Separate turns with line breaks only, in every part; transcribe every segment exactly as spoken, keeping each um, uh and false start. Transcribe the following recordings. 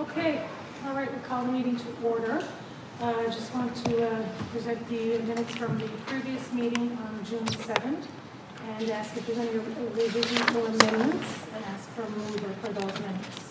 Okay, all right, we'll call the meeting to order. Uh, I just want to uh, present the minutes from the previous meeting on June seventh and ask if there's any revisions or amendments and ask for a mover for those minutes.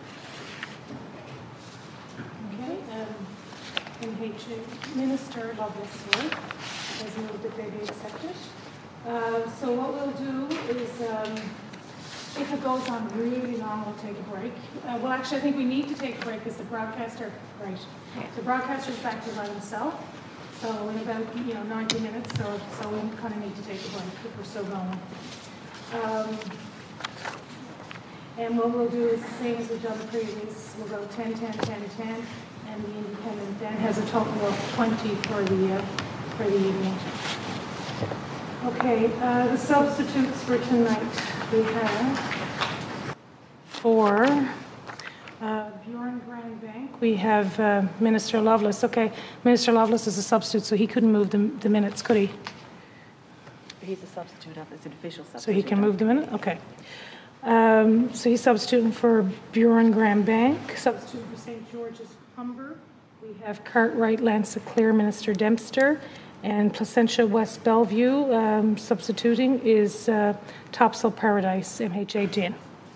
Okay, um, M H A Minister Loveless here has moved that they be accepted. Uh, so what we'll do is, um, if it goes on really long, we'll take a break. Uh, well, actually, I think we need to take a break because the broadcaster, right, the broadcaster's back to by himself. So in about, you know, ninety minutes, so, so we kind of need to take a break if we're still going. Um, and what we'll do is the same as we've done the previous. We'll go ten, ten, ten, ten, and the independent then has a total of twenty for the, uh, for the evening. Okay, uh, the substitutes for tonight we have for uh, Bjorn Grand Bank, we have uh, Minister Loveless. Okay, Minister Loveless is a substitute, so he couldn't move the, the minutes, could he?
He's a substitute of, it's an official substitute.
So he can move the minute? Okay. Um, so he's substituting for Bjorn Grand Bank, substitute for Saint George's Humber. We have Cartwright, Lanceclear, Minister Dempster. And Placentia West Bellevue, um, substituting is uh, Topsail Paradise, M H A Din.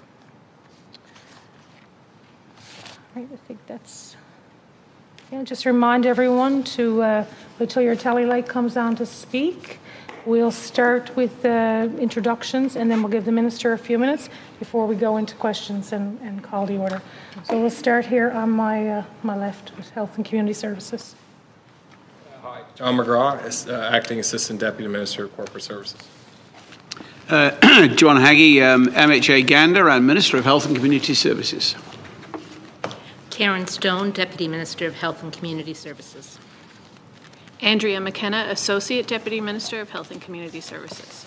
Right, I think that's, yeah, just remind everyone to uh, wait till your tally light comes on to speak. We'll start with uh, introductions and then we'll give the minister a few minutes before we go into questions and, and call the order. So we'll start here on my, uh, my left with Health and Community Services.
Hi, John McGraw, uh, Acting Assistant Deputy Minister of Corporate Services.
Uh, John Haggie, um, M H A Gander and Minister of Health and Community Services.
Karen Stone, Deputy Minister of Health and Community Services.
Andrea McKenna, Associate Deputy Minister of Health and Community Services.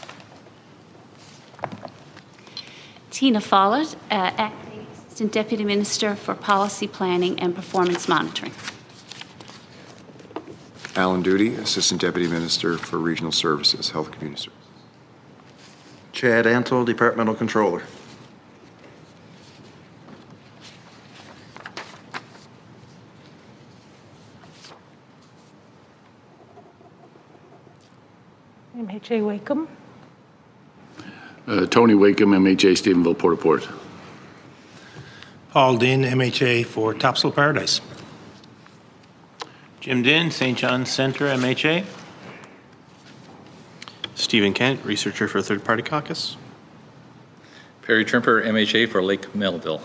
Tina Follett, uh, Acting Assistant Deputy Minister for Policy Planning and Performance Monitoring.
Alan Duty, Assistant Deputy Minister for Regional Services, Health and Community Services.
Chad Antle, Departmental Controller.
M H A Wakeham.
Uh, Tony Wakeham, M H A Stephenville, Port-au-Port.
Paul Dean, M H A for Topsail Paradise.
Jim Din, Saint John's Centre, M H A.
Stephen Kent, Researcher for Third Party Caucus.
Perry Trimper, M H A for Lake Melville.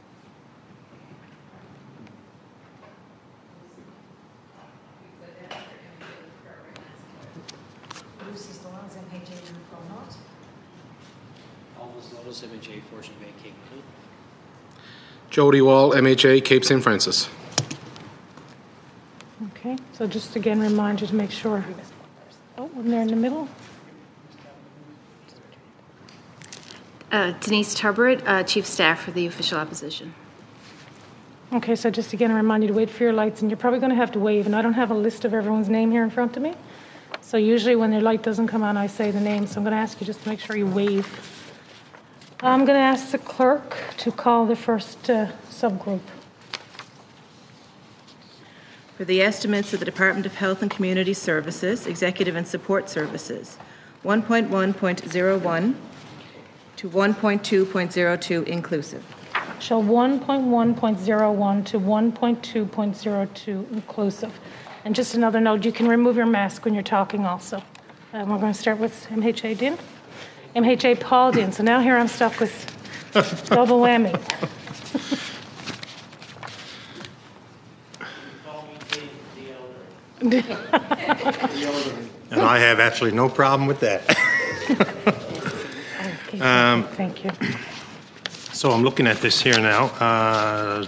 M H A Fortune Bay, Cape Cool.
Jody Wall, M H A, Cape Saint Francis.
Okay, so just again remind you to make sure. Oh, when they're in the middle.
Uh, Denise Turbert, uh, Chief Staff for the Official Opposition.
Okay, so just again remind you to wait for your lights, and you're probably going to have to wave, and I don't have a list of everyone's name here in front of me. So usually when their light doesn't come on, I say the name, so I'm going to ask you just to make sure you wave. I'm going to ask the clerk to call the first uh, subgroup.
For the estimates of the Department of Health and Community Services, Executive and Support Services, one point one point zero one to one point two point zero two inclusive.
Shall one point one point zero one to one point two point zero two inclusive. And just another note, you can remove your mask when you're talking also. Um, we're going to start with M H A Din. M H A Paul Din. So now here I'm stuck with double whammy.
And I have absolutely no problem with that.
Okay,
um,
thank you.
So I'm looking at this here now. Uh,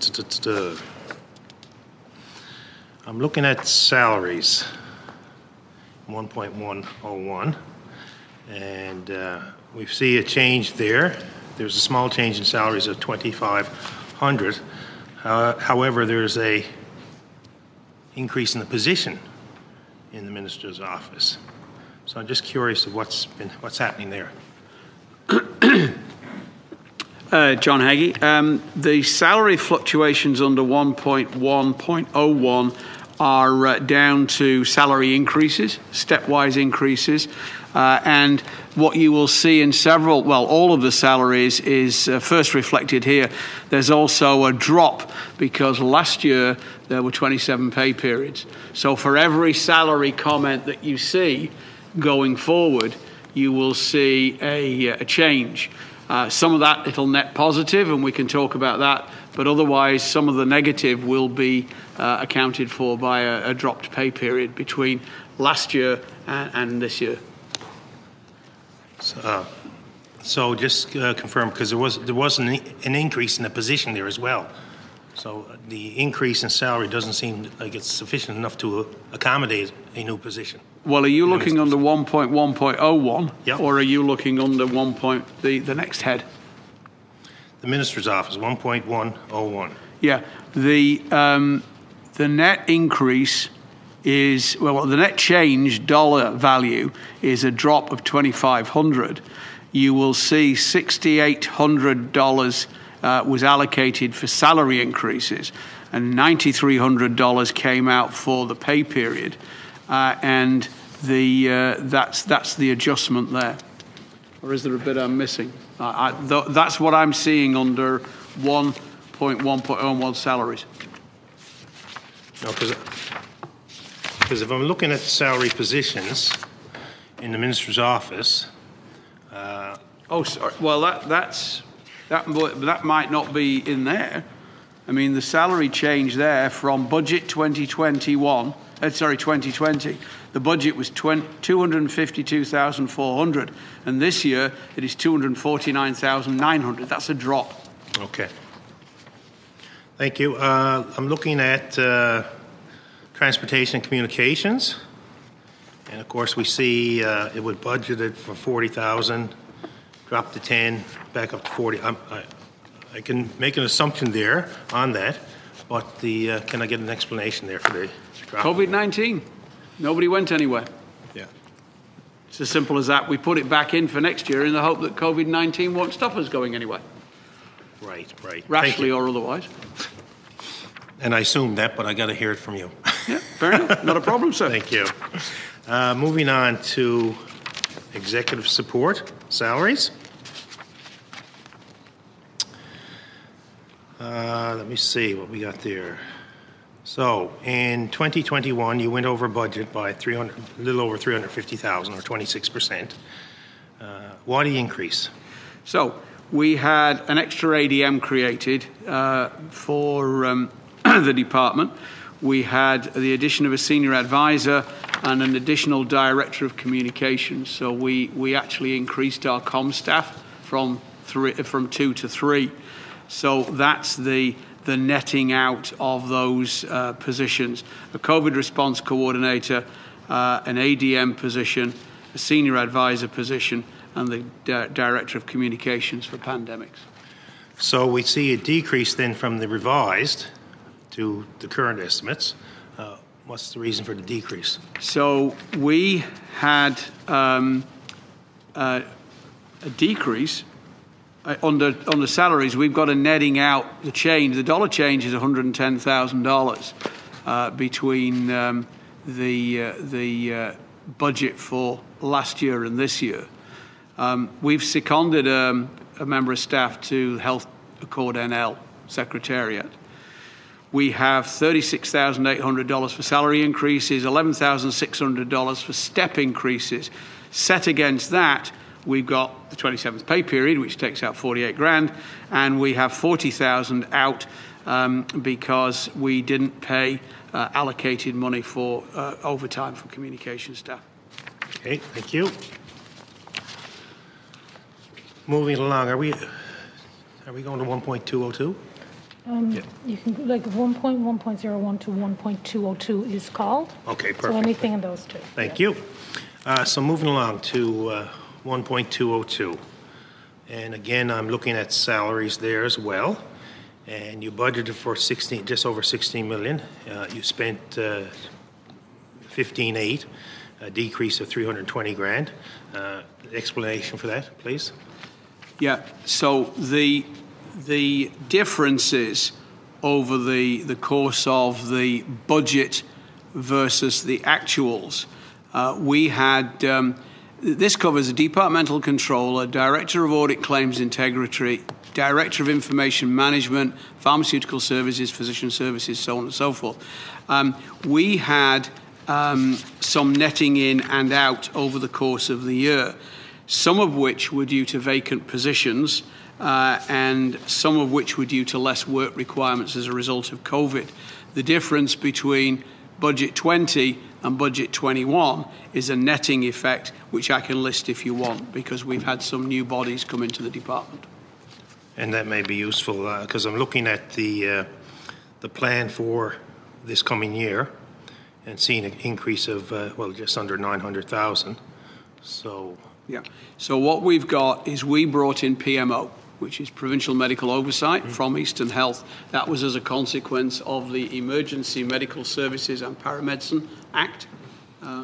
I'm looking at salaries, one point one oh one, and uh, we see a change there. There's a small change in salaries of twenty-five hundred. Uh, however, there's a increase in the position in the minister's office. So I'm just curious of what's been what's happening there.
Uh, John Haggie. Um, the salary fluctuations under one point one point oh one are uh, down to salary increases, stepwise increases. Uh, and what you will see in several, well, all of the salaries is uh, first reflected here. There's also a drop because last year there were twenty-seven pay periods. So for every salary comment that you see going forward, you will see a, a change. Uh, some of that it'll net positive, and we can talk about that, but otherwise some of the negative will be uh, accounted for by a, a dropped pay period between last year and, and this year.
So, uh, so just uh, confirm, because there was there was an, an increase in the position there as well. So the increase in salary doesn't seem like it's sufficient enough to accommodate a new position.
Well, are you looking under one point one point oh one,
yep.
or are you looking under one point the the next head?
The Minister's Office, one point one oh one.
Yeah, the um, the net increase is, well, the net change dollar value is a drop of twenty-five hundred dollars. You will see six thousand eight hundred dollars uh, was allocated for salary increases, and nine thousand three hundred dollars came out for the pay period, uh, and the uh, that's that's the adjustment there. Or is there a bit I'm missing? I, I, th- that's what I'm seeing under one point one point oh one salaries.
No, because because if I'm looking at salary positions in the Minister's Office. Uh,
oh, sorry. Well, that that's that that might not be in there. I mean, the salary change there from budget twenty twenty-one. Uh, sorry, twenty twenty. The budget was two hundred fifty-two thousand four hundred, and this year it is two hundred forty-nine thousand nine hundred. That's a drop.
Okay. Thank you. Uh, I'm looking at uh, transportation and communications. And of course, we see uh, it was budgeted for forty thousand, dropped to ten, back up to forty. I'm, I, I can make an assumption there on that, but the uh, can I get an explanation there for the drop?
COVID nineteen. Nobody went anywhere.
Yeah.
It's as simple as that. We put it back in for next year in the hope that COVID nineteen won't stop us going anywhere.
Right, right.
Rashly or otherwise.
And I assume that, but I got to hear it from you.
Yeah, fair enough. Not a problem, sir.
Thank you. Uh, moving on to executive support salaries. Uh, let me see what we got there. So in twenty twenty-one, you went over budget by three hundred, a little over three hundred fifty thousand, or twenty-six percent. Uh, why the increase?
So we had an extra A D M created uh, for um, the department. We had the addition of a senior advisor and an additional director of communications. So we, we actually increased our comm staff from three, from two to three. So that's the the netting out of those uh, positions: a COVID response coordinator, uh, an A D M position, a senior advisor position, and the di- director of communications for pandemics.
So we see a decrease then from the revised to the current estimates. Uh, what's the reason for the decrease?
So we had um, uh, a decrease uh, on the on the salaries. We've got a netting out the change. The dollar change is one hundred ten thousand dollars uh, between um, the uh, the uh, budget for last year and this year. Um, we've seconded um, a member of staff to Health Accord N L Secretariat. We have thirty-six thousand eight hundred dollars for salary increases, eleven thousand six hundred dollars for step increases. Set against that, we've got the twenty-seventh pay period, which takes out forty-eight grand, and we have forty thousand out um, because we didn't pay uh, allocated money for uh, overtime for communication staff.
Okay, thank you. Moving along, are we are we going to one point two oh two?
Um,
yeah.
You can, like, one point one point oh one to one point two oh two is called.
Okay, perfect.
So anything in those two.
Thank
yeah.
you. Uh, so moving along to uh, one point two oh two. And again, I'm looking at salaries there as well. And you budgeted for sixteen, just over sixteen million. Uh, you spent uh, fifteen eight, a decrease of three hundred twenty grand. Uh, explanation for that, please.
Yeah. So the the differences over the, the course of the budget versus the actuals, uh, we had, um, this covers a departmental controller, director of audit claims integrity, director of information management, pharmaceutical services, physician services, so on and so forth. Um, we had um, some netting in and out over the course of the year, some of which were due to vacant positions, uh, and some of which were due to less work requirements as a result of COVID. The difference between budget twenty and budget twenty-one is a netting effect, which I can list if you want, because we've had some new bodies come into the department.
And that may be useful, because uh, I'm looking at the, uh, the plan for this coming year and seeing an increase of, uh, well, just under nine hundred thousand. So,
yeah. So what we've got is we brought in P M O, which is Provincial Medical Oversight, mm-hmm. from Eastern Health. That was as a consequence of the Emergency Medical Services and Paramedicine Act. Uh,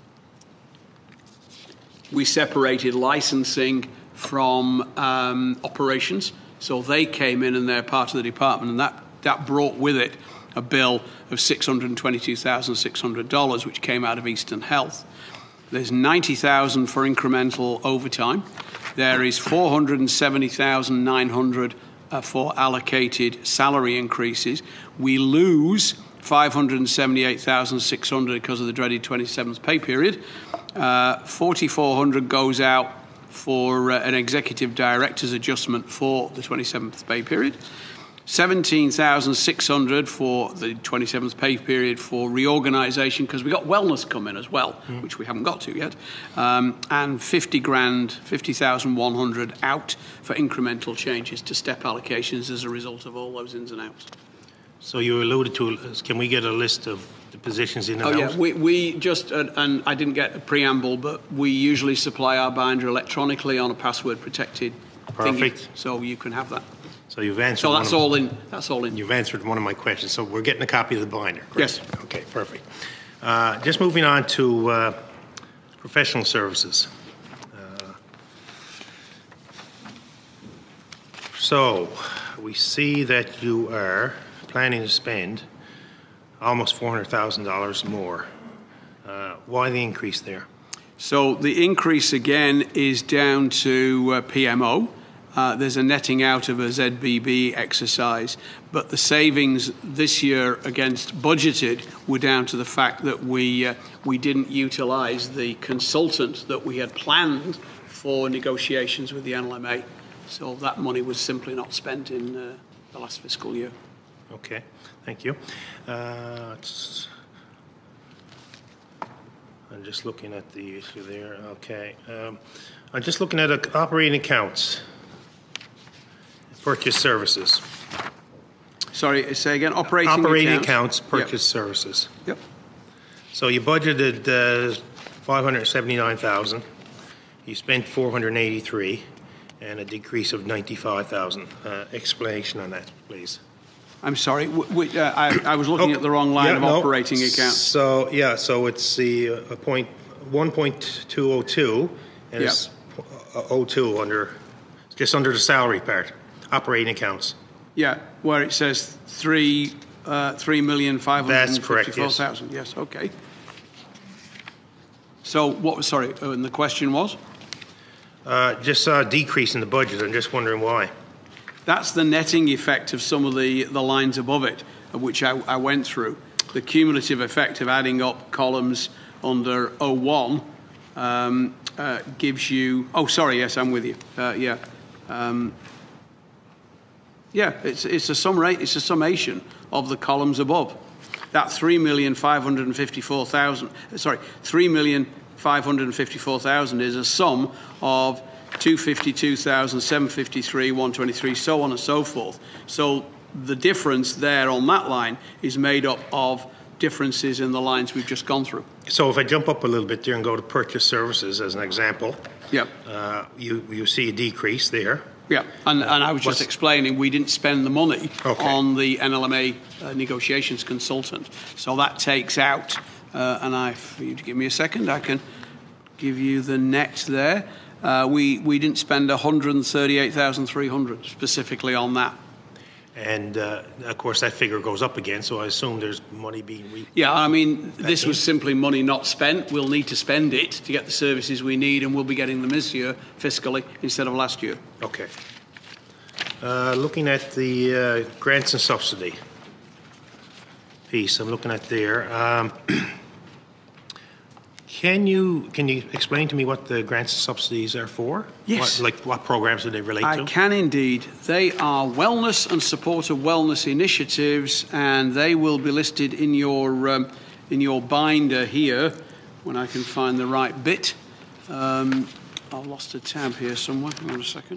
we separated licensing from um, operations, so they came in and they're part of the department, and that, that brought with it a bill of six hundred twenty-two thousand six hundred dollars, which came out of Eastern Health. There's ninety thousand dollars for incremental overtime. There is four hundred seventy thousand nine hundred dollars uh, for allocated salary increases. We lose five hundred seventy-eight thousand six hundred dollars because of the dreaded twenty-seventh pay period. Uh, four thousand four hundred dollars goes out for uh, an executive director's adjustment for the twenty-seventh pay period. seventeen thousand six hundred dollars for the twenty-seventh pay period for reorganisation, because we got wellness coming as well, mm. which we haven't got to yet, um, and fifty grand, fifty thousand one hundred out for incremental changes to step allocations as a result of all those ins and outs.
So you alluded to, can we get a list of the positions in and
oh,
out?
yeah, we, we just, uh, and I didn't get a preamble, but we usually supply our binder electronically on a password protected
Perfect.
thingy, so you can have that.
So you've answered.
So that's
one of,
all in. That's all in.
You've answered one of my questions. So we're getting a copy of the binder. Correct?
Yes.
Okay. Perfect. Uh, just moving on to uh, professional services. Uh, so we see that you are planning to spend almost four hundred thousand dollars more. Uh, why the increase there?
So the increase again is down to uh, P M O. Uh, there's a netting out of a Z B B exercise, but the savings this year against budgeted were down to the fact that we uh, we didn't utilise the consultant that we had planned for negotiations with the N L M A. So that money was simply not spent in uh, the last fiscal year.
Okay, thank you. Uh, I'm just looking at the issue there. Okay, um, I'm just looking at uh, operating accounts. Purchase services.
Sorry, say again. Operating,
Operating
accounts,
accounts purchase
yep.
services.
Yep.
So you budgeted uh, five hundred seventy-nine thousand dollars. You spent four hundred eighty-three thousand dollars, and a decrease of ninety-five thousand dollars. Uh, explanation on that, please.
I'm sorry. W w uh, I, I was looking oh, at the wrong line
yeah,
of
no.
operating accounts.
So yeah, so it's the uh, point one point two oh two, and yep. it's oh two under, just under the salary part. Operating accounts.
Yeah, where it says three uh, three million five hundred and fifty-four thousand. Yes. yes, okay. So what? Sorry, uh, and the question was?
Uh, just saw a decrease in the budget. I'm just wondering why.
That's the netting effect of some of the the lines above it, which I, I went through. The cumulative effect of adding up columns under oh one um, uh, gives you. Oh, sorry. Yes, I'm with you. Uh, yeah. Um, Yeah, it's, it's, a sum rate, it's a summation of the columns above. That three million five hundred fifty-four thousand, sorry, three million five hundred fifty-four thousand is a sum of two hundred fifty-two thousand seven hundred fifty-three, one hundred twenty-three, so on and so forth. So the difference there on that line is made up of differences in the lines we've just gone through.
So if I jump up a little bit there and go to purchase services as an example,
yeah,
uh, you, you see a decrease there.
Yeah, and, and I was just What's, explaining we didn't spend the money
okay.
on the N L M A uh, negotiations consultant. So that takes out, uh, and I, for you to give me a second, I can give you the net there. uh, we, we didn't spend one hundred thirty-eight thousand three hundred specifically on that.
And, uh, of course, that figure goes up again, so I assume there's money being re-
Yeah, I mean, this was simply money not spent. We'll need to spend it to get the services we need, and we'll be getting them this year fiscally instead of last year.
Okay. Uh, looking at the uh, grants and subsidy piece, I'm looking at there. Um, can you can you explain to me what the grants and subsidies are for?
Yes.
What, like what programs do they relate
I
to?
I can indeed. They are wellness and support of wellness initiatives, and they will be listed in your um, in your binder here when I can find the right bit. Um, I've lost a tab here somewhere. Hang on a second.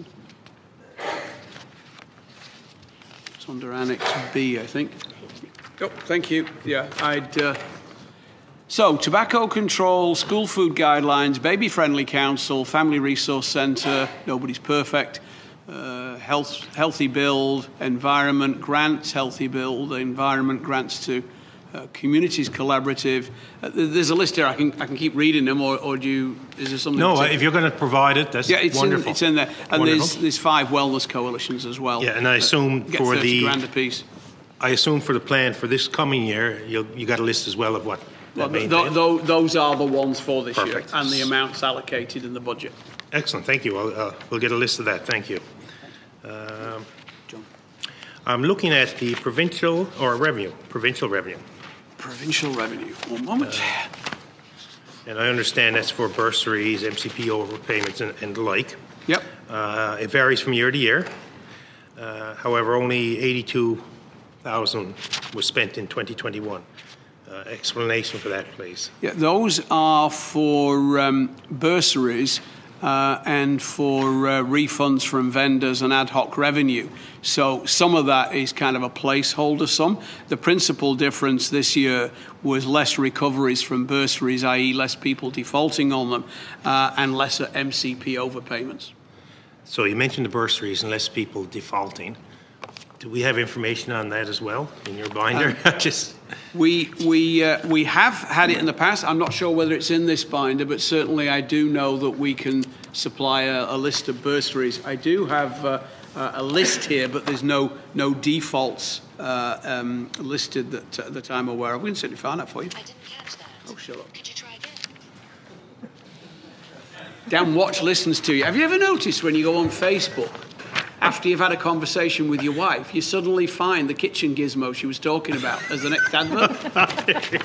It's under Annex B, I think. Oh, thank you. Yeah, I'd. Uh, so, tobacco control, school food guidelines, baby-friendly council, family resource centre. Nobody's perfect. Uh, health, healthy build, environment grants, healthy build, environment grants to uh, communities collaborative. Uh, there's a list here. I can I can keep reading them, or, or do you? Is there something?
No,
to,
if you're going to provide it, that's
yeah, it's
wonderful.
In, it's in there, and
wonderful.
there's there's five wellness coalitions as well.
Yeah, and I assume
uh, get
for
thirty
the
grand a piece.
I assume for the plan for this coming year, you you got a list as well of what.
Well, th th th those are the ones for this
Perfect.
year, and the amounts allocated in the budget.
Excellent, thank you. I'll, uh, we'll get a list of that. Thank you. Um, I'm looking at the provincial or revenue, provincial revenue.
Provincial revenue. One moment.
Uh, and I understand that's for bursaries, M C P overpayments, and, and the like.
Yep.
Uh, it varies from year to year. Uh, however, only eighty-two thousand was spent in twenty twenty-one. Uh, explanation for that, please.
Yeah, those are for um, bursaries uh, and for uh, refunds from vendors and ad hoc revenue. So some of that is kind of a placeholder sum. The principal difference this year was less recoveries from bursaries, that is less people defaulting on them, uh, and lesser M C P overpayments.
So you mentioned the bursaries and less people defaulting. Do we have information on that as well in your binder?
Um,
Just
we we uh, we have had it in the past. I'm not sure whether it's in this binder, but certainly I do know that we can supply a, a list of bursaries. I do have uh, a list here, but there's no no defaults uh, um, listed that uh, that I'm aware of. We can certainly find that for you.
I didn't catch that.
Oh, shut up.
Could you try again?
Dan Watch listens to you. Have you ever noticed when you go on Facebook, after you've had a conversation with your wife, you suddenly find the kitchen gizmo she was talking about as the next advert?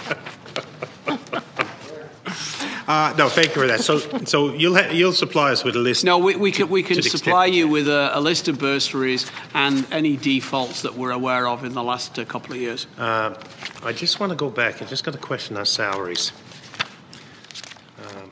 uh, no, thank you for that. So, so you'll ha you'll supply us with a list.
No, we, we can we can supply
extent.
you with a, a list of bursaries and any defaults that we're aware of in the last uh, couple of years.
Uh, I just want to go back. I just got a question on salaries. Um,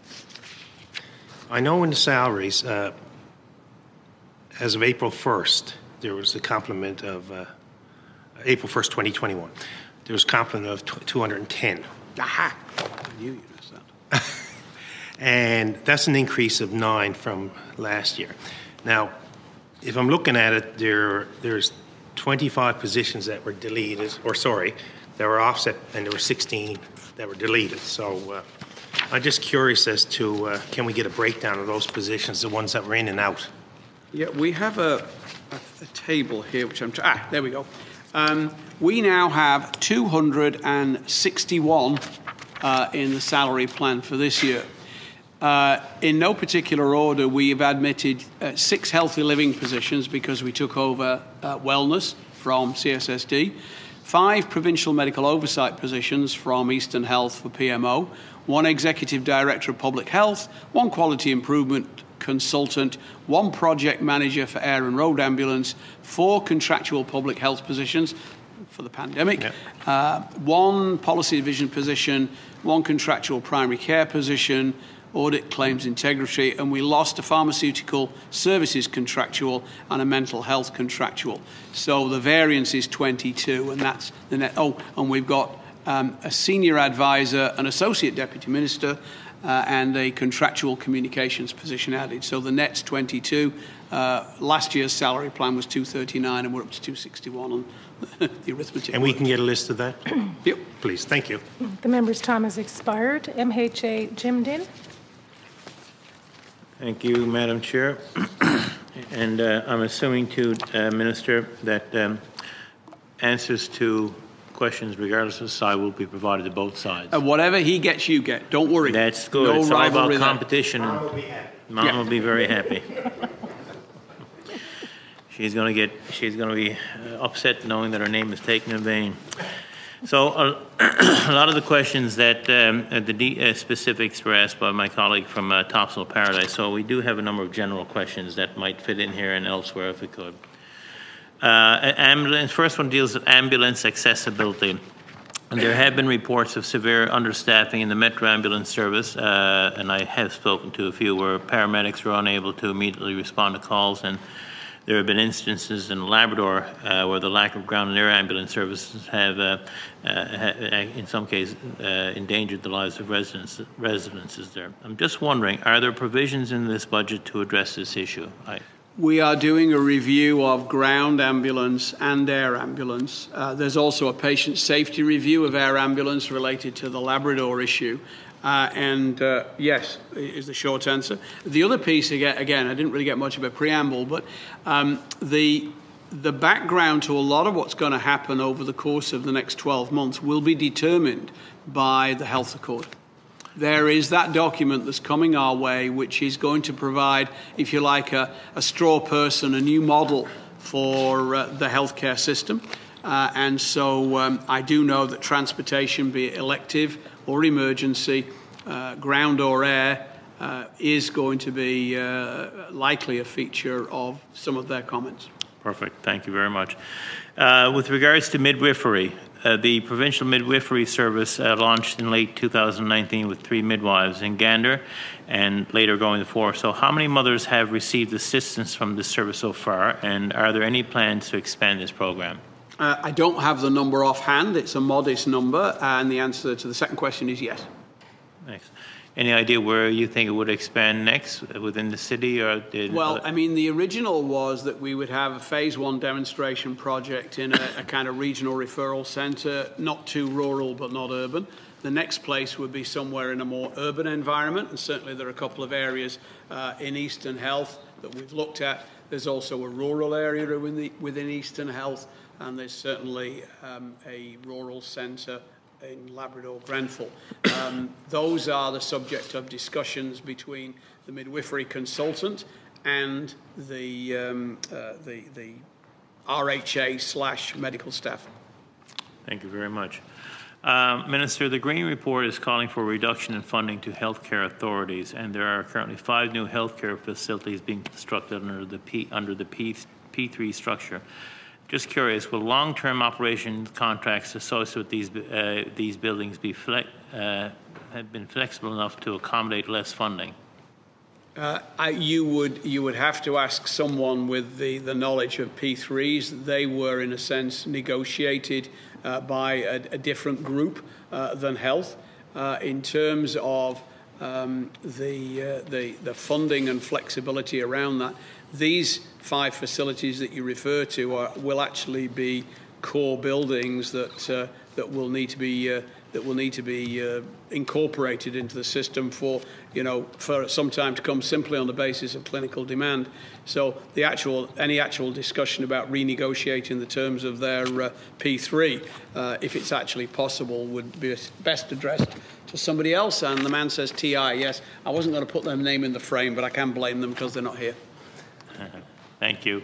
I know in the salaries. Uh, As of April first, there was a complement of, uh, April first, twenty twenty-one, there was a complement of two hundred ten.
Aha! I knew you missed that.
And that's an increase of nine from last year. Now, if I'm looking at it, there there's twenty-five positions that were deleted, or sorry, that were offset, and there were sixteen that were deleted. So uh, I'm just curious as to, uh, can we get a breakdown of those positions, the ones that were in and out?
Yeah, we have a, a, a table here, which I'm... Ah, there we go. Um, we now have two hundred sixty-one uh, in the salary plan for this year. Uh, in no particular order, we have admitted uh, six healthy living positions because we took over uh, wellness from C S S D, five provincial medical oversight positions from Eastern Health for P M O, one executive director of public health, one quality improvement consultant, one project manager for air and road ambulance, four contractual public health positions for the pandemic, yep. uh, one policy division position, one contractual primary care position, audit claims integrity, and we lost a pharmaceutical services contractual and a mental health contractual. So the variance is twenty-two, and that's the net. Oh, and we've got um, a senior advisor, an associate deputy minister, Uh, and a contractual communications position added. So the net's twenty-two. Uh, last year's salary plan was two thirty-nine, and we're up to two sixty-one on the arithmetic.
And we can get a list of that?
Yep.
Please, thank you.
The member's time has expired. M H A Jim Din.
Thank you, Madam Chair. And uh, I'm assuming to uh, Minister that um, answers to questions regardless of side will be provided to both sides.
And whatever he gets, you get. Don't worry.
That's good.
No
it's all
rivalry
about
there.
competition. Mom will be happy. Mom
Yeah.
will be very happy. She's going to get. She's going to be uh, upset knowing that her name is taken in vain. So uh, a lot of the questions that um, uh, the de- uh, specifics were asked by my colleague from uh, Topsail Paradise. So we do have a number of general questions that might fit in here and elsewhere if we could. Uh, ambulance. First one deals with ambulance accessibility. And there have been reports of severe understaffing in the Metro ambulance service, uh, and I have spoken to a few where paramedics were unable to immediately respond to calls, and there have been instances in Labrador uh, where the lack of ground and air ambulance services have, uh, uh, ha- in some cases, uh, endangered the lives of residents residences there. I'm just wondering, are there provisions in this budget to address this issue? I,
We are doing a review of ground ambulance and air ambulance. Uh, there's also a patient safety review of air ambulance related to the Labrador issue. Uh, and uh, yes, is the short answer. The other piece, again, again, I didn't really get much of a preamble, but um, the, the background to a lot of what's going to happen over the course of the next twelve months will be determined by the health accord. There is that document that's coming our way, which is going to provide, if you like, a, a straw person, a new model for uh, the healthcare system. Uh, and so um, I do know that transportation, be it elective or emergency, uh, ground or air, uh, is going to be uh, likely a feature of some of their comments.
Perfect. Thank you very much. Uh, with regards to midwifery, uh, the provincial midwifery service uh, launched in late two thousand nineteen with three midwives in Gander and later going to four. So how many mothers have received assistance from this service so far, and are there any plans to expand this program?
Uh, I don't have the number offhand. It's a modest number, and the answer to the second question is yes.
Thanks. Any idea where you think it would expand next, within the city, or did
Well,
other-
I mean, the original was that we would have a phase one demonstration project in a, a kind of regional referral centre, not too rural but not urban. The next place would be somewhere in a more urban environment, and certainly there are a couple of areas uh, in Eastern Health that we've looked at. There's also a rural area within, the, within Eastern Health, and there's certainly um, a rural centre in Labrador, Grenfell. Um, those are the subject of discussions between the midwifery consultant and the, um, uh, the, the R H A slash medical staff.
Thank you very much. Um, Minister, the Green Report is calling for a reduction in funding to healthcare authorities, and there are currently five new healthcare facilities being constructed under the P, under the P, P3 structure. Just curious, will long-term operation contracts associated with these uh, these buildings be fle uh, have been flexible enough to accommodate less funding?
Uh, I, you would you would have to ask someone with the, the knowledge of P threes. They were, in a sense, negotiated uh, by a, a different group uh, than health uh, in terms of um, the, uh, the the funding and flexibility around that. These five facilities that you refer to are, will actually be core buildings that uh, that will need to be uh, that will need to be uh, incorporated into the system for you know for some time to come, simply on the basis of clinical demand. So the actual any actual discussion about renegotiating the terms of their uh, P three, uh, if it's actually possible, would be best addressed to somebody else. And the man says T I. Yes, I wasn't going to put their name in the frame, but I can blame them because they're not here.
Thank you.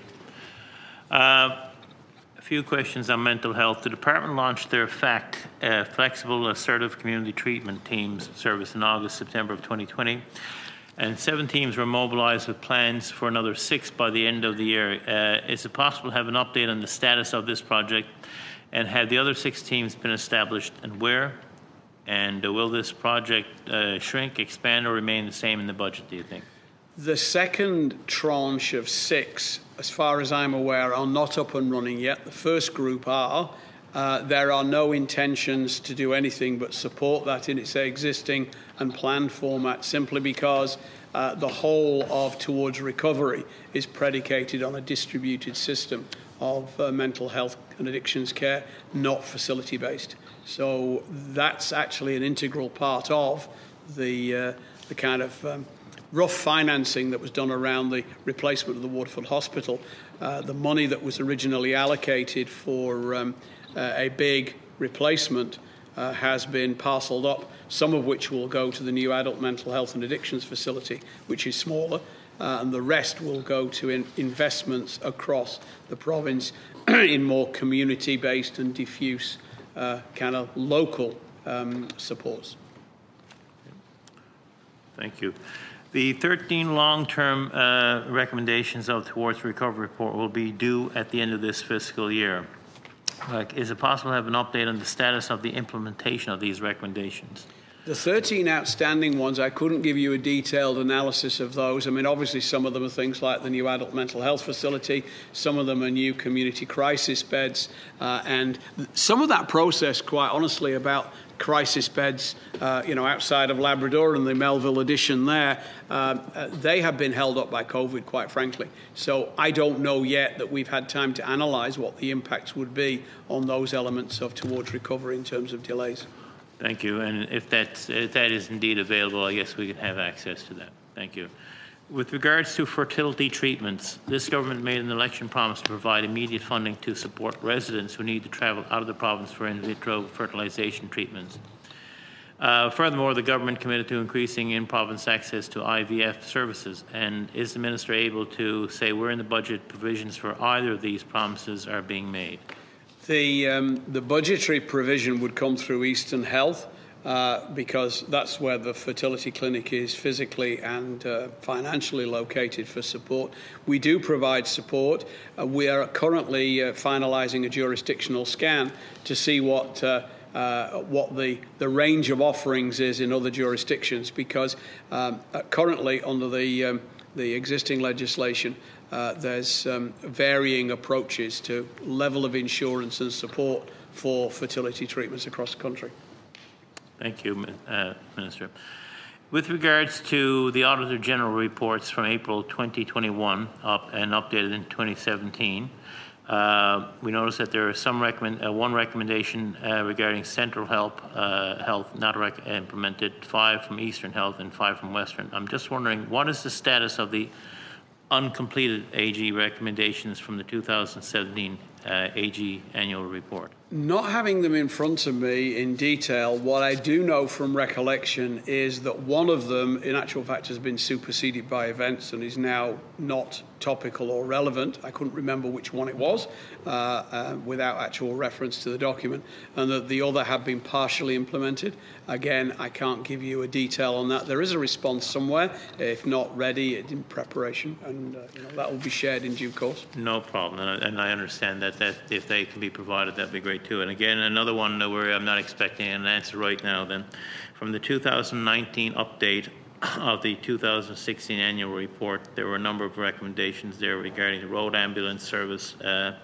Uh, a few questions on mental health. The department launched their FACT, uh, Flexible Assertive Community Treatment Teams service in August, September of twenty twenty, and seven teams were mobilized with plans for another six by the end of the year. Uh, is it possible to have an update on the status of this project, and have the other six teams been established, and where? And uh, will this project uh, shrink, expand, or remain the same in the budget, do you think?
The second tranche of six, as far as I'm aware, are not up and running yet. The first group are. Uh, there are no intentions to do anything but support that in its existing and planned format, simply because uh, the whole of Towards Recovery is predicated on a distributed system of uh, mental health and addictions care, not facility-based. So that's actually an integral part of the, uh, the kind of um, rough financing that was done around the replacement of the Waterford Hospital. Uh, the money that was originally allocated for um, uh, a big replacement uh, has been parcelled up, some of which will go to the new adult mental health and addictions facility, which is smaller, uh, and the rest will go to in investments across the province in more community-based and diffuse uh, kind of local um, supports.
Thank you. The thirteen long-term uh, recommendations of Towards Recovery report will be due at the end of this fiscal year. Uh, is it possible to have an update on the status of the implementation of these recommendations?
The thirteen outstanding ones, I couldn't give you a detailed analysis of those. I mean, obviously, some of them are things like the new adult mental health facility, some of them are new community crisis beds, uh, and some of that process, quite honestly, about crisis beds, uh, you know, outside of Labrador and the Melville addition there, uh, uh, they have been held up by COVID, quite frankly. So I don't know yet that we've had time to analyse what the impacts would be on those elements of Towards Recovery in terms of delays.
Thank you. And if, that's, if that is indeed available, I guess we can have access to that. Thank you. With regards to fertility treatments, this government made an election promise to provide immediate funding to support residents who need to travel out of the province for in vitro fertilization treatments. Uh, furthermore, the government committed to increasing in-province access to I V F services. And is the minister able to say where in the budget provisions for either of these promises are being made?
The, um, the budgetary provision would come through Eastern Health, uh, because that's where the fertility clinic is physically and uh, financially located for support. We do provide support. Uh, we are currently uh, finalising a jurisdictional scan to see what uh, uh, what the, the range of offerings is in other jurisdictions, because um, uh, currently under the um, the existing legislation, uh, there's um, varying approaches to level of insurance and support for fertility treatments across the country.
Thank you, uh, Minister. With regards to the Auditor General reports from April twenty twenty-one up and updated in twenty seventeen, uh, we noticed that there is some recommend, uh, one recommendation uh, regarding Central Health, uh, Health not rec implemented, five from Eastern Health and five from Western. I'm just wondering, what is the status of the uncompleted A G recommendations from the two thousand seventeen uh, A G annual report?
Not having them in front of me in detail, what I do know from recollection is that one of them, in actual fact, has been superseded by events and is now not topical or relevant. I couldn't remember which one it was uh, uh, without actual reference to the document, and that the other had been partially implemented. Again, I can't give you a detail on that. There is a response somewhere, if not ready, it's in preparation, and uh, you know, that will be shared in due course.
No problem, and I, and I understand that, that if they can be provided, that'd be great too. And again, another one where I'm not expecting an answer right now then. From the two thousand nineteen update of the two thousand sixteen annual report, there were a number of recommendations there regarding the road ambulance service uh,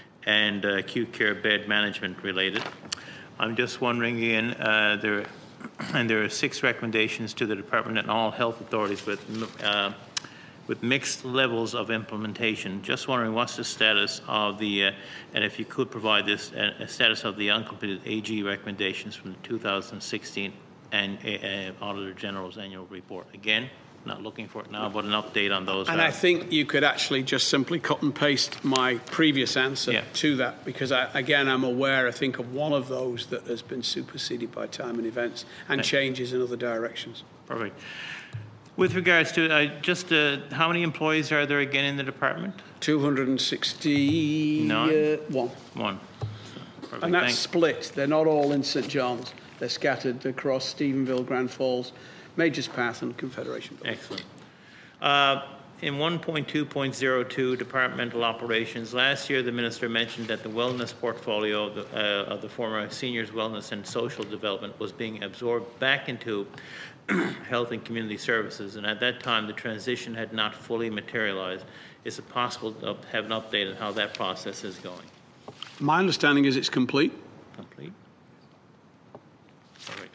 and uh, acute care bed management related. I'm just wondering again, uh, there, and there are six recommendations to the department and all health authorities with uh, with mixed levels of implementation. Just wondering what's the status of the, uh, and if you could provide this, uh, a status of the uncompleted A G recommendations from the two thousand sixteen and uh, Auditor General's annual report. Again, not looking for it now, but an update on those.
And I think you could actually just simply cut and paste my previous answer
yeah.
to that, because I, again, I'm aware, I think, of one of those that has been superseded by time and events and
Thank
changes in other directions.
Perfect. With regards to uh, just uh, how many employees are there again in the department?
two hundred sixty-one.
One. So,
and that's
thanks.
split. They're not all in Saint John's. They're scattered across Stephenville, Grand Falls, Majors Path and Confederation.
Excellent. Uh, in one point two point oh two, departmental operations, last year the minister mentioned that the wellness portfolio of the, uh, of the former Seniors Wellness and Social Development was being absorbed back into Health and Community Services, and at that time the transition had not fully materialized. Is it possible to have an update on how that process is going?
My understanding is it's complete.
Complete. All right.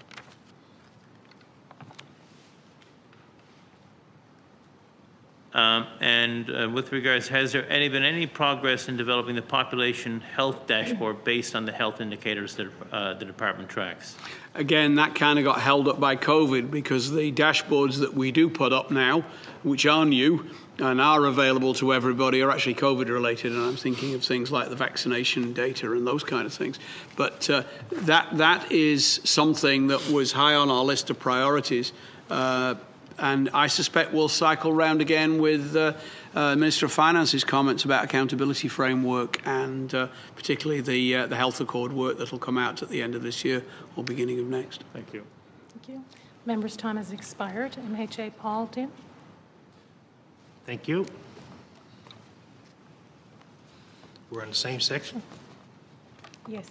Um, and uh, with regards, has there any been any progress in developing the population health dashboard based on the health indicators that uh, the department tracks?
Again, that kind of got held up by COVID because the dashboards that we do put up now, which are new and are available to everybody, are actually COVID related. And I'm thinking of things like the vaccination data and those kind of things. But uh, that that is something that was high on our list of priorities. Uh, And I suspect we'll cycle round again with uh, uh, Minister of Finance's comments about accountability framework and uh, particularly the uh, the health accord work that will come out at the end of this year or beginning of next.
Thank you.
Thank you. Member's time has expired. M H A Paul, Tim.
Thank you. We're in the same section,
Yes.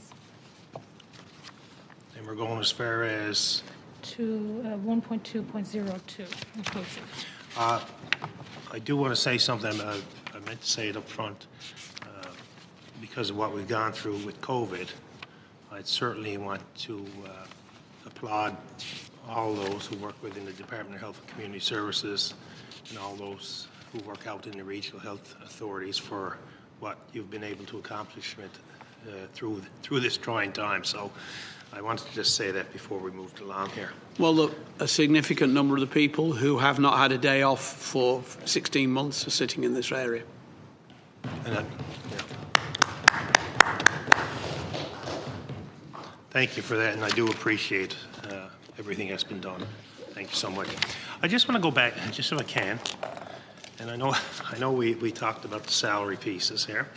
and we're going as far as
To uh, one point two point oh two inclusive.
Uh, I do want to say something. Uh, I meant to say it up front. Uh, because of what we've gone through with COVID, I'd certainly want to uh, applaud all those who work within the Department of Health and Community Services and all those who work out in the regional health authorities for what you've been able to accomplish with, uh, through through this trying time. So I wanted to just say that before we moved along here.
Well, look, a significant number of the people who have not had a day off for sixteen months are sitting in this area.
And then, yeah. Thank you for that, and I do appreciate uh, everything that's been done. Thank you so much. I just want to go back, just so I can, and I know I know we, we talked about the salary pieces here,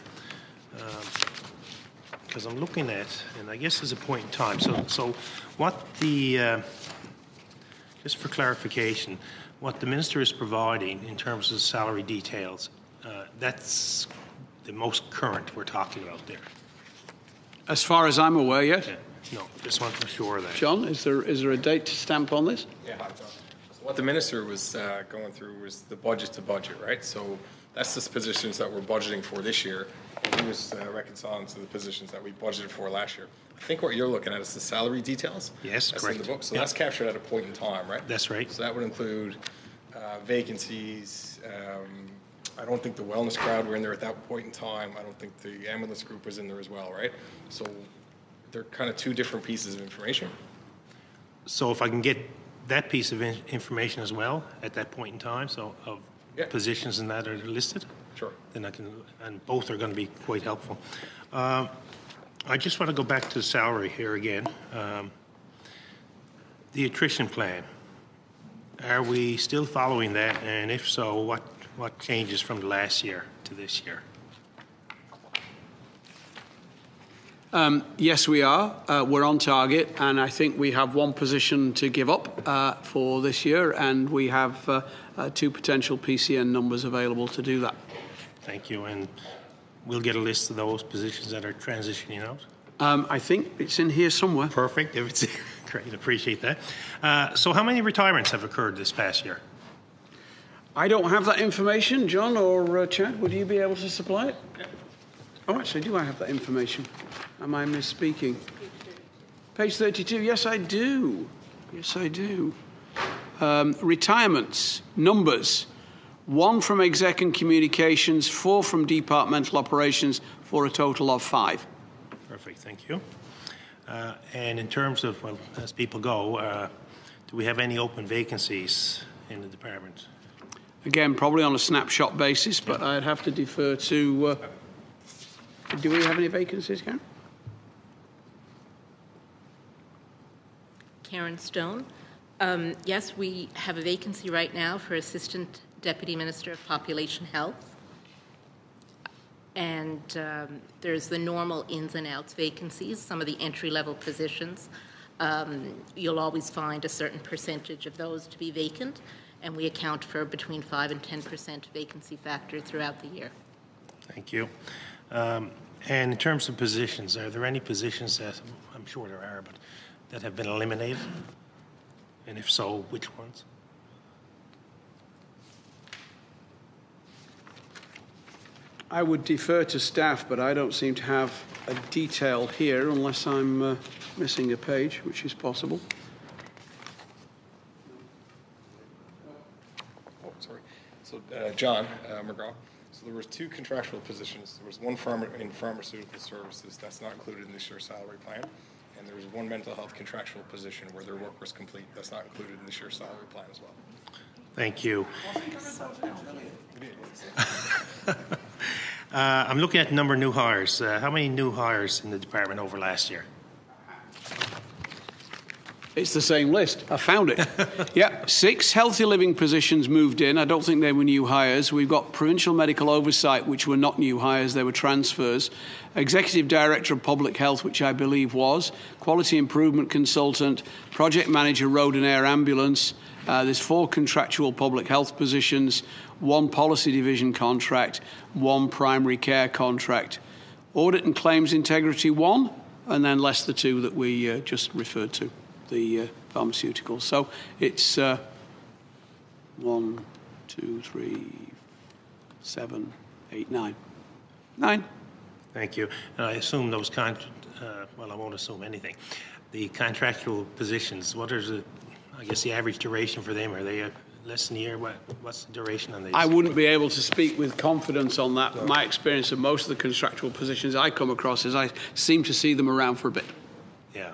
because um, I'm looking at, and I guess there's a point in time. So, so what the, uh, just for clarification, what the minister is providing in terms of salary details, uh, that's the most current we're talking about there.
As far as I'm aware, yes.
Yeah. No, just want to be sure of that.
John, is there is there a date to stamp on this?
Yeah, hi, John. So what the minister was uh, going through was the budget to budget, right? So that's the positions that we're budgeting for this year. And he was uh, reconciling to the positions that we budgeted for last year. I think what you're looking at is the salary details.
Yes,
that's
correct.
in the book. So
Yep.
that's captured at a point in time, right?
That's right.
So that would include uh, vacancies. Um, I don't think the wellness crowd were in there at that point in time. I don't think the ambulance group was in there as well, right? So they're kind of two different pieces of information.
So if I can get that piece of in- information as well at that point in time, so of
Yeah.
positions and that are listed,
Sure.
then I can, and both are going to be quite helpful. Um, I just want to go back to the salary here again. Um, the attrition plan, are we still following that? And if so, what, what changes from the last year to this year?
Um, yes, we are. Uh, we're on target, and I think we have one position to give up uh, for this year, and we have uh, uh, two potential P C N numbers available to do that.
Thank you. And we'll get a list of those positions that are transitioning out.
Um, I think it's in here somewhere.
Perfect. If it's great, appreciate that. Uh, so, how many retirements have occurred this past year?
I don't have that information, John or uh, Chad. Would you be able to supply it? Oh, actually, do I have that information? Am I misspeaking? Page thirty-two. Yes, I do. Yes, I do. Um, retirements, numbers. One from exec and communications, four from departmental operations, for a total of five.
Perfect. Thank you. Uh, and in terms of, well, as people go, uh, do we have any open vacancies in the department?
Again, probably on a snapshot basis, but I'd have to defer to... Uh, do we have any vacancies, Karen?
Karen Stone. Um, yes, we have a vacancy right now for Assistant Deputy Minister of Population Health. And um, there's the normal ins and outs vacancies, some of the entry-level positions. Um, you'll always find a certain percentage of those to be vacant, and we account for between five and ten percent vacancy factor throughout the year.
Thank you. Um, and in terms of positions, are there any positions that, I'm sure there are, but that have been eliminated? And if so, which ones?
I would defer to staff, but I don't seem to have a detail here unless I'm uh, missing a page, which is possible.
Oh, sorry. So uh, John uh, McGraw. So there was two contractual positions. There was one pharma in pharmaceutical services that's not included in this year's salary plan, and there was one mental health contractual position where their work was complete. That's not included in this year's salary plan as well.
Thank you. uh, I'm looking at the number of new hires. Uh, how many new hires in the department over last year?
It's the same list. I found it. Yeah, six healthy living positions moved in. I don't think they were new hires. We've got provincial medical oversight, which were not new hires, they were transfers. Executive Director of Public Health, which I believe was. Quality Improvement Consultant. Project Manager Road and Air Ambulance. Uh, there's four contractual public health positions. One Policy Division contract. One Primary Care contract. Audit and Claims Integrity, one. And then less the two that we uh, just referred to. The uh, pharmaceuticals. So it's uh, one, two, three, seven, eight, nine. Nine.
Thank you. And I assume those con. Uh, well, I won't assume anything. The contractual positions. What is the? I guess the average duration for them? Are they a less than a year? What, what's the duration on these?
I wouldn't be able to speak with confidence on that. My experience of most of the contractual positions I come across is I seem to see them around for a bit.
Yeah.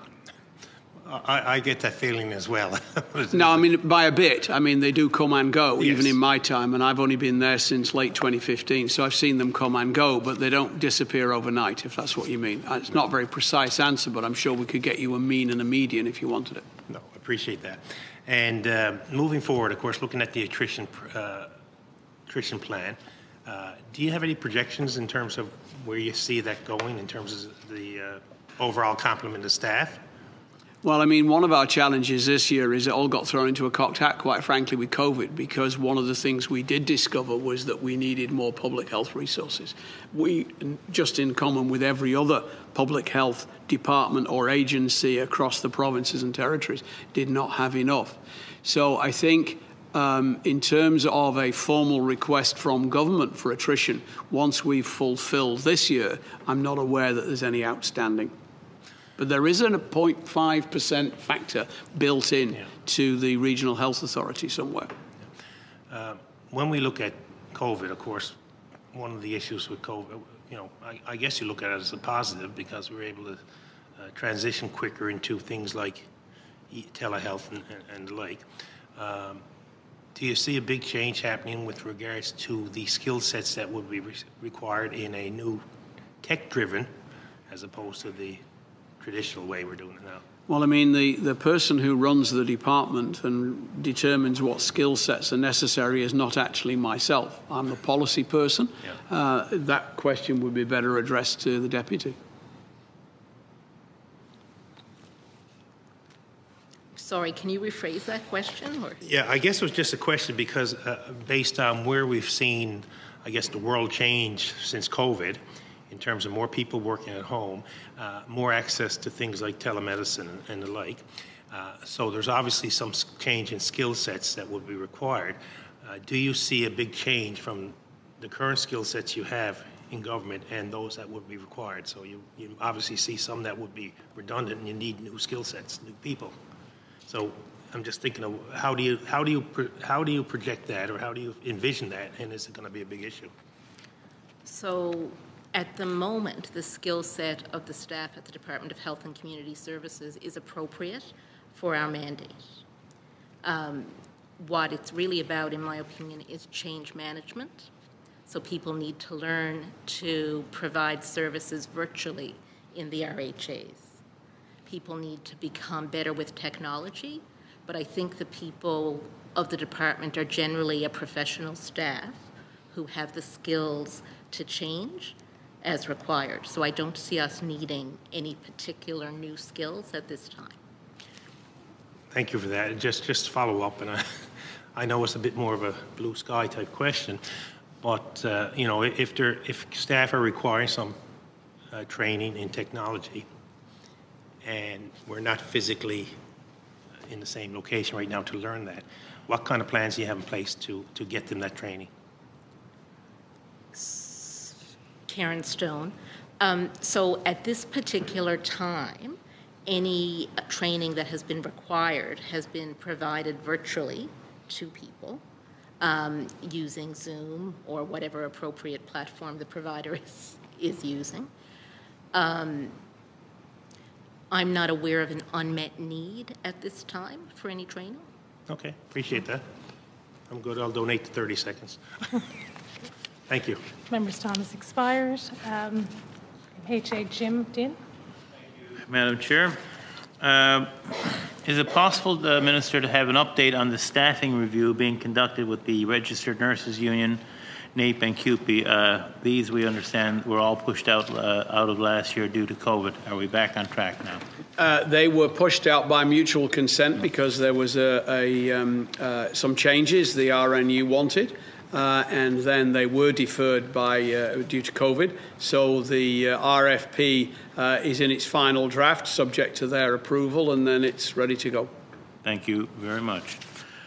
I, I get that feeling as well.
No, I mean, by a bit. I mean, they do come and go,
Yes.
even in my time, and I've only been there since late twenty fifteen, so I've seen them come and go, but they don't disappear overnight, if that's what you mean. It's not a very precise answer, but I'm sure we could get you a mean and a median if you wanted it.
No, appreciate that. And uh, moving forward, of course, looking at the attrition, uh, attrition plan, uh, do you have any projections in terms of where you see that going in terms of the uh, overall complement of staff?
Well, I mean, one of our challenges this year is it all got thrown into a cocked hat, quite frankly, with COVID, because one of the things we did discover was that we needed more public health resources. We, just in common with every other public health department or agency across the provinces and territories, did not have enough. So I think um, in terms of a formal request from government for attrition, once we've fulfilled this year, I'm not aware that there's any outstanding. But there is a zero point five percent factor built in yeah. to the regional health authority somewhere.
Yeah. Uh, when we look at COVID, of course, one of the issues with COVID, you know, I, I guess you look at it as a positive because we were able to uh, transition quicker into things like e- telehealth and, and, and the like. Um, do you see a big change happening with regards to the skill sets that would be re- required in a new tech-driven as opposed to the traditional way we're doing it now?
Well, I mean, the, the person who runs the department and determines what skill sets are necessary is not actually myself. I'm the policy person. Yeah. Uh, that question would be better addressed to the deputy.
Sorry, can you rephrase that question? Or?
Yeah, I guess it was just a question because uh, based on where we've seen, I guess, the world change since COVID, in terms of more people working at home, uh, more access to things like telemedicine and, and the like. Uh, so there's obviously some change in skill sets that would be required. Uh, do you see a big change from the current skill sets you have in government and those that would be required? So you, you obviously see some that would be redundant and you need new skill sets, new people. So I'm just thinking of how do you, how do you, how do you project that or how do you envision that, and is it going to be a big issue?
So at the moment, the skill set of the staff at the Department of Health and Community Services is appropriate for our mandate. Um, what it's really about, in my opinion, is change management. So people need to learn to provide services virtually in the R H As. People need to become better with technology, but I think the people of the department are generally a professional staff who have the skills to change as required. So I don't see us needing any particular new skills at this time.
Thank you for that. And just just to follow up, and I, I know it's a bit more of a blue sky type question, but uh, you know, if there if staff are requiring some uh, training in technology, and we're not physically in the same location right now to learn that, what kind of plans do you have in place to to get them that training?
Karen Stone. Um, so at this particular time, any uh, training that has been required has been provided virtually to people. um, using Zoom or whatever appropriate platform the provider is, is using. Um, I'm not aware of an unmet need at this time for any training.
Okay, appreciate that. I'm good. I'll donate the thirty seconds. Thank you.
Members' time has expired. Um, H A Jim Din.
Madam Chair, uh, is it possible, the Minister, to have an update on the staffing review being conducted with the Registered Nurses Union, NAPE, and C U P E? Uh, these, we understand, were all pushed out uh, out of last year due to COVID. Are we back on track now?
Uh, they were pushed out by mutual consent because there was a, a um, uh, some changes the R N U wanted. Uh, and then they were deferred by uh, due to COVID. So the uh, R F P uh, is in its final draft, subject to their approval, and then it's ready to go.
Thank you very much.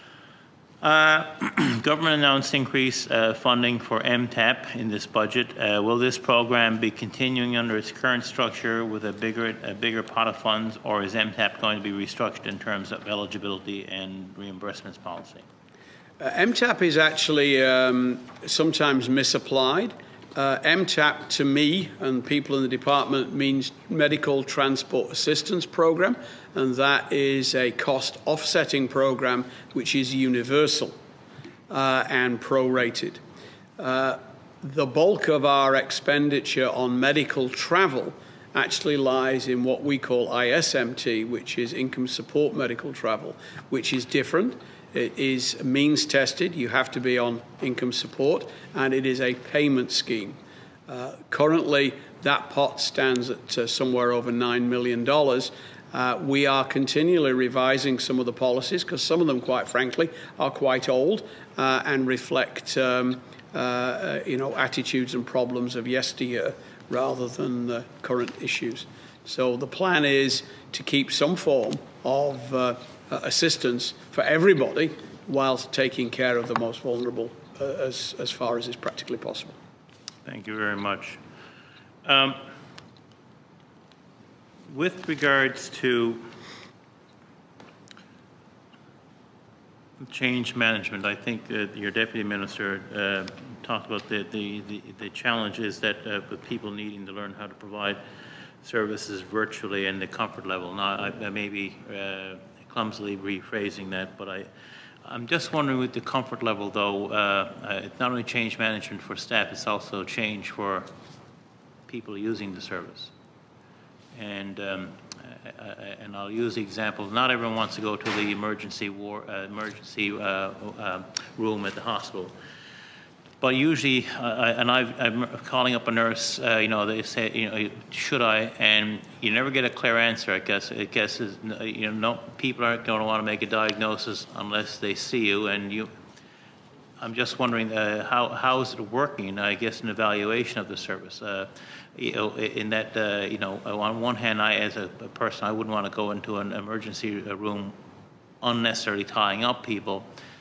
Uh, government announced increased uh, funding for M TAP in this budget. Uh, will this program be continuing under its current structure with a bigger, a bigger pot of funds, or is M TAP going to be restructured in terms of eligibility and reimbursements policy?
Uh, M TAP is actually um, sometimes misapplied. Uh, M TAP, to me and people in the department, means Medical Transport Assistance Program, and that is a cost offsetting program which is universal uh, and prorated. Uh, the bulk of our expenditure on medical travel actually lies in what we call I S M T, which is income support medical travel, which is different. It is means tested. You have to be on income support, and it is a payment scheme. Uh, currently, that pot stands at uh, somewhere over nine million dollars. Uh, we are continually revising some of the policies because some of them, quite frankly, are quite old uh, and reflect um, uh, you know, attitudes and problems of yesteryear rather than uh, current issues. So the plan is to keep some form of uh, Uh, assistance for everybody whilst taking care of the most vulnerable uh, as, as far as is practically possible.
Thank you very much. Um, with regards to change management, I think that your Deputy Minister uh, talked about the, the, the, the challenges that uh, with people needing to learn how to provide services virtually and the comfort level. Now, I, I may be uh, clumsily rephrasing that, but I, I'm just wondering with the comfort level, though, uh, uh, it's not only change management for staff, it's also change for people using the service. And um, I, I, and I'll use the example, not everyone wants to go to the emergency war, uh, emergency uh, uh, room at the hospital. But usually, uh, and I've, I'm calling up a nurse, uh, you know, they say, you know, should I? And you never get a clear answer, I guess. I guess, is, you know, no, people aren't going to want to make a diagnosis unless they see you. And you, I'm just wondering, uh, how, how is it working, I guess, an evaluation of the service? Uh, you know, in that, uh, you know, on one hand, I, as a, a person, I wouldn't want to go into an emergency room unnecessarily tying up people.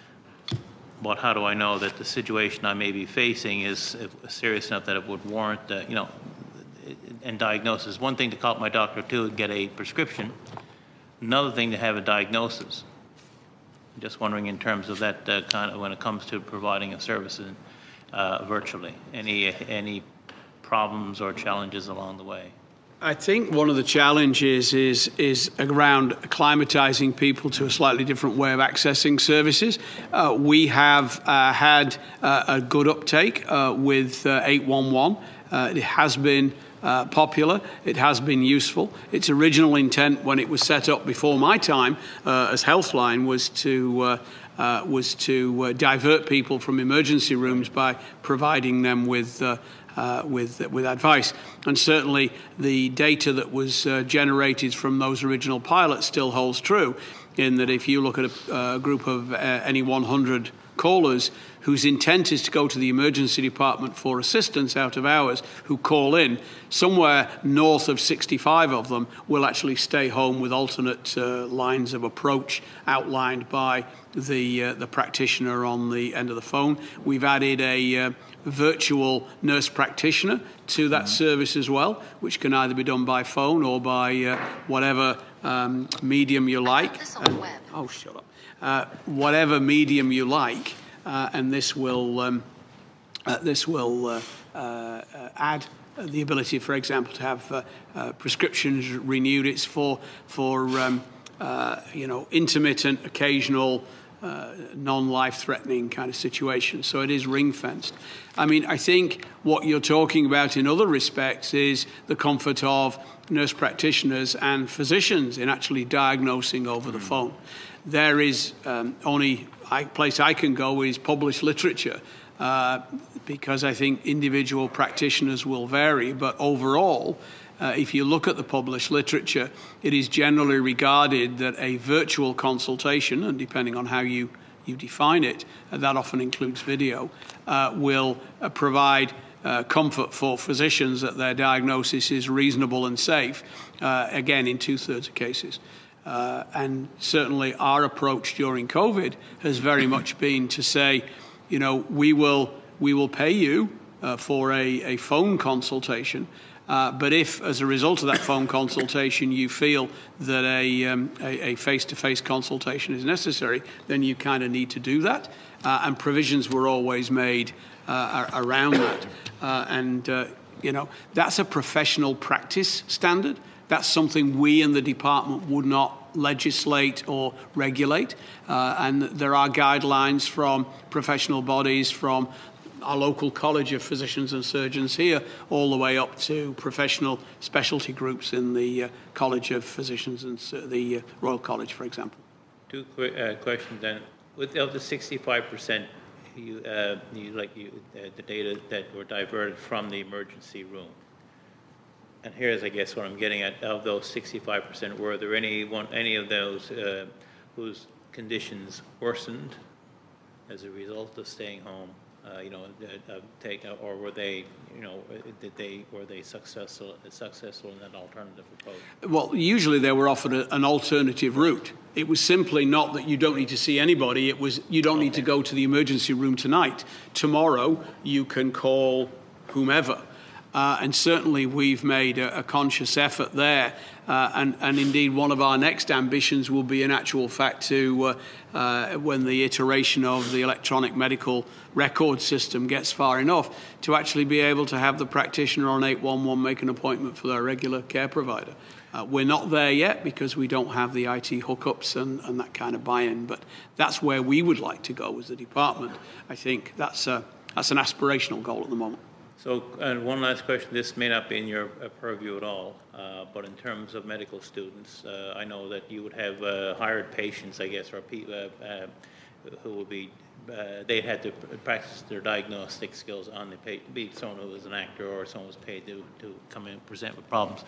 But how do I know that the situation I may be facing is serious enough that it would warrant, uh, you know, and diagnosis? One thing to call up my doctor too and get a prescription. Another thing to have a diagnosis. I'm just wondering in terms of that uh, kind of when it comes to providing a service uh, virtually, any any problems or challenges along the way?
I think one of the challenges is is around acclimatizing people to a slightly different way of accessing services. Uh, we have uh, had uh, a good uptake uh, with uh, eight one one. Uh, it has been uh, popular. It has been useful. Its original intent when it was set up before my time uh, as Healthline was to uh, uh, was to uh, divert people from emergency rooms by providing them with uh, Uh, with with advice. And certainly the data that was uh, generated from those original pilots still holds true, in that if you look at a, a group of uh, any one hundred callers whose intent is to go to the emergency department for assistance out of hours, who call in, somewhere north of sixty-five of them will actually stay home with alternate uh, lines of approach outlined by the uh, the practitioner on the end of the phone. We've added a uh, virtual nurse practitioner to that mm-hmm. service as well, which can either be done by phone or by uh, whatever um, medium you like.
This on the web.
Oh, shut up. Uh, whatever medium you like. uh, and this will um, uh, this will uh, uh, add the ability, for example, to have uh, uh, prescriptions renewed. It's for for um, uh, you know intermittent, occasional, uh, non-life-threatening kind of situations. So it is ring-fenced. I mean, I think what you're talking about in other respects is the comfort of nurse practitioners and physicians in actually diagnosing over the phone. There is um, only I, place I can go is published literature, uh, because I think individual practitioners will vary. But overall, uh, if you look at the published literature, it is generally regarded that a virtual consultation, and depending on how you, you define it, uh, that often includes video, uh, will uh, provide Uh, comfort for physicians that their diagnosis is reasonable and safe, uh, again, in two-thirds of cases. Uh, and certainly our approach during COVID has very much been to say, you know, we will, we will pay you uh, for a, a phone consultation, uh, but if, as a result of that phone consultation, you feel that a, um, a, a face-to-face consultation is necessary, then you kind of need to do that. Uh, and provisions were always made uh, around that. Uh, and, uh, you know, that's a professional practice standard. That's something we in the department would not legislate or regulate. Uh, and there are guidelines from professional bodies, from our local College of Physicians and Surgeons here, all the way up to professional specialty groups in the uh, College of Physicians and uh, the uh, Royal College, for example.
Two quick uh, questions then. With of the sixty-five percent, you, uh, you like you, uh, the data that were diverted from the emergency room. And here's, I guess, what I'm getting at. Of those sixty-five percent, were there any one, any of those uh, whose conditions worsened as a result of staying home? Uh, you know, uh, take, or were they, you know, did they were they successful successful in that alternative approach?
Well, usually they were offered a, an alternative route. It was simply not that you don't need to see anybody. It was you don't okay. need to go to the emergency room tonight. Tomorrow you can call whomever. Uh, and certainly we've made a, a conscious effort there. Uh, and, and indeed, one of our next ambitions will be, in actual fact, to, uh, uh, when the iteration of the electronic medical record system gets far enough, to actually be able to have the practitioner on eight one one make an appointment for their regular care provider. Uh, we're not there yet because we don't have the I T hookups and, and that kind of buy-in, but that's where we would like to go as a department. I think that's, a, that's an aspirational goal at the moment.
So, and one last question. This may not be in your uh, purview at all, uh, but in terms of medical students, uh, I know that you would have uh, hired patients, I guess, or people uh, uh, who would be, uh, they had to practice their diagnostic skills on the patient, be it someone who was an actor or someone who was paid to, to come in and present with problems.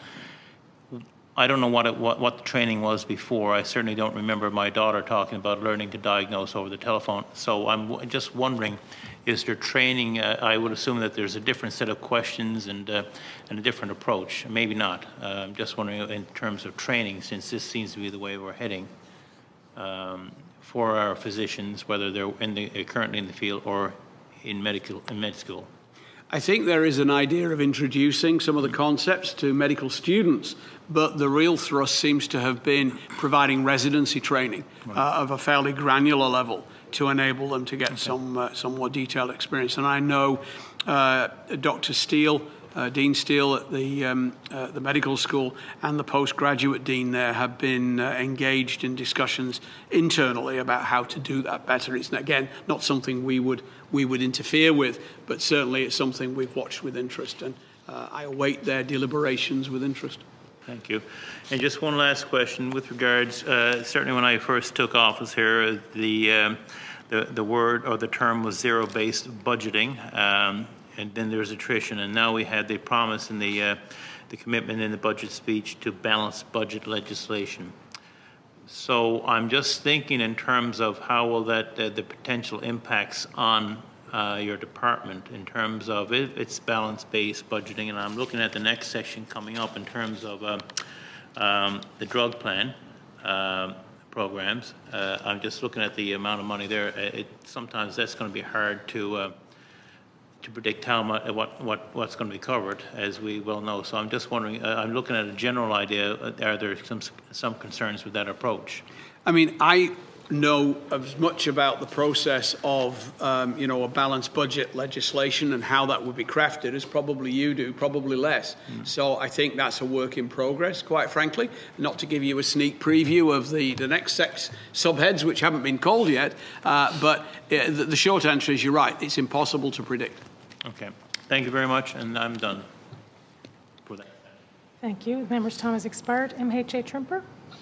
I don't know what, it, what what the training was before. I certainly don't remember my daughter talking about learning to diagnose over the telephone. So I'm w just wondering, is there training? Uh, I would assume that there's a different set of questions and uh, and a different approach. Maybe not. Uh, I'm just wondering in terms of training, since this seems to be the way we're heading um, for our physicians, whether they're in the, uh, currently in the field or in medical in med school.
I think there is an idea of introducing some of the concepts to medical students, but the real thrust seems to have been providing residency training uh, of a fairly granular level to enable them to get okay. some uh, some more detailed experience. And I know uh, Doctor Steele, uh, Dean Steele at the um, uh, the medical school, and the postgraduate dean there have been uh, engaged in discussions internally about how to do that better. It's again not something we would we would interfere with, but certainly it's something we've watched with interest, and uh, I await their deliberations with interest.
Thank you. And just one last question with regards, uh, certainly when I first took office here, the, um, the, the word or the term was zero-based budgeting, um, and then there's attrition, and now we had the promise and the, uh, the commitment in the budget speech to balance budget legislation. So I'm just thinking in terms of how will that, uh, the potential impacts on uh, your department in terms of it, its balance-based budgeting, and I'm looking at the next section coming up in terms of uh, um, the drug plan uh, programs. Uh, I'm just looking at the amount of money there. It, sometimes that's going to be hard to uh, to predict how much, what, what, what's going to be covered, as we well know. So I'm just wondering, uh, I'm looking at a general idea. Are there some, some concerns with that approach?
I mean, I, know as much about the process of, um, you know, a balanced budget legislation and how that would be crafted as probably you do, probably less. Mm. So I think that's a work in progress, quite frankly. Not to give you a sneak preview of the, the next six subheads, which haven't been called yet, uh, but uh, the, the short answer is you're right. It's impossible to predict.
Okay. Thank you very much, and I'm done for that.
Thank you. The member's time has expired. M H A Trimper.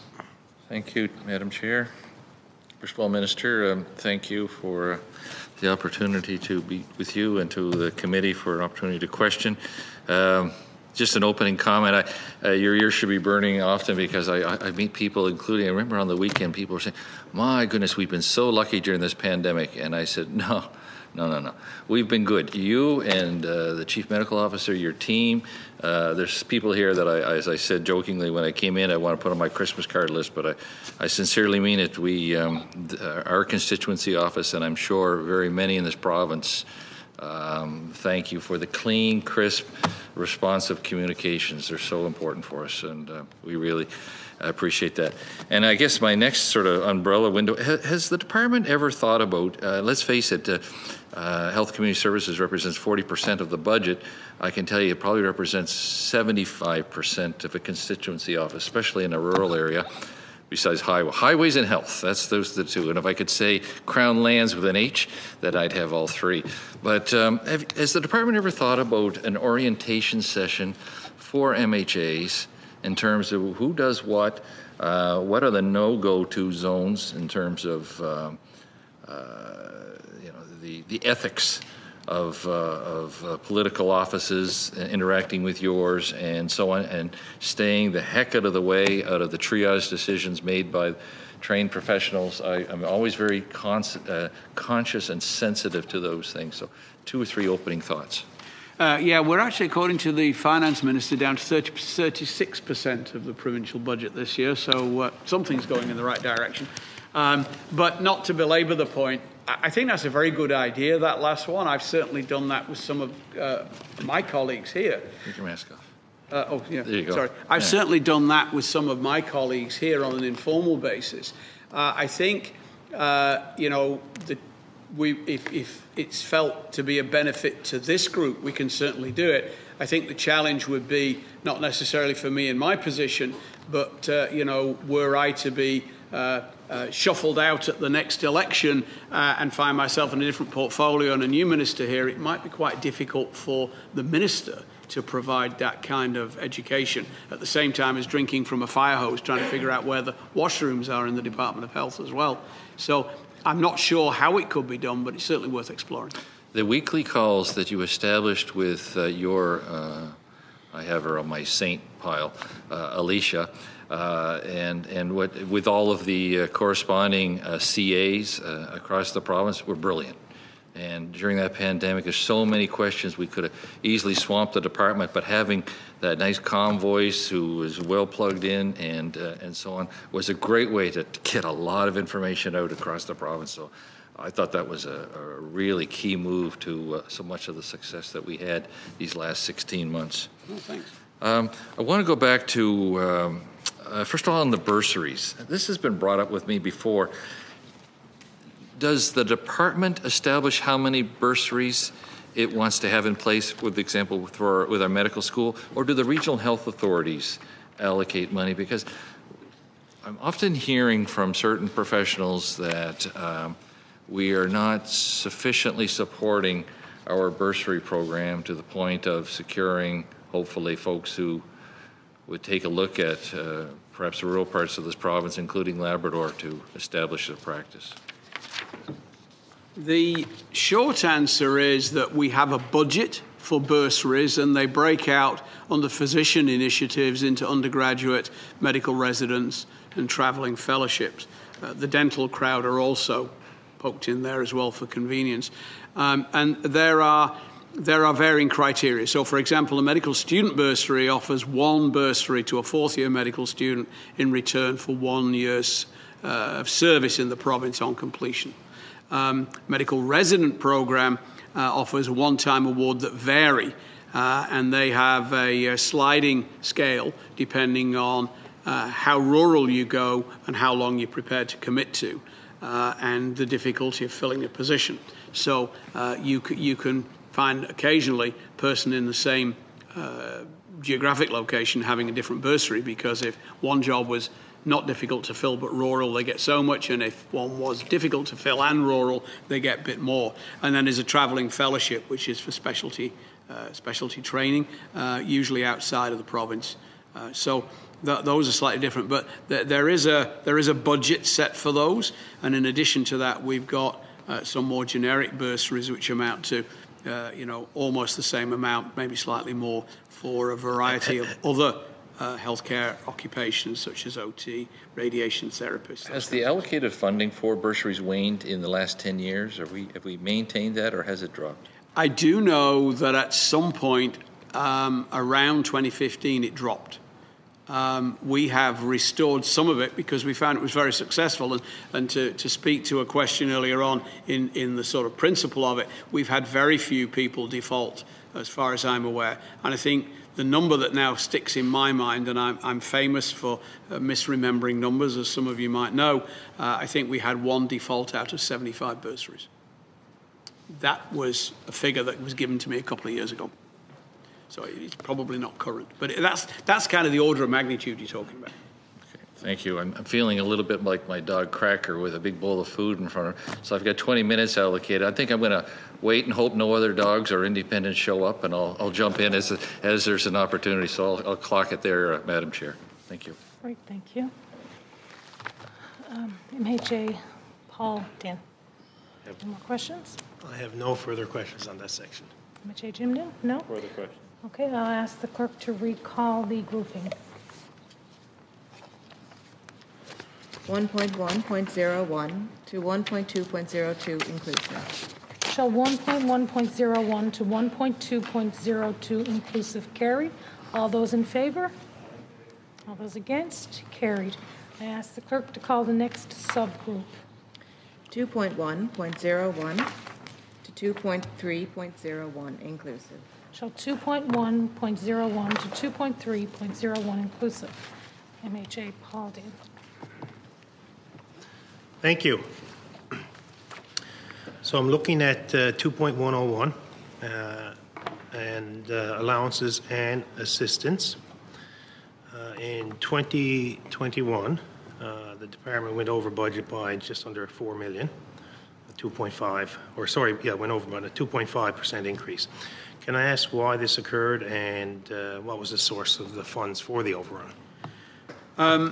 Thank you, Madam Chair. First of all, Minister, um, thank you for uh, the opportunity to be with you and to the committee for an opportunity to question. Um, just an opening comment. I, uh, your ears should be burning often because I, I, I meet people, including, I remember on the weekend, people were saying, my goodness, we've been so lucky during this pandemic. And I said, no, no, no, no. We've been good. You and uh, the Chief Medical Officer, your team, uh, there's people here that I, as I said jokingly when I came in, I want to put on my Christmas card list, but I, I sincerely mean it. We, um, th- our constituency office, and I'm sure very many in this province, um, thank you for the clean, crisp, responsive communications. They're so important for us, and uh, we really appreciate that. And I guess my next sort of umbrella window, ha- has the department ever thought about, uh, let's face it, uh, uh, Health Community Services represents forty percent of the budget. I can tell you it probably represents seventy-five percent of a constituency office, especially in a rural area, besides highway. Highways and health, that's those are the two. And if I could say Crown Lands with an H, then I'd have all three. But um, have, has the department ever thought about an orientation session for M H As in terms of who does what, uh, what are the no-go-to zones in terms of um, uh, you know, the, the ethics of, uh, of uh, political offices interacting with yours and so on, and staying the heck out of the way out of the triage decisions made by trained professionals. I, I'm always very con- uh, conscious and sensitive to those things. So two or three opening thoughts.
Uh, yeah, we're actually, according to the Finance Minister, down to thirty, thirty-six percent of the provincial budget this year, so uh, something's going in the right direction. Um, but not to belabor the point, I think that's a very good idea, that last one. I've certainly done that with some of uh, my colleagues here.
Take your mask off.
Uh, oh, yeah,
there you go.
Sorry. I've
yeah.
certainly done that with some of my colleagues here on an informal basis. Uh, I think, uh, you know, the, we, if, if it's felt to be a benefit to this group, we can certainly do it. I think the challenge would be not necessarily for me in my position, but, uh, you know, were I to be uh, uh, shuffled out at the next election uh, and find myself in a different portfolio and a new minister here, it might be quite difficult for the minister to provide that kind of education at the same time as drinking from a fire hose, trying to figure out where the washrooms are in the Department of Health as well. So I'm not sure how it could be done, but it's certainly worth exploring.
The weekly calls that you established with uh, your, uh, I have her on my saint pile, uh, Alicia, uh, and and what with all of the uh, corresponding uh, C As uh, across the province were brilliant. And during that pandemic, there's so many questions. We could have easily swamped the department, but having that nice calm voice who was well plugged in and uh, and so on was a great way to get a lot of information out across the province. So I thought that was a, a really key move to uh, so much of the success that we had these last sixteen months.
Oh, thanks.
Um, I want to go back to, um, uh, first of all, on the bursaries. This has been brought up with me before. Does the department establish how many bursaries it wants to have in place, with example, with our, with our medical school, or do the regional health authorities allocate money? Because I'm often hearing from certain professionals that um, we are not sufficiently supporting our bursary program to the point of securing, hopefully, folks who would take a look at uh, perhaps rural parts of this province, including Labrador, to establish a practice.
The short answer is that we have a budget for bursaries, and they break out under physician initiatives into undergraduate, medical residence, and travelling fellowships. Uh, the dental crowd are also poked in there as well for convenience. Um, and there are there are varying criteria. So, for example, a medical student bursary offers one bursary to a fourth-year medical student in return for one year's uh, of service in the province on completion. Um, medical resident program uh, offers a one-time award that vary, uh, and they have a, a sliding scale depending on uh, how rural you go and how long you're prepared to commit to. uh, and the difficulty of filling a position. So uh, you, c- you can find occasionally a person in the same uh, geographic location having a different bursary, because if one job was not difficult to fill but rural, they get so much, and if one was difficult to fill and rural, they get a bit more. And then there's a travelling fellowship, which is for specialty uh, specialty training, uh, usually outside of the province. Uh, so th- those are slightly different, but th- there is a there is a budget set for those, and in addition to that, we've got uh, some more generic bursaries which amount to uh, you know almost the same amount, maybe slightly more, for a variety of other Uh, healthcare occupations such as O T, radiation therapists.
Has the allocated funding for bursaries waned in the last ten years? Are we, have we maintained that, or has it dropped?
I do know that at some point um, around twenty fifteen it dropped. Um, we have restored some of it because we found it was very successful. And, and to, to speak to a question earlier on in, in the sort of principle of it, we've had very few people default as far as I'm aware. And I think the number that now sticks in my mind, and I'm, I'm famous for uh, misremembering numbers, as some of you might know, uh, I think we had one default out of seventy-five bursaries. That was a figure that was given to me a couple of years ago. So it's probably not current. But that's, that's kind of the order of magnitude you're talking about.
Thank you. I'm, I'm feeling a little bit like my dog Cracker with a big bowl of food in front of her. So I've got twenty minutes allocated. I think I'm going to wait and hope no other dogs or independents show up, and I'll, I'll jump in as, as there's an opportunity. So I'll, I'll clock it there, uh, Madam Chair. Thank you.
Great, thank you. Um, M H A, Paul Dan. Any more questions?
I have no further questions on that section.
M H A Jimden? No?
Further questions?
Okay, I'll ask the clerk to recall the grouping.
one point one point zero one to one point two point zero two inclusive.
Shall one point one point zero one to one point two point zero two inclusive carry? All those in favor? All those against? Carried. I ask the clerk to call the next subgroup.
two point one point zero one to two point three point zero one inclusive.
Shall two point one point zero one to two point three point zero one inclusive. M H A Paul Dan.
Thank you. So I'm looking at uh, two point one oh one uh, and uh, allowances and assistance. Uh, in twenty twenty-one, uh, the department went over budget by just under four million, two point five, or sorry, yeah, went over by a two point five percent increase. Can I ask why this occurred, and uh, what was the source of the funds for the overrun?
Um,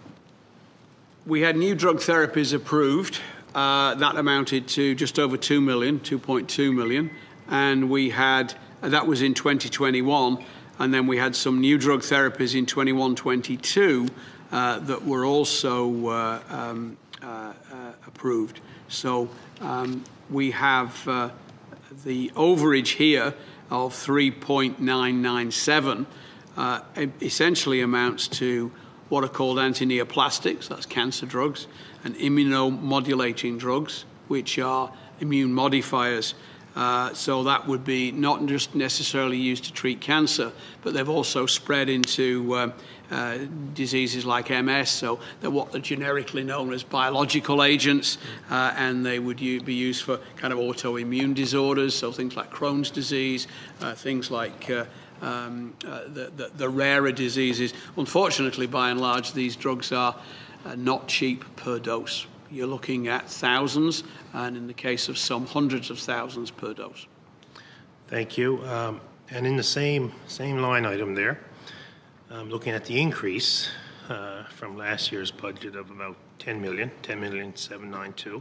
we had new drug therapies approved. Uh, that amounted to just over two million, two point two million. And we had, uh, that was in twenty twenty-one. And then we had some new drug therapies in twenty-one twenty-two uh, that were also uh, um, uh, uh, approved. So um, we have uh, the overage here of three point nine nine seven uh, essentially amounts to what are called antineoplastics, that's cancer drugs, and immunomodulating drugs, which are immune modifiers. Uh, so that would be not just necessarily used to treat cancer, but they've also spread into uh, uh, diseases like M S. So they're what are generically known as biological agents, uh, and they would u- be used for kind of autoimmune disorders, so things like Crohn's disease, uh, things like uh, um, uh, the, the, the rarer diseases. Unfortunately, by and large, these drugs are uh, not cheap per dose. You're looking at thousands, and in the case of some, hundreds of thousands per dose.
Thank you. Um, and in the same same line item there, I'm looking at the increase uh, from last year's budget of about ten million, ten million seven ninety-two.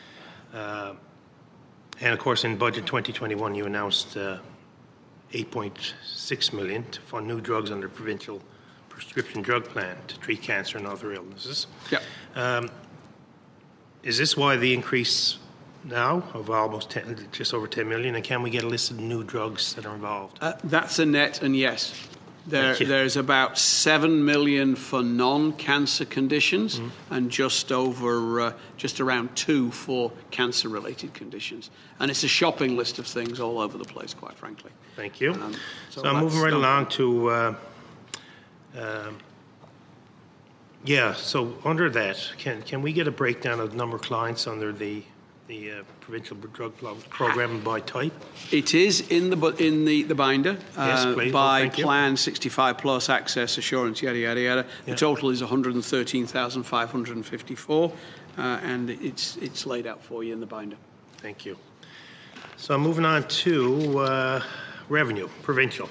Uh, and of course, in budget twenty twenty-one, you announced uh, eight point six million to fund new drugs under provincial prescription drug plan to treat cancer and other illnesses.
Yep.
Um, Is this why the increase now of almost ten, just over ten million? And can we get a list of new drugs that are involved?
Uh, that's a net, and yes. There, there's about seven million for non-cancer conditions, mm-hmm. and just over, uh, just around two for cancer-related conditions. And it's a shopping list of things all over the place, quite frankly.
Thank you.
Um,
so, so I'm moving right along to uh, uh, Yeah, so under that, can, can we get a breakdown of number of clients under the, the uh, provincial drug pro- program by type?
It is in the bu- in the, the binder
Yes,
uh,
please. Oh,
by
thank you.
plan sixty-five plus access assurance yada yada yada.
Yeah.
The total is one hundred thirteen thousand five hundred fifty-four, uh, and it's it's laid out for you in the binder.
Thank you. So I'm moving on to uh, revenue, provincial.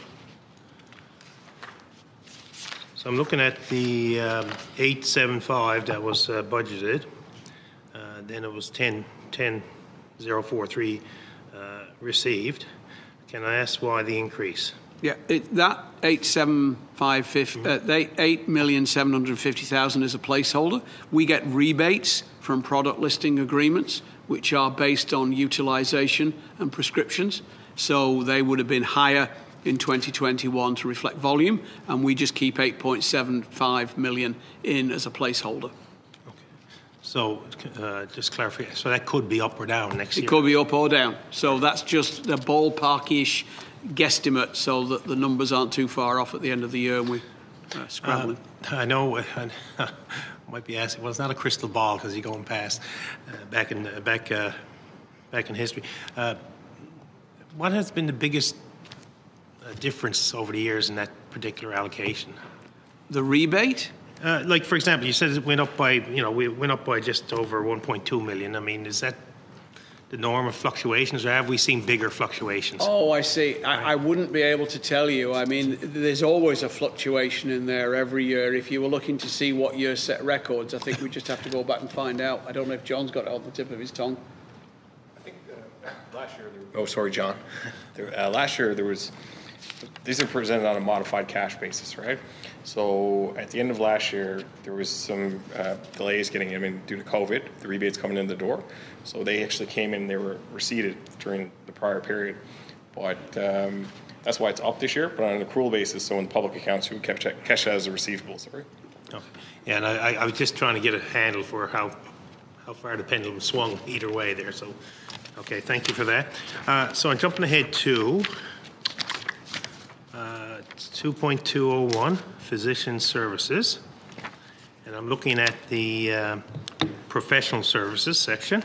So I'm looking at the um, eight seventy-five that was uh, budgeted. Uh, then it was ten thousand forty-three uh, received. Can I ask why the increase?
Yeah, it, that eight seven five fifty, uh, they, eight million seven hundred fifty thousand is a placeholder. We get rebates from product listing agreements, which are based on utilization and prescriptions. So they would have been higher in twenty twenty-one to reflect volume, and we just keep eight point seven five million in as a placeholder.
So uh, just clarify, so that could be up or down next
It
year?
could be up or down. So that's just the ballpark-ish guesstimate, so that the numbers aren't too far off at the end of the year and we're uh, scrambling.
Uh, I know, I might be asking, well, it's not a crystal ball because you're going past uh, back in uh, back uh, back in history. Uh, what has been the biggest uh, difference over the years in that particular allocation?
The rebate?
Uh, like, for example, you said it went up by, you know, we went up by just over one point two million. I mean, is that the norm of fluctuations, or have we seen bigger fluctuations?
Oh, I see. I, I wouldn't be able to tell you. I mean, there's always a fluctuation in there every year. If you were looking to see what year set records, I think we just have to go back and find out. I don't know if John's got it on the tip of his tongue.
I think uh, last year, there, oh, sorry, John. There, uh, last year, there was, these are presented on a modified cash basis, right? So at the end of last year, there was some uh, delays getting them in due to COVID, the rebates coming in the door. So they actually came in, they were receipted during the prior period. But um, that's why it's up this year, but on an accrual basis, so in the public accounts, we kept check, cash as a receivable, sorry.
Okay. Yeah, and I, I was just trying to get a handle for how how far the pendulum swung either way there. So, okay, thank you for that. Uh, so I'm jumping ahead to uh, two point two oh one, physician services. And I'm looking at the uh, professional services section.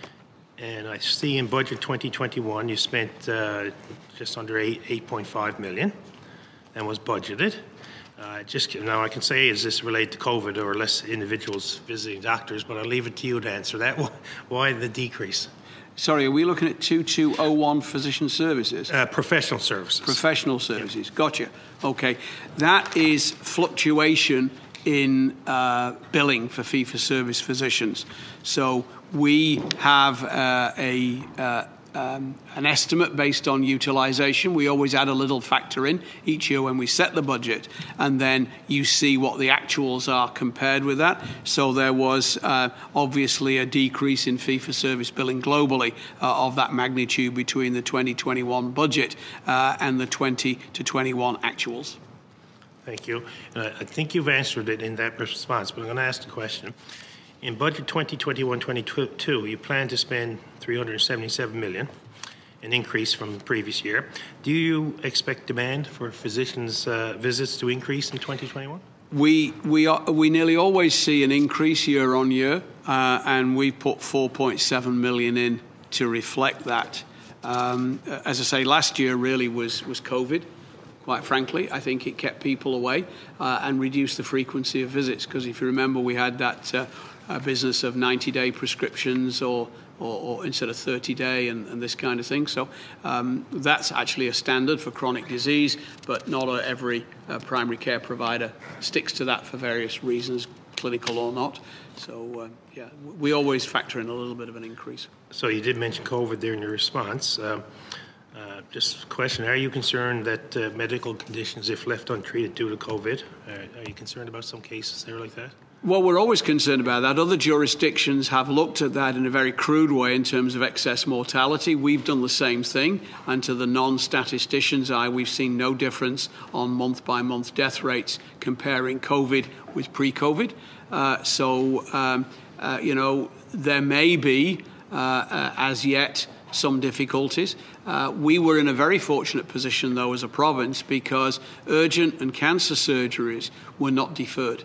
And I see in budget twenty twenty-one, you spent uh, just under eight, eight point five million and was budgeted. Uh, just now, I can say, is this related to COVID or less individuals visiting doctors? But I'll leave it to you to answer that. Why the decrease?
Sorry, are we looking at two two oh one physician services?
Uh, professional services.
Professional services. Yeah. Gotcha. Okay. That is fluctuation in uh, billing for fee-for-service physicians. So we have uh, a uh, um, an estimate based on utilization. We always add a little factor in each year when we set the budget, and then you see what the actuals are compared with that. So there was uh, obviously a decrease in fee-for-service billing globally uh, of that magnitude between the twenty twenty-one budget uh, and the twenty to twenty-one actuals.
Thank you. And I, I think you've answered it in that response, but I'm going to ask the question. In budget twenty twenty-one twenty-two, you plan to spend three hundred seventy-seven million dollars, an increase from the previous year. Do you expect demand for physicians' uh, visits to increase in twenty twenty-one?
We we are, we nearly always see an increase year on year, uh, and we put four point seven million in to reflect that. Um, as I say, last year really was was COVID. Quite frankly, I think it kept people away uh, and reduced the frequency of visits, because if you remember, we had that uh, uh, business of ninety-day prescriptions or, or, or instead of thirty-day and, and this kind of thing. So um, that's actually a standard for chronic disease, but not uh, every uh, primary care provider sticks to that for various reasons, clinical or not. So, uh, yeah, we always factor in a little bit of an increase.
So you did mention COVID there in your response. Um, Uh, just a question, are you concerned that uh, medical conditions, if left untreated due to COVID, uh, are you concerned about some cases there like that?
Well, we're always concerned about that. Other jurisdictions have looked at that in a very crude way in terms of excess mortality. We've done the same thing. And to the non-statistician's eye, we've seen no difference on month-by-month death rates comparing COVID with pre-COVID. Uh, so, um, uh, you know, there may be, uh, uh, as yet, some difficulties. Uh, we were in a very fortunate position, though, as a province, because urgent and cancer surgeries were not deferred.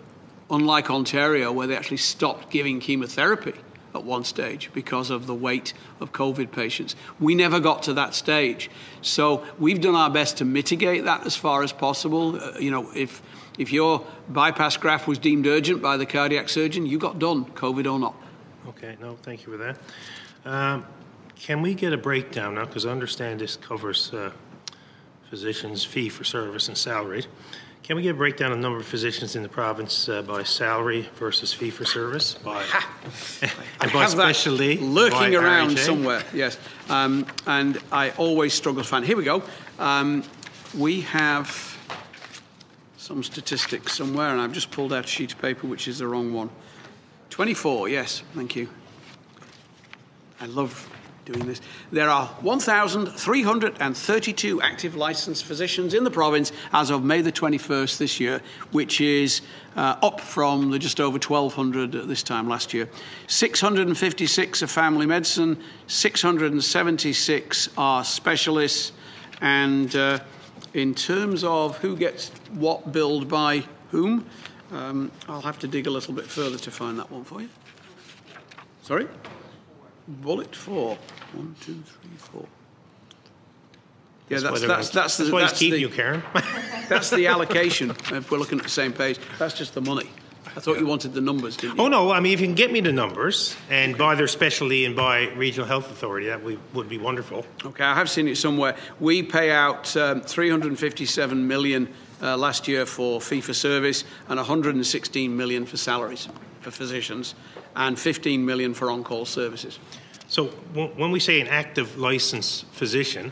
unlike Ontario, where they actually stopped giving chemotherapy at one stage because of the weight of COVID patients. We never got to that stage. So we've done our best to mitigate that as far as possible. Uh, you know, if if your bypass graft was deemed urgent by the cardiac surgeon, you got done, COVID or not.
Okay, no, thank you for that. Um, can we get a breakdown now, because I understand this covers uh, physicians' fee for service and salaried. Can we get a breakdown of the number of physicians in the province uh, by salary versus fee for service? By, and by specialty?
Lurking
by
around
R H A?
somewhere, yes. Um, and I always struggle to find. Here we go. Um, we have some statistics somewhere, and I've just pulled out a sheet of paper, which is the wrong one. twenty-four, yes, thank you. I love doing this. There are one thousand three hundred thirty-two active licensed physicians in the province as of May the twenty-first this year, which is uh, up from the just over twelve hundred at this time last year. six hundred fifty-six are family medicine, six hundred seventy-six are specialists, and uh, in terms of who gets what billed by whom, um, I'll have to dig a little bit further to find that one for you. Sorry? Bullet four. One, two, three, four. Yeah, that's that's that's,
that's
the,
why
that's
he's keeping
the,
you, Karen.
That's the allocation. If we're looking at the same page, that's just the money. I thought you wanted the numbers, didn't you?
Oh no, I mean if you can get me the numbers and by their specialty and by regional health authority, that would, would be wonderful.
Okay, I have seen it somewhere. We pay out um, three hundred fifty-seven million uh, last year for fee for service and one hundred sixteen million for salaries for physicians and fifteen million for on-call services.
So when we say an active licensed physician...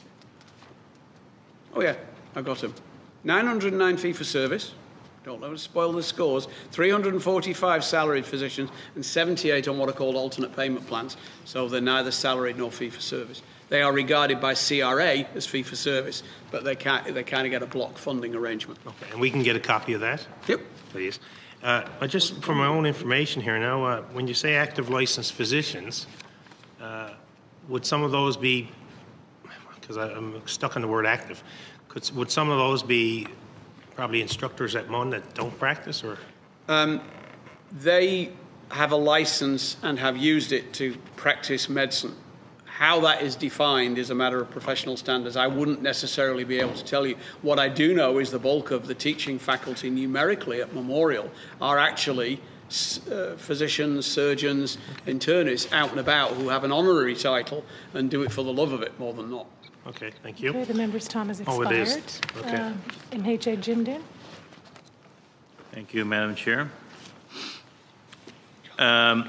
Oh, yeah, I've got them. nine hundred nine fee for service. Don't let us spoil the scores. three hundred forty-five salaried physicians and seventy-eight on what are called alternate payment plans. So they're neither salaried nor fee for service. They are regarded by C R A as fee for service, but they, can't, they kind of get a block funding arrangement.
Okay, and we can get a copy of that?
Yep.
Please. Uh, I just, for my own information here now, uh, when you say active licensed physicians, uh, would some of those be, because I'm stuck on the word active, could, would some of those be probably instructors at M U N that don't practice, or?
Um, they have a license and have used it to practice medicine. How that is defined is a matter of professional standards. I wouldn't necessarily be able to tell you. What I do know is the bulk of the teaching faculty numerically at Memorial are actually uh, physicians, surgeons, internists out and about who have an honorary title and do it for the love of it more than not.
Okay, thank you.
Okay, the member's time has expired.
Oh, it is. Okay.
Uh, M H A Jim Dinn.
Thank you, Madam Chair. Um,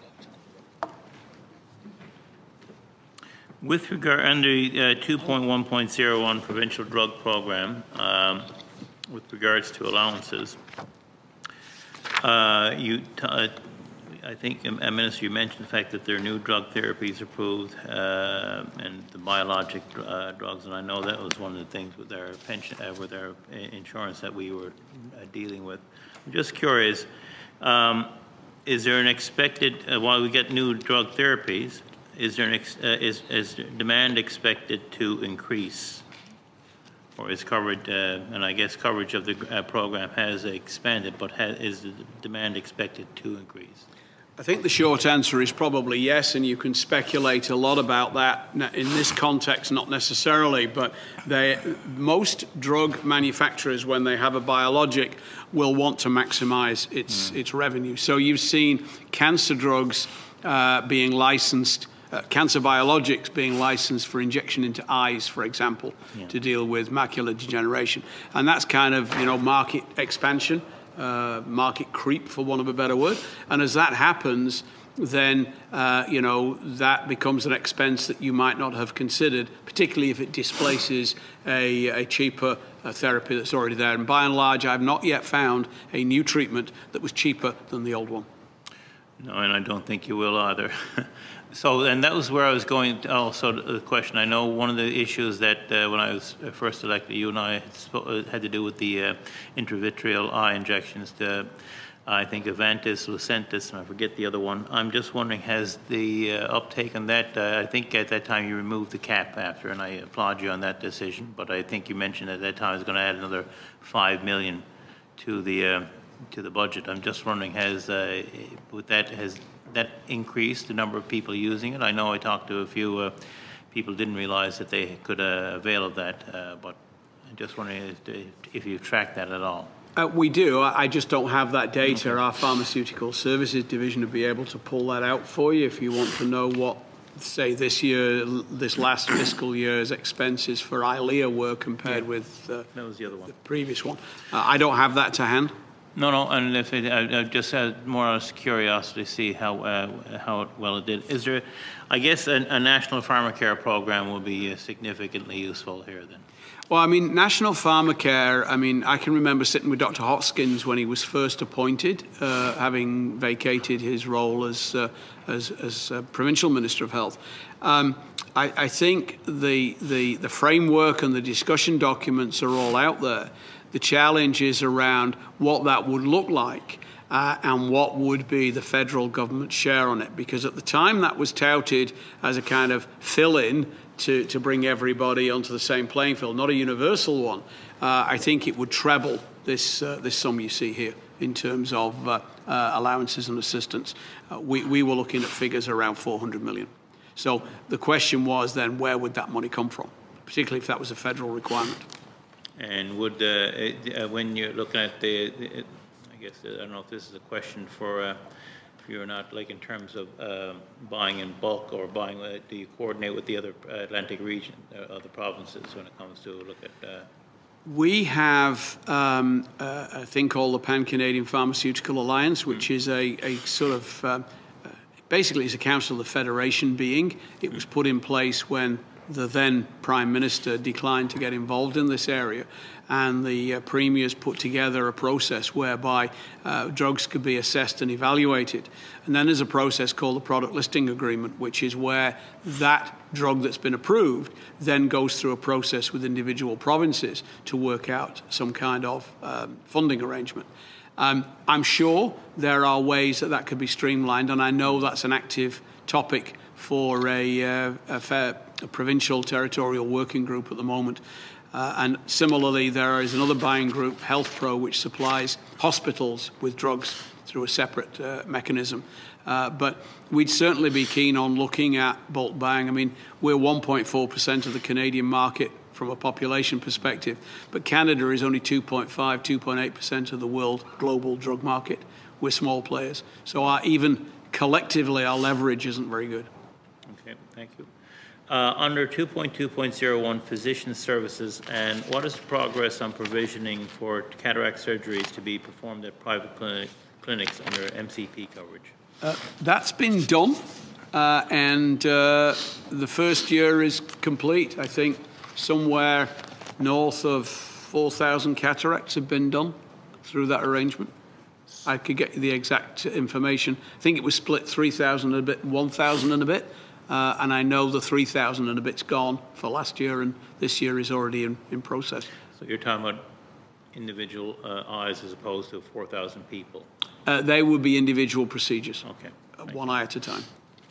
with regard under uh, two point one point oh one provincial drug program, um, with regards to allowances, uh, you t uh, I think, uh, Minister, you mentioned the fact that there are new drug therapies approved uh, and the biologic uh, drugs, and I know that was one of the things with our pension, uh, with our insurance that we were uh, dealing with. I'm just curious, um, is there an expected, uh, while we get new drug therapies, is there an ex uh, is, is demand expected to increase, or is coverage, uh, and I guess coverage of the uh, program has expanded, but has, is the demand expected to increase?
I think the short answer is probably yes, and you can speculate a lot about that in this context, not necessarily, but they, most drug manufacturers, when they have a biologic, will want to maximize its, mm. its revenue. So you've seen cancer drugs uh, being licensed, uh, cancer biologics being licensed for injection into eyes, for example, yeah. to deal with macular degeneration. And that's kind of, you know, market expansion. Uh, market creep, for want of a better word. And as that happens, then, uh, you know, that becomes an expense that you might not have considered, particularly if it displaces a, a cheaper uh, therapy that's already there. And by and large, I've not yet found a new treatment that was cheaper than the old one.
No, and I don't think you will either. So, and that was where I was going to also the question. I know one of the issues that uh, when I was first elected, you and I had, had to do with the uh, intravitreal eye injections to, I think, Aventis, Lucentis, and I forget the other one. I'm just wondering, has the uh, uptake on that, uh, I think at that time you removed the cap after, and I applaud you on that decision, but I think you mentioned at that time it was going to add another five million to the uh, to the budget. I'm just wondering, has uh, with that has that increased the number of people using it? I know I talked to a few uh, people didn't realize that they could uh, avail of that, uh, but I'm just wondering if, if you've tracked that at all.
Uh, we do. I just don't have that data. Okay. Our Pharmaceutical Services Division will be able to pull that out for you if you want to know what, say, this year, this last fiscal year's expenses for EYLEA were compared yeah. with uh,
that was the other one,
the previous one. Uh, I don't have that to hand.
No, no, and if it, I, I just had more out of curiosity to see how uh, how well it did. Is there, I guess, a, a national pharmacare program will be uh, significantly useful here then?
Well, I mean, National Pharmacare, I mean, I can remember sitting with Doctor Hoskins when he was first appointed, uh, having vacated his role as uh, as, as uh, Provincial Minister of Health. Um, I, I think the, the, the framework and the discussion documents are all out there. The challenge is around what that would look like uh, and what would be the federal government share on it. Because at the time that was touted as a kind of fill-in to, to bring everybody onto the same playing field, not a universal one, uh, I think it would treble this, uh, this sum you see here in terms of uh, uh, allowances and assistance. Uh, we, we were looking at figures around four hundred million. So the question was then, where would that money come from, particularly if that was a federal requirement?
And would, uh, uh, when you're looking at the, the, I guess, uh, I don't know if this is a question for, uh, if you're not, like in terms of uh, buying in bulk or buying, uh, do you coordinate with the other Atlantic region, uh, other provinces when it comes to look at? Uh...
We have um, a, a thing called the Pan-Canadian Pharmaceutical Alliance, which mm. is a, a sort of, um, uh, basically it's a council of the federation being. It was put in place when the then Prime Minister declined to get involved in this area, and the uh, premiers put together a process whereby uh, drugs could be assessed and evaluated. And then there's a process called the Product Listing Agreement, which is where that drug that's been approved then goes through a process with individual provinces to work out some kind of um, funding arrangement. Um, I'm sure there are ways that that could be streamlined, and I know that's an active topic for a, uh, a, fair, a provincial territorial working group at the moment. Uh, and similarly, there is another buying group, HealthPro, which supplies hospitals with drugs through a separate uh, mechanism. Uh, but we'd certainly be keen on looking at bulk buying. I mean, we're one point four percent of the Canadian market from a population perspective, but Canada is only two point five, two point eight percent of the world global drug market. We're small players. So our, even collectively, our leverage isn't very good.
Okay, thank you. Uh, under two point two point oh one, physician services, and what is the progress on provisioning for cataract surgeries to be performed at private clinic, clinics under M C P coverage?
Uh, that's been done, uh, and uh, the first year is complete. I think somewhere north of four thousand cataracts have been done through that arrangement. I could get you the exact information. I think it was split three thousand and a bit, one thousand and a bit. Uh, and I know the three thousand and a bit's gone for last year, and this year is already in, in process.
So you're talking about individual uh, eyes as opposed to four thousand people?
Uh, they would be individual procedures.
Okay.
Uh, one eye at a time.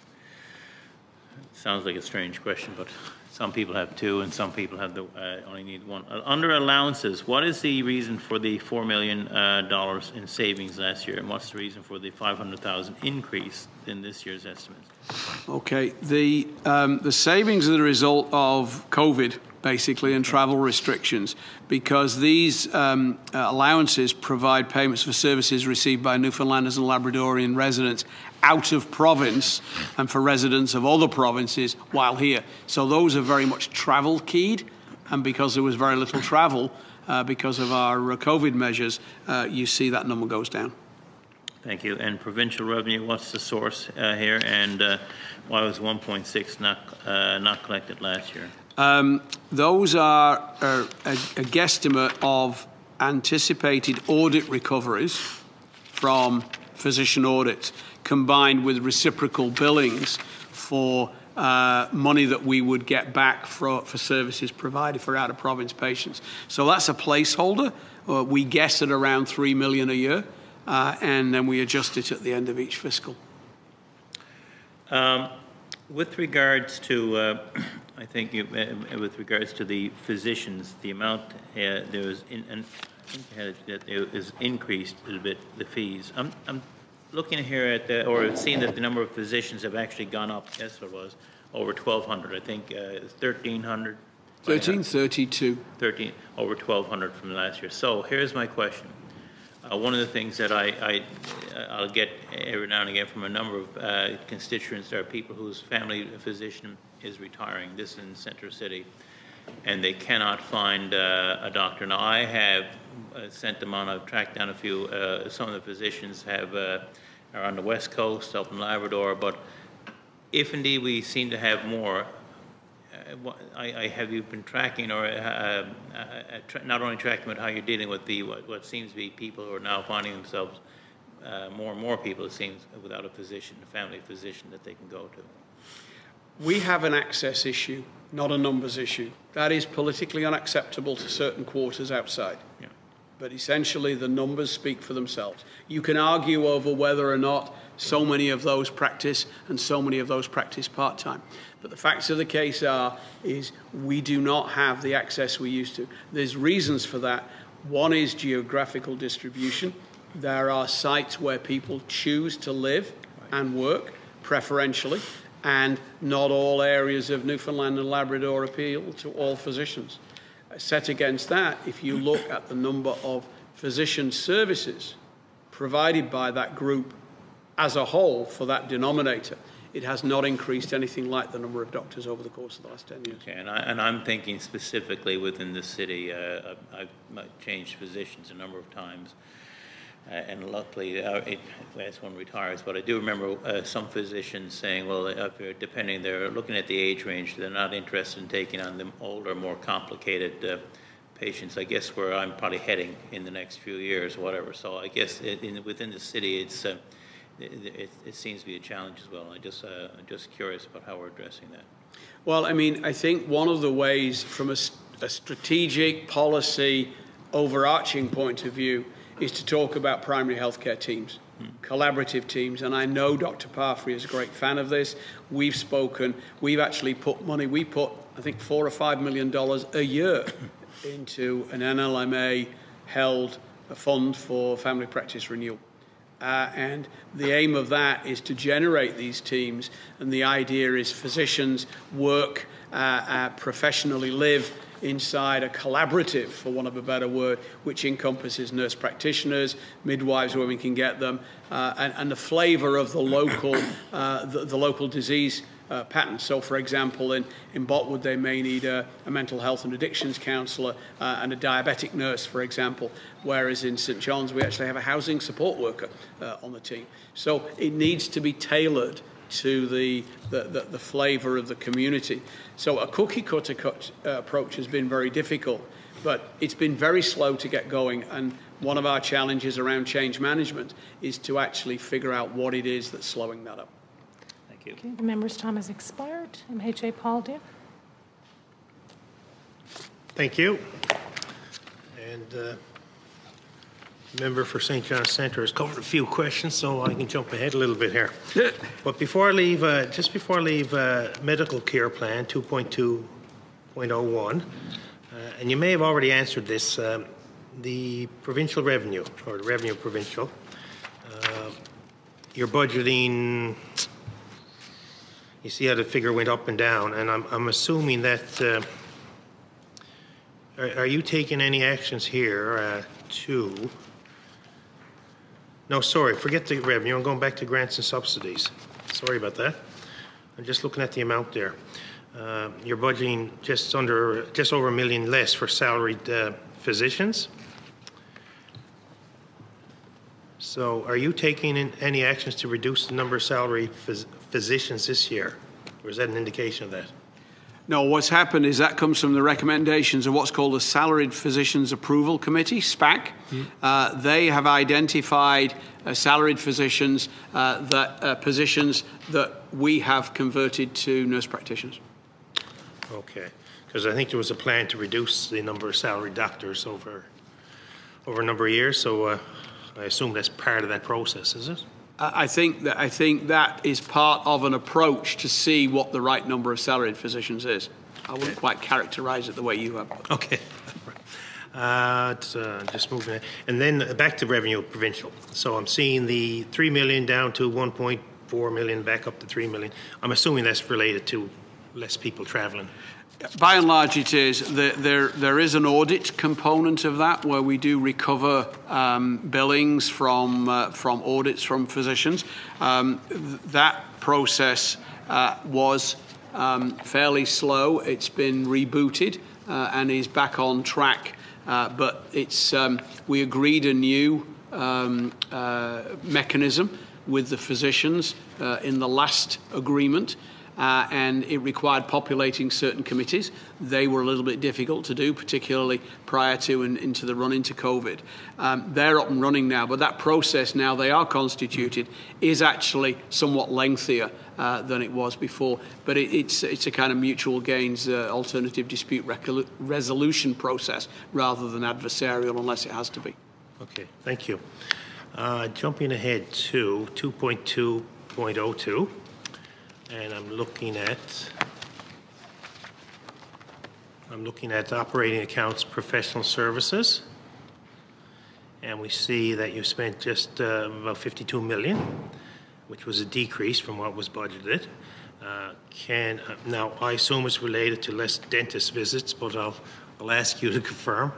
Sounds like a strange question, but some people have two and some people have the, uh, only need one. Uh, under allowances, what is the reason for the four million dollars uh, in savings last year, and what's the reason for the five hundred thousand dollars increase in this year's estimates?
Okay. The, um, the savings are the result of COVID, basically, and travel restrictions, because these um, uh, allowances provide payments for services received by Newfoundlanders and Labradorian residents out of province and for residents of other provinces while here. So those are very much travel keyed, and because there was very little travel uh, because of our uh, COVID measures, uh, you see that number goes down.
Thank you. And provincial revenue, what's the source uh, here, and uh, why was one point six not uh, not collected last year?
Um, those are uh, a, a guesstimate of anticipated audit recoveries from physician audits, combined with reciprocal billings for uh, money that we would get back for, for services provided for out-of-province patients. So that's a placeholder. Uh, we guess at around three million dollars a year, uh, and then we adjust it at the end of each fiscal.
Um, with regards to, uh, I think you, uh, with regards to the physicians, the amount uh, there was in, in think you had it, that it was increased a little bit, the fees. I'm, I'm looking here at the, or seeing that the number of physicians have actually gone up. Yes, it was over twelve hundred. I think uh, thirteen hundred.
thirteen thirty-two.
thirteen, over twelve hundred from last year. So here's my question. Uh, one of the things that I, I, I'll get every now and again from a number of uh, constituents, there are people whose family physician is retiring, this in Center City, and they cannot find uh, a doctor. Now, I have uh, sent them on, I've tracked down a few, uh, some of the physicians have, uh, are on the West Coast, up in Labrador, but if indeed we seem to have more, uh, I, I, have you been tracking, or uh, uh, tra not only tracking, but how you're dealing with the what, what seems to be people who are now finding themselves, uh, more and more people, it seems, without a physician, a family physician that they can go to?
We have an access issue, not a numbers issue. That is politically unacceptable to certain quarters outside.
Yeah.
But essentially, the numbers speak for themselves. You can argue over whether or not so many of those practice and so many of those practice part-time. But the facts of the case are, is we do not have the access we used to. There's reasons for that. One is geographical distribution. There are sites where people choose to live and work preferentially, and not all areas of Newfoundland and Labrador appeal to all physicians. Set against that, if you look at the number of physician services provided by that group as a whole for that denominator, it has not increased anything like the number of doctors over the course of the last ten years.
Okay, and, I, and I'm thinking specifically within the city. Uh, I've, I've changed physicians a number of times, uh, and luckily, uh, it, as one retires, but I do remember uh, some physicians saying, well, if they're depending, they're looking at the age range, they're not interested in taking on the older, more complicated uh, patients. I guess where I'm probably heading in the next few years, or whatever. So I guess it, in, within the city, it's uh, It, it, it seems to be a challenge as well. I just, uh, I'm just curious about how we're addressing that.
Well, I mean, I think one of the ways from a, a strategic policy overarching point of view is to talk about primary healthcare teams, hmm. collaborative teams. And I know Doctor Parfrey is a great fan of this. We've spoken, we've actually put money, we put, I think, four or five million dollars a year into an N L M A held a fund for family practice renewal. Uh, and the aim of that is to generate these teams, and the idea is physicians work, uh, uh, professionally live inside a collaborative, for want of a better word, which encompasses nurse practitioners, midwives where we can get them, uh, and, and the flavour of the local, uh, the, the local disease Uh, pattern. So, for example, in, in Botwood, they may need a, a mental health and addictions counsellor uh, and a diabetic nurse, for example, whereas in Saint John's, we actually have a housing support worker uh, on the team. So it needs to be tailored to the, the, the, the flavour of the community. So a cookie-cutter cut, uh, approach has been very difficult, but it's been very slow to get going, and one of our challenges around change management is to actually figure out what it is that's slowing that up.
Okay, the member's time has expired. M H A Paul Dear.
Thank you. And uh, the member for Saint John's Centre has covered a few questions, so I can jump ahead a little bit here. But before I leave, uh, just before I leave uh, medical care plan two point two point oh one, uh, and you may have already answered this, um, the provincial revenue, or the revenue provincial, uh, you're budgeting. You see how the figure went up and down, and I'm, I'm assuming that, uh, are, are you taking any actions here uh, to, no, sorry, forget the revenue, I'm going back to grants and subsidies. Sorry about that. I'm just looking at the amount there. Uh, you're budgeting just under, just over a million less for salaried uh, physicians. So are you taking in any actions to reduce the number of salaried phys physicians this year? Or is that an indication of that?
No, what's happened is that comes from the recommendations of what's called the Salaried Physicians Approval Committee, SPAC. Mm. Uh, they have identified uh, salaried physicians, uh, that uh, positions that we have converted to nurse practitioners.
Okay, because I think there was a plan to reduce the number of salaried doctors over, over a number of years, so uh, I assume that's part of that process, is it?
I think that I think that is part of an approach to see what the right number of salaried physicians is. I wouldn't quite characterise it the way you have.
Okay. Uh, it's, uh, just moving it. And then back to revenue provincial. So I'm seeing the three million down to one point four million, back up to three million. I'm assuming that's related to less people traveling.
By and large, it is. There, there, there is an audit component of that where we do recover um, billings from uh, from audits from physicians. Um, th- that process uh, was um, fairly slow. It's been rebooted uh, and is back on track. Uh, but it's um, we agreed a new um, uh, mechanism with the physicians uh, in the last agreement. Uh, and it required populating certain committees. They were a little bit difficult to do, particularly prior to and into the run into COVID. Um, they're up and running now, but that process, now they are constituted, is actually somewhat lengthier uh, than it was before. But it, it's, it's a kind of mutual gains uh, alternative dispute recol- resolution process rather than adversarial, unless it has to be.
Okay, thank you. Uh, jumping ahead to two point two point oh two. And I'm looking at, I'm looking at operating accounts professional services. And we see that you spent just uh, about fifty-two million, which was a decrease from what was budgeted. Uh, can, uh, now, I assume it's related to less dentist visits, but I'll, I'll ask you to confirm.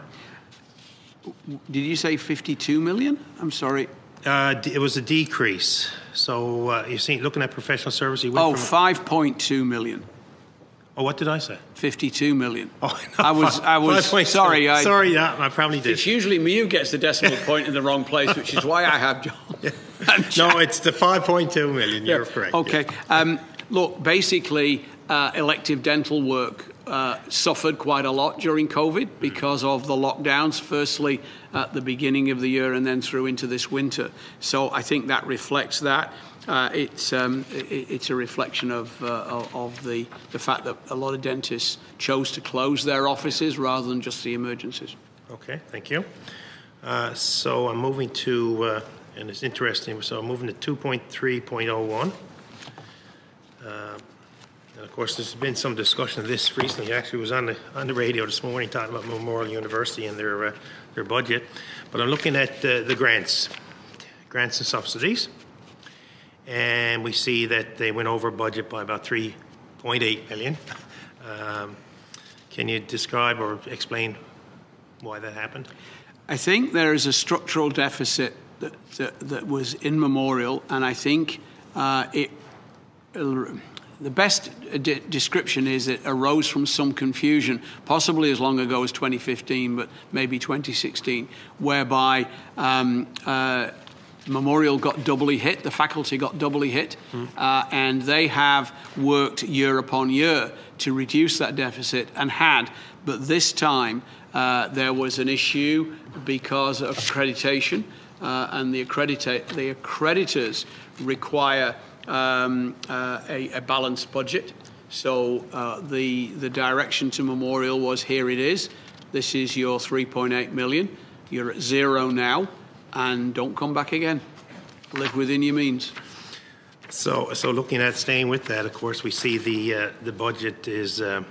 Did you say fifty-two million? I'm sorry.
Uh, it was a decrease. So uh, you're seeing, looking at professional services. You went
Oh,
from
five point two million.
Oh, what did I say?
fifty-two million.
Oh, no,
I was, I was
five,
sorry. I,
sorry, yeah, I probably did.
It's usually me who gets the decimal point in the wrong place, which is why I have John.
No, it's the five point two million. You're
Yeah.
correct.
Okay. Um, look, basically, uh, elective dental work uh, suffered quite a lot during COVID because of the lockdowns, firstly at the beginning of the year and then through into this winter. So I think that reflects that. Uh, it's um, it, it's a reflection of uh, of the the fact that a lot of dentists chose to close their offices rather than just the emergencies.
Okay, thank you. Uh, so I'm moving to, uh, and it's interesting. So I'm moving to two point three point oh one. Uh, and of course, there's been some discussion of this recently. Actually, it was on the on the radio this morning talking about Memorial University and their uh, their budget. But I'm looking at uh, the grants, grants and subsidies. And we see that they went over budget by about three point eight million. Um, can you describe or explain why that happened?
I think there is a structural deficit that, that, that was in Memorial, and I think uh, it. The best de- description is it arose from some confusion, possibly as long ago as twenty fifteen, but maybe twenty sixteen, whereby um, uh, Memorial got doubly hit, the faculty got doubly hit, mm. uh, and they have worked year upon year to reduce that deficit and had, but this time uh, there was an issue because of accreditation, uh, and the, accredita- the accreditors require um, uh, a, a balanced budget. So uh, the, the direction to Memorial was, here it is, this is your three point eight million, you're at zero now, and don't come back again. Live within your means.
So, so looking at staying with that, of course, we see the uh, the budget is uh,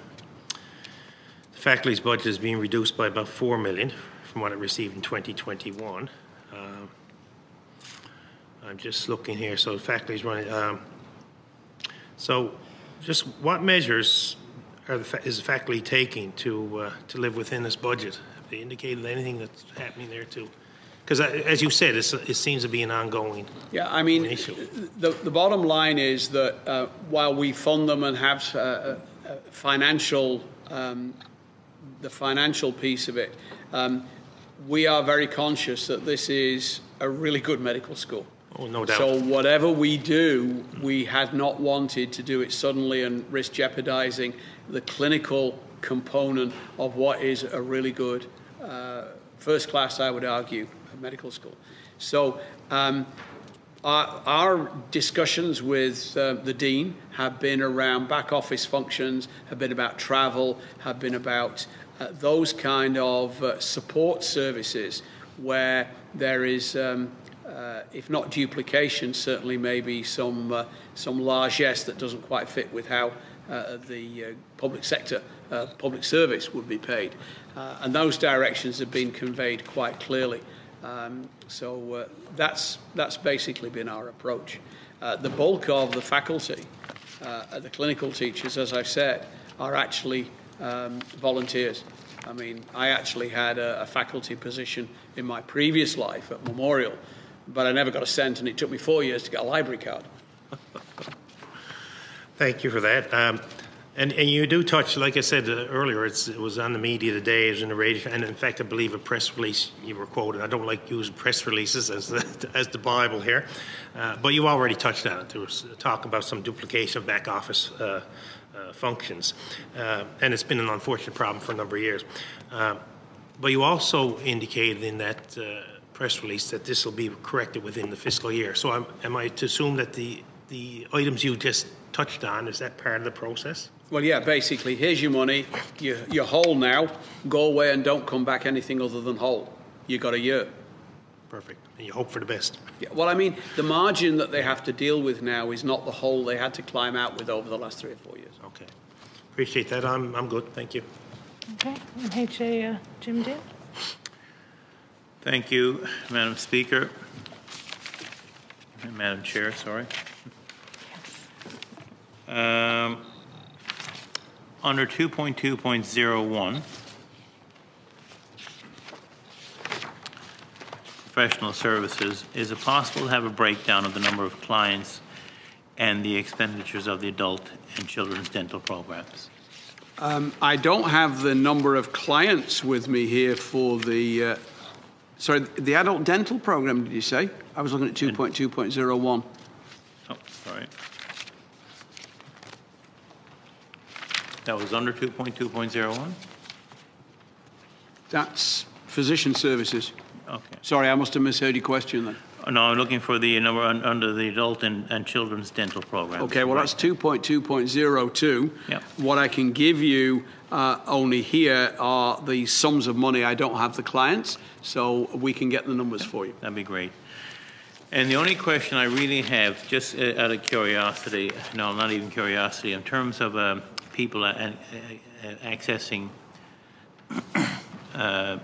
the faculty's budget is being reduced by about four million from what it received in twenty twenty-one. Uh, I'm just looking here. So the faculty's running. Um, so, just what measures are the fa- is the faculty taking to uh, to live within this budget? Have they indicated anything that's happening there too? Because, as you said, it's, it seems to be an ongoing
Yeah, I mean,
issue.
The, the bottom line is that uh, while we fund them and have uh, uh, financial, um, the financial piece of it, um, we are very conscious that this is a really good medical school.
Oh, no doubt.
So whatever we do, we had not wanted to do it suddenly and risk jeopardizing the clinical component of what is a really good, uh, first class, I would argue, medical school. So um, our, our discussions with uh, the Dean have been around back office functions, have been about travel, have been about uh, those kind of uh, support services where there is, um, uh, if not duplication, certainly maybe some, uh, some largesse that doesn't quite fit with how uh, the uh, public sector, uh, public service would be paid. Uh, and those directions have been conveyed quite clearly. Um, so uh, that's, that's basically been our approach. Uh, the bulk of the faculty, uh, the clinical teachers, as I've said, are actually um, volunteers. I mean, I actually had a, a faculty position in my previous life at Memorial, but I never got a cent, and it took me four years to get a library card.
Thank you for that. Um, and, and you do touch, like I said uh, earlier, it's, it was on the media today, it was in the radio, and in fact, I believe a press release you were quoted. I don't like using press releases as the, as the Bible here, uh, but you already touched on it. There was talk about some duplication of back office uh, uh, functions, uh, and it's been an unfortunate problem for a number of years. Uh, but you also indicated in that uh, press release that this will be corrected within the fiscal year. So am, am I to assume that the, the items you just touched on, is that part of the process?
Well, yeah, basically, here's your money, you're, you're whole now, go away and don't come back anything other than whole. You got a year.
Perfect. And you hope for the best.
Yeah, well, I mean, the margin that they have to deal with now is not the hole they had to climb out with over the last three or four years.
Okay. Appreciate that. I'm, I'm good. Thank you.
Okay. M H A, uh, Jim Dale.
Thank you, Madam Speaker. Madam Chair, sorry. Um, under two point two point zero one, professional services, is it possible to have a breakdown of the number of clients and the expenditures of the adult and children's dental programs?
Um, I don't have the number of clients with me here for the, uh, sorry, the adult dental program, did you say? I was looking at two point two point zero one.
Oh, sorry. That was under two point two point zero one?
That's physician services.
Okay.
Sorry, I must have misheard your question then.
Oh, no, I'm looking for the number un, under the adult and, and children's dental programs.
Okay, well,
right.
that's two point two point zero two.
Yep.
What I can give you uh, only here are the sums of money. I don't have the clients, so we can get the numbers for you.
That'd be great. And the only question I really have, just uh, out of curiosity, no, not even curiosity, in terms of um, people uh, uh, accessing uh,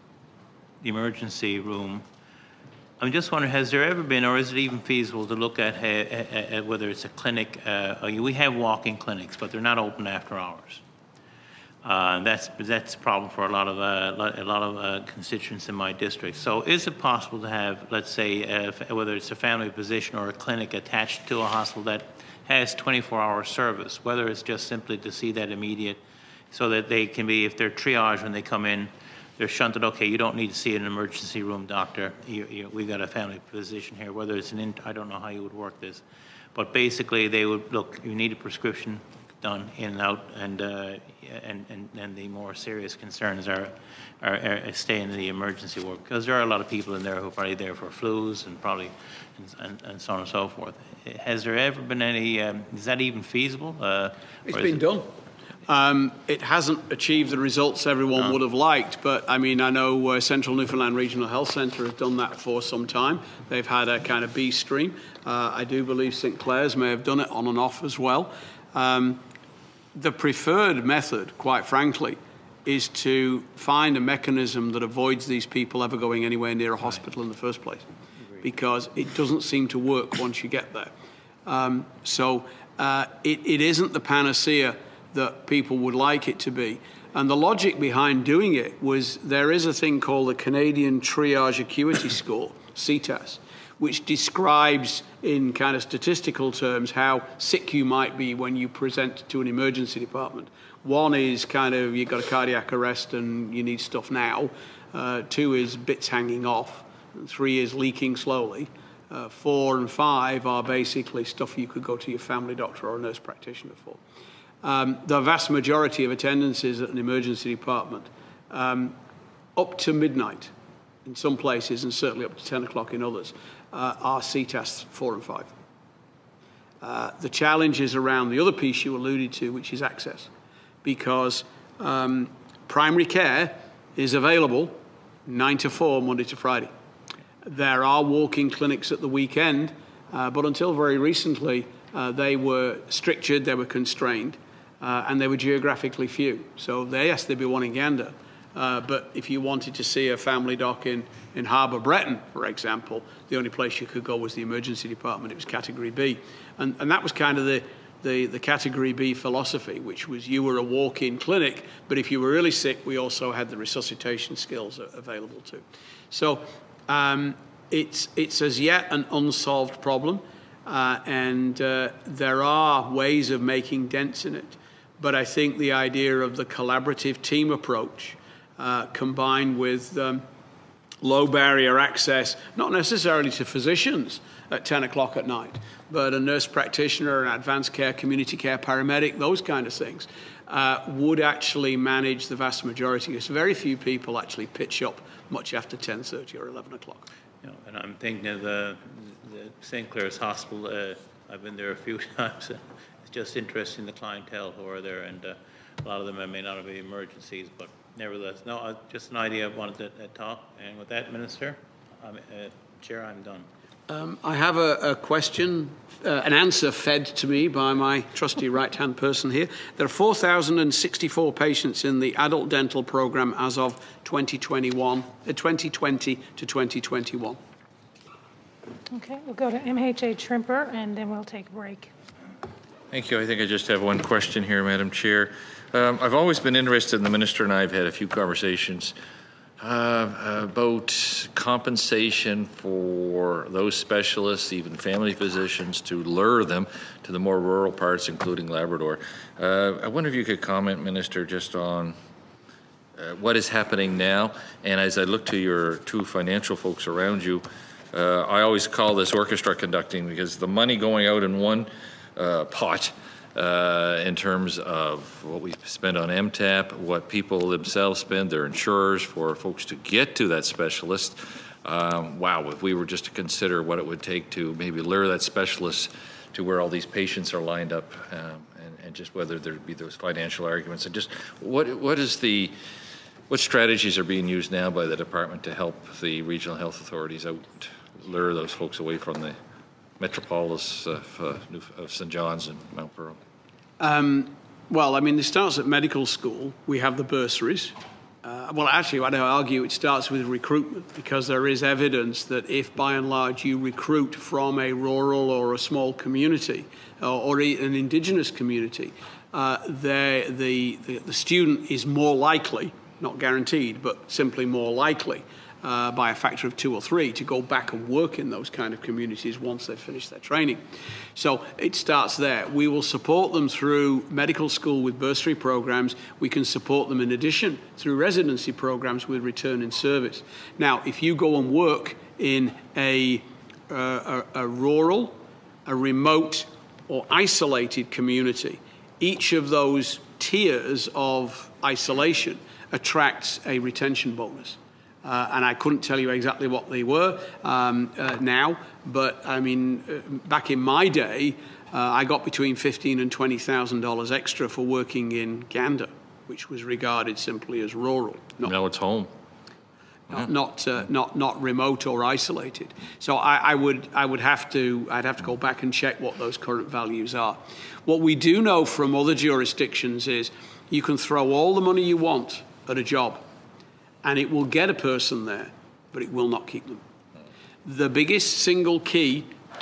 the emergency room, I'm just wondering, has there ever been, or is it even feasible to look at, uh, at, at whether it's a clinic, uh, we have walk-in clinics, but they're not open after hours. Uh, that's that's a problem for a lot of uh, a lot of uh, constituents in my district. So, is it possible to have, let's say, uh, whether it's a family physician or a clinic attached to a hospital that has twenty-four hour service, whether it's just simply to see that immediate, so that they can be, if they're triaged when they come in, they're shunted. Okay, you don't need to see an emergency room doctor. You, you, we've got a family physician here. Whether it's an, in, I don't know how you would work this, but basically they would look. You need a prescription done in and out, and uh, and, and and the more serious concerns are, are, are stay in the emergency ward, because there are a lot of people in there who are probably there for flus and probably and, and, and so on and so forth. Has there ever been any? Um, is that even feasible? Uh,
it's been it, done. Um, it hasn't achieved the results everyone no. would have liked, but I mean, I know uh, Central Newfoundland Regional Health Centre has done that for some time. They've had a kind of B stream. Uh, I do believe Saint Clair's may have done it on and off as well. Um, the preferred method, quite frankly, is to find a mechanism that avoids these people ever going anywhere near a hospital in the first place, because it doesn't seem to work once you get there. Um, so uh, it, it isn't the panacea that people would like it to be. And the logic behind doing it was there is a thing called the Canadian Triage Acuity Score, C T A S, which describes in kind of statistical terms how sick you might be when you present to an emergency department. One is kind of you've got a cardiac arrest and you need stuff now. Uh, two is bits hanging off. And three is leaking slowly. Uh, four and five are basically stuff you could go to your family doctor or a nurse practitioner for. Um, the vast majority of attendances at an emergency department, um, up to midnight in some places and certainly up to ten o'clock in others, uh, are C T A S four and five. Uh, the challenge is around the other piece you alluded to, which is access, because um, primary care is available nine to four, Monday to Friday. There are walk-in clinics at the weekend, uh, but until very recently, uh, they were strictured, they were constrained. uh, and they were geographically few. So, they, yes, there'd be one in Gander. Uh, but if you wanted to see a family doc in, in Harbour Breton, for example, the only place you could go was the emergency department. It was Category B. And, and that was kind of the, the, the Category B philosophy, which was you were a walk-in clinic, but if you were really sick, we also had the resuscitation skills available too. So um, it's, it's as yet an unsolved problem, uh, and uh, there are ways of making dents in it. But I think the idea of the collaborative team approach Uh, combined with um, low barrier access, not necessarily to physicians at ten o'clock at night, but a nurse practitioner, an advanced care, community care paramedic, those kind of things, uh, would actually manage the vast majority, because very few people actually pitch up much after ten thirty or eleven o'clock.
You know, and I'm thinking of the, the Saint Clair's Hospital. Uh, I've been there a few times. It's just interesting, the clientele who are there, and uh, a lot of them may not be emergencies, but nevertheless, no, uh, just an idea I wanted to uh, talk. And with that, Minister, um, uh, Chair, I'm done.
Um, I have a, a question, uh, an answer fed to me by my trusty right-hand person here. There are four thousand sixty-four patients in the adult dental program as of twenty twenty-one, uh, twenty twenty to twenty twenty-one.
Okay, we'll go to M H A Trimper, and then we'll take a break.
Thank you. I think I just have one question here, Madam Chair. Um, I've always been interested, and the Minister and I have had a few conversations uh, about compensation for those specialists, even family physicians, to lure them to the more rural parts, including Labrador. Uh, I wonder if you could comment, Minister, just on uh, what is happening now. And as I look to your two financial folks around you, uh, I always call this orchestra conducting, because the money going out in one uh, pot Uh, in terms of what we spend on M TAP, what people themselves spend, their insurers, for folks to get to that specialist. Um, wow, if we were just to consider what it would take to maybe lure that specialist to where all these patients are lined up, um, and, and just whether there'd be those financial arguments, and just what what is the what strategies are being used now by the department to help the regional health authorities out, lure those folks away from the metropolis of, uh, of Saint John's and Mount Pearl?
Um, well, I mean, it starts at medical school. We have the bursaries. Uh, well, actually, I'd argue it starts with recruitment, because there is evidence that if, by and large, you recruit from a rural or a small community, or, or an indigenous community, uh, the, the, the student is more likely, not guaranteed, but simply more likely, Uh, by a factor of two or three, to go back and work in those kind of communities once they've finished their training. So it starts there. We will support them through medical school with bursary programs. We can support them in addition through residency programs with return in service. Now, if you go and work in a, uh, a, a rural, a remote, or isolated community, each of those tiers of isolation attracts a retention bonus. Uh, and I couldn't tell you exactly what they were um, uh, now, but I mean, uh, back in my day, uh, I got between fifteen and twenty thousand dollars extra for working in Gander, which was regarded simply as rural.
Not, now it's home.
Not yeah. not, uh, not not remote or isolated. So I, I would I would have to I'd have to go back and check what those current values are. What we do know from other jurisdictions is you can throw all the money you want at a job, and it will get a person there, but it will not keep them. The biggest single key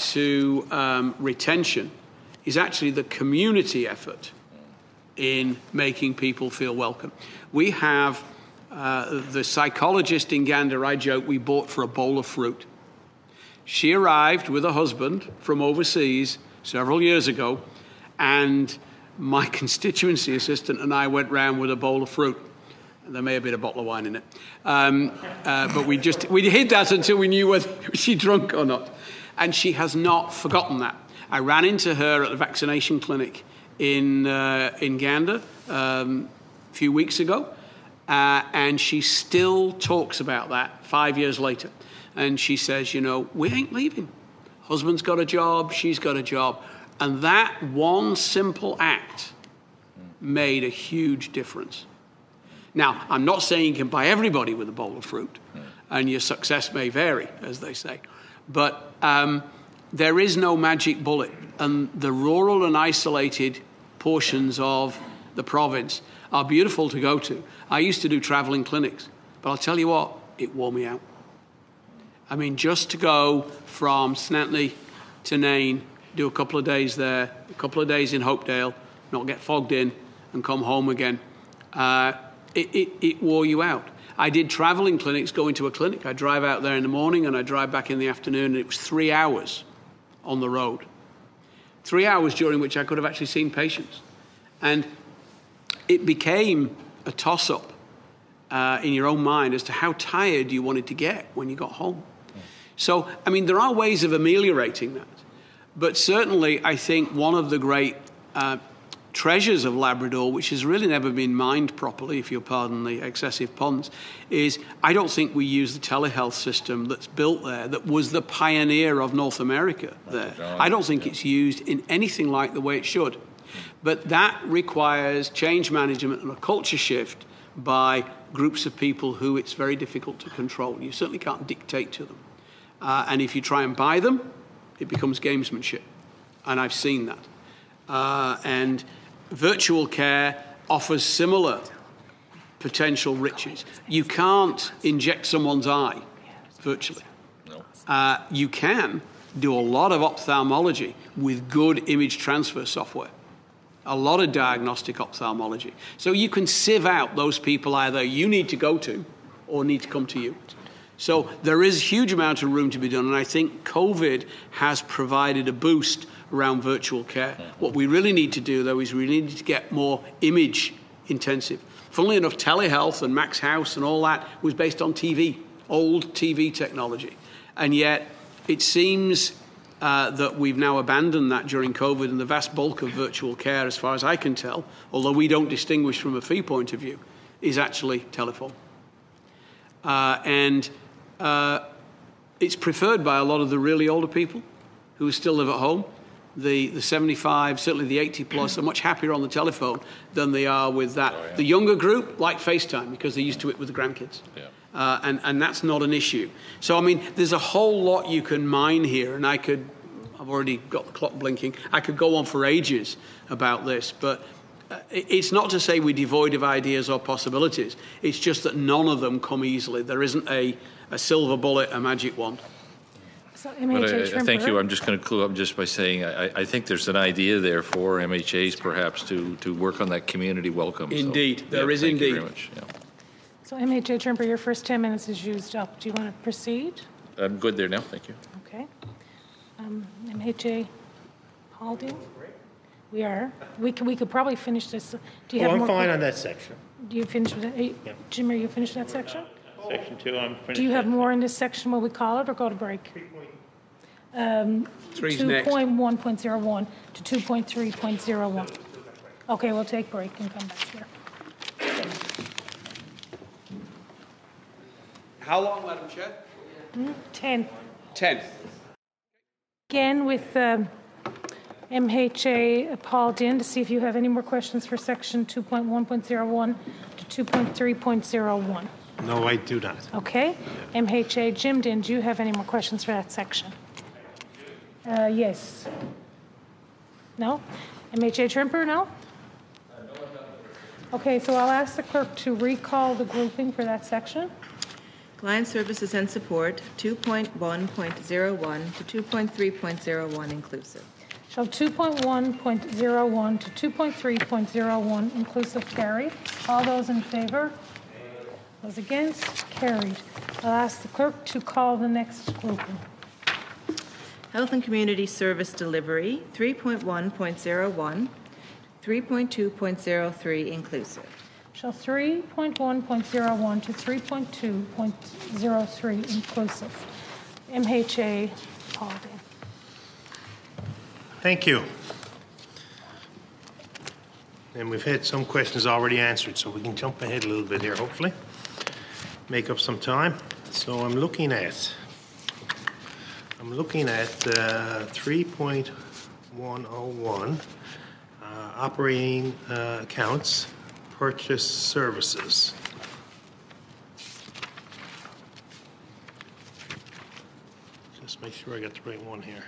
to um, retention is actually the community effort in making people feel welcome. We have uh, the psychologist in Gander, I joke, we bought for a bowl of fruit. She arrived with her husband from overseas several years ago, and my constituency assistant and I went round with a bowl of fruit. There may have been a bottle of wine in it. Um, uh, but we just, we hid that until we knew whether she drunk or not. And she has not forgotten that. I ran into her at the vaccination clinic in, uh, in Gander um, a few weeks ago. Uh, and she still talks about that five years later. And she says, you know, we ain't leaving. Husband's got a job, she's got a job. And that one simple act made a huge difference. Now, I'm not saying you can buy everybody with a bowl of fruit, and your success may vary, as they say. But um, there is no magic bullet. And the rural and isolated portions of the province are beautiful to go to. I used to do traveling clinics, but I'll tell you what, it wore me out. I mean, just to go from Snantley to Nain, do a couple of days there, a couple of days in Hopedale, not get fogged in, and come home again, uh, it, it, it wore you out. I did traveling clinics, going to a clinic. I drive out there in the morning and I drive back in the afternoon, and it was three hours on the road. Three hours during which I could have actually seen patients. And it became a toss-up uh, in your own mind as to how tired you wanted to get when you got home. So, I mean, there are ways of ameliorating that. But certainly, I think one of the great uh, treasures of Labrador, which has really never been mined properly, if you'll pardon the excessive puns, is I don't think we use the telehealth system that's built there, that was the pioneer of North America there. I don't think it's used in anything like the way it should. But that requires change management and a culture shift by groups of people who it's very difficult to control. You certainly can't dictate to them. Uh, and if you try and buy them, it becomes gamesmanship. And I've seen that. Uh, and virtual care offers similar potential riches. You can't inject someone's eye virtually.
No.
Uh, you can do a lot of ophthalmology with good image transfer software, a lot of diagnostic ophthalmology. So you can sieve out those people either you need to go to or need to come to you. So there is a huge amount of room to be done, and I think COVID has provided a boost around virtual care. What we really need to do, though, is we need to get more image intensive. Funnily enough, telehealth and Max House and all that was based on T V, old T V technology. And yet it seems uh, that we've now abandoned that during COVID, and the vast bulk of virtual care, as far as I can tell, although we don't distinguish from a fee point of view, is actually telephone. Uh, and uh, it's preferred by a lot of the really older people who still live at home. The, the seventy-five, certainly the eighty plus, are much happier on the telephone than they are with that. Oh, yeah. The younger group like FaceTime because they're used to it with the grandkids. Yeah. Uh, and, and that's not an issue. So, I mean, there's a whole lot you can mine here, and I could, I've already got the clock blinking, I could go on for ages about this, but uh, it's not to say we're devoid of ideas or possibilities. It's just that none of them come easily. There isn't a, a silver bullet, a magic wand.
So M H A
But I, I thank you. I'm just going to clue up just by saying I, I think there's an idea there for M H As perhaps to, to work on that community welcome.
Indeed,
so,
there
yeah,
is
thank
indeed.
You very much. Yeah.
So M H A Trimper, your first ten minutes is used up. Do you want to proceed?
I'm good there now. Thank you.
Okay. Um, M H A Paulding? We are. We could, we could probably finish this. Do you
Oh,
have
I'm
more
fine
que-
on that section.
Do you finish with that?
Yeah.
Jim, are you finished with that section?
Section two, I'm finished.
Do you have more in this section? Will we call it or go to break? Um,
Three's
two
next.
point one point zero one to two point three point zero one. Okay, we'll take break and come back here.
How long, Madam Chair?
Hmm? Ten.
Ten.
Again with um, M H A Paul Din to see if you have any more questions for section two point one point zero one to two point three point zero one.
No, I do not.
Okay. M H A Jim Din, do you have any more questions for that section? Uh, yes. No? M H A Trimper, no? Okay, so I'll ask the clerk to recall the grouping for that section.
Client services and support, two point one point zero one to two point three point zero one inclusive.
Shall two point one point zero one to two point three point zero one inclusive carry? All those in favor? Those against? Carried. I'll ask the clerk to call the next grouping.
Health and Community Service Delivery, three point one point zero one, three point two point zero three inclusive.
Shall three point one point zero one to three point two point zero three inclusive. M H A Paulding.
Thank you. And we've had some questions already answered, so we can jump ahead a little bit here, hopefully. Make up some time. So I'm looking at, I'm looking at uh, three point one oh one, uh, operating uh, accounts, purchase services. Just make sure I got the right one here.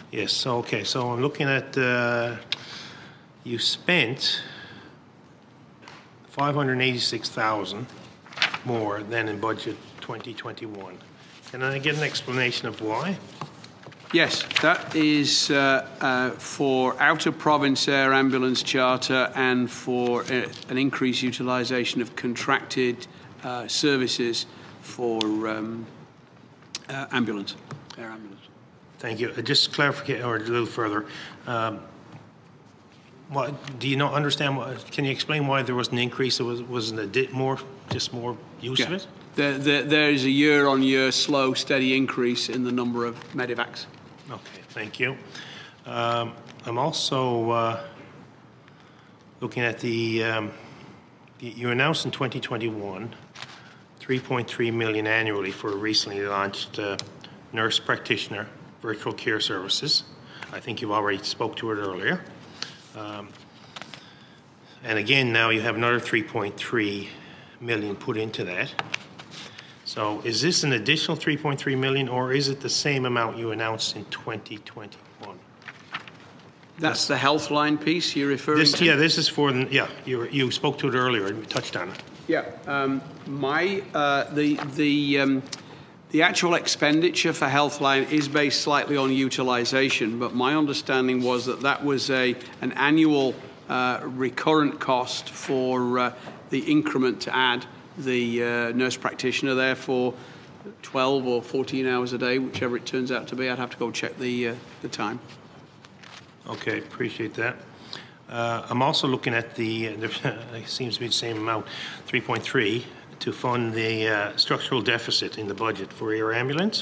Yes, okay, so I'm looking at, uh, you spent five hundred eighty-six thousand more than in budget twenty twenty-one. Can I get an explanation of why?
Yes, that is uh, uh, for out-of-province air ambulance charter and for uh, an increased utilisation of contracted uh, services for um, uh, ambulance, air ambulance.
Thank you. Uh, Just clarification, or a little further. Um, what, do you not understand? What, can you explain why there was an increase? It was wasn't a bit more, just more use of
Yeah.
it?
There, there, there is a year-on-year slow, steady increase in the number of medevacs.
Okay, thank you. Um, I'm also uh, looking at the, um, the, you announced in twenty twenty-one three point three million dollars annually for a recently launched uh, nurse practitioner virtual care services. I think you already spoke to it earlier. Um, and again, now you have another three point three million dollars put into that. So is this an additional three point three million dollars, or is it the same amount you announced in twenty twenty-one?
That's the Healthline piece you're referring
This,
to?
yeah, this is for, the, yeah, you, were- you spoke to it earlier and we touched on it.
Yeah. Um, my, uh, the, the, um, the actual expenditure for Healthline is based slightly on utilisation, but my understanding was that that was a, an annual uh, recurrent cost for uh, the increment to add the uh, nurse practitioner there for twelve or fourteen hours a day, whichever it turns out to be. I'd have to go check the, uh, the time.
Okay, appreciate that. Uh, I'm also looking at the, uh, there it seems to be the same amount, three point three, to fund the uh, structural deficit in the budget for air ambulance.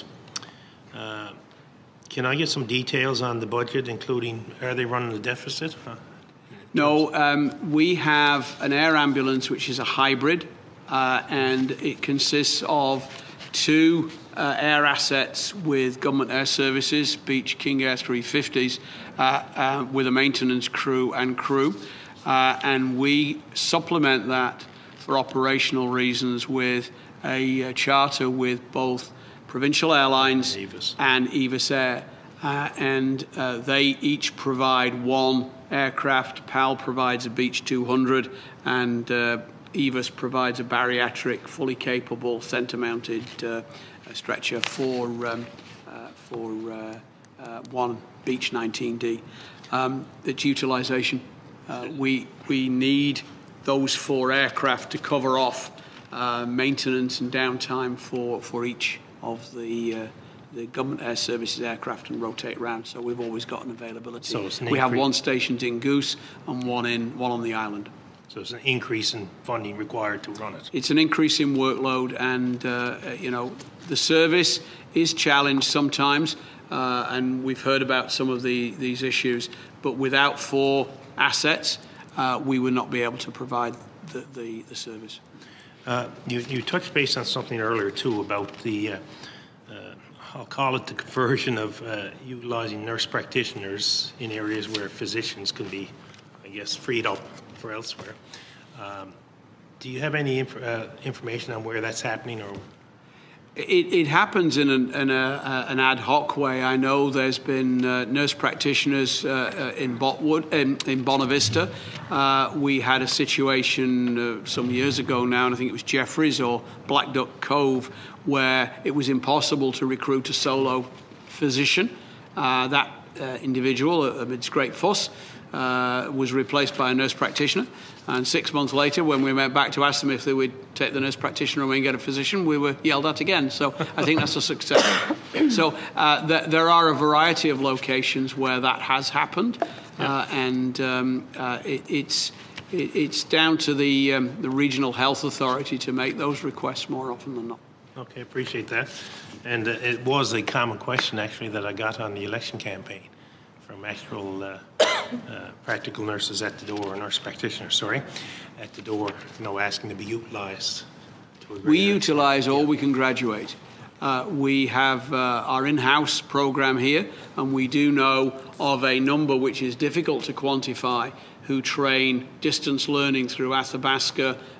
Uh, can I get some details on the budget, including, are they running the deficit? Huh?
No, um, we have an air ambulance which is a hybrid, uh, and it consists of two uh, air assets with Government Air Services, Beech King Air three fifties, uh, uh, with a maintenance crew and crew. Uh, and we supplement that for operational reasons with a, a charter with both Provincial Airlines and Avis Air. Uh, and uh, they each provide one aircraft. PAL provides a Beech two hundred, and uh, Avis provides a bariatric, fully capable, centre-mounted uh, stretcher for um, uh, for uh, uh, one Beech nineteen D. Um, it's utilisation. Uh, we we need those four aircraft to cover off uh, maintenance and downtime for for each of the. Uh, the Government Air Services aircraft and rotate round, so we've always got an availability.
So it's an
we have
increase-
one stationed in Goose and one in one on the island.
So it's an increase in funding required to run it.
It's an increase in workload, and uh, you know the service is challenged sometimes, uh, and we've heard about some of the these issues. But without four assets, uh, we would not be able to provide the the, the service.
Uh, you, you touched base on something earlier too about the, uh, uh, I'll call it the conversion of uh, utilizing nurse practitioners in areas where physicians can be, I guess, freed up for elsewhere. Um, do you have any inf- uh, information on where that's happening, or?
It, it happens in, an, in a, uh, an ad hoc way. I know there's been uh, nurse practitioners uh, uh, in Botwood, in, in Bonavista. Uh, we had a situation uh, some years ago now, and I think it was Jeffreys or Black Duck Cove, where it was impossible to recruit a solo physician. Uh, that uh, individual, amidst great fuss, uh, was replaced by a nurse practitioner. And six months later, when we went back to ask them if they would take the nurse practitioner away and get a physician, we were yelled at again. So I think that's a success. So uh, th- there are a variety of locations where that has happened, uh, and um, uh, it, it's it, it's down to the um, the regional health authority to make those requests more often than not.
Okay, appreciate that. And uh, it was a common question, actually, that I got on the election campaign from actual uh, uh, practical nurses at the door, nurse practitioners, sorry, at the door, you know, asking to be utilized. To a
We
greater
utilize all we can graduate. Uh, we have uh, our in-house program here, and we do know of a number which is difficult to quantify who train distance learning through Athabasca,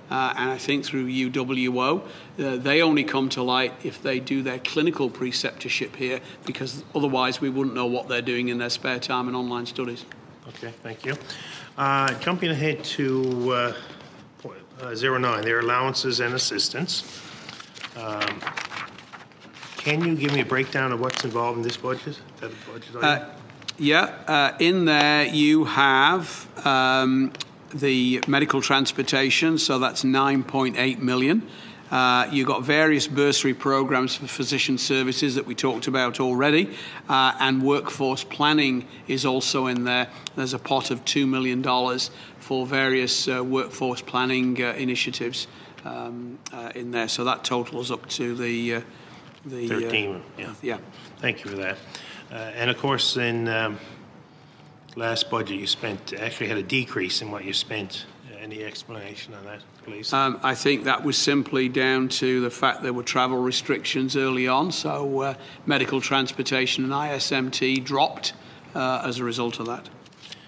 uh, and I think through U W O. Uh, they only come to light if they do their clinical preceptorship here, because otherwise we wouldn't know what they're doing in their spare time in online studies.
Okay, thank you. Uh, jumping ahead to uh, point, uh, zero nine, their allowances and assistance. Um, can you give me a breakdown of what's involved in this budget? That budget
Uh, yeah, uh, in there you have um, the medical transportation, so that's nine point eight million. Uh, you've got various bursary programs for physician services that we talked about already, uh, and workforce planning is also in there. There's a pot of two million dollars for various uh, workforce planning uh, initiatives um, uh, in there. So that totals up to the... Uh, the
thirteen,
uh,
yeah.
Yeah.
Thank you for that. Uh, and of course, in um, last budget, you spent actually had a decrease in what you spent. Any explanation on that, please?
Um, I think that was simply down to the fact there were travel restrictions early on, so uh, medical transportation and I S M T dropped uh, as a result of that.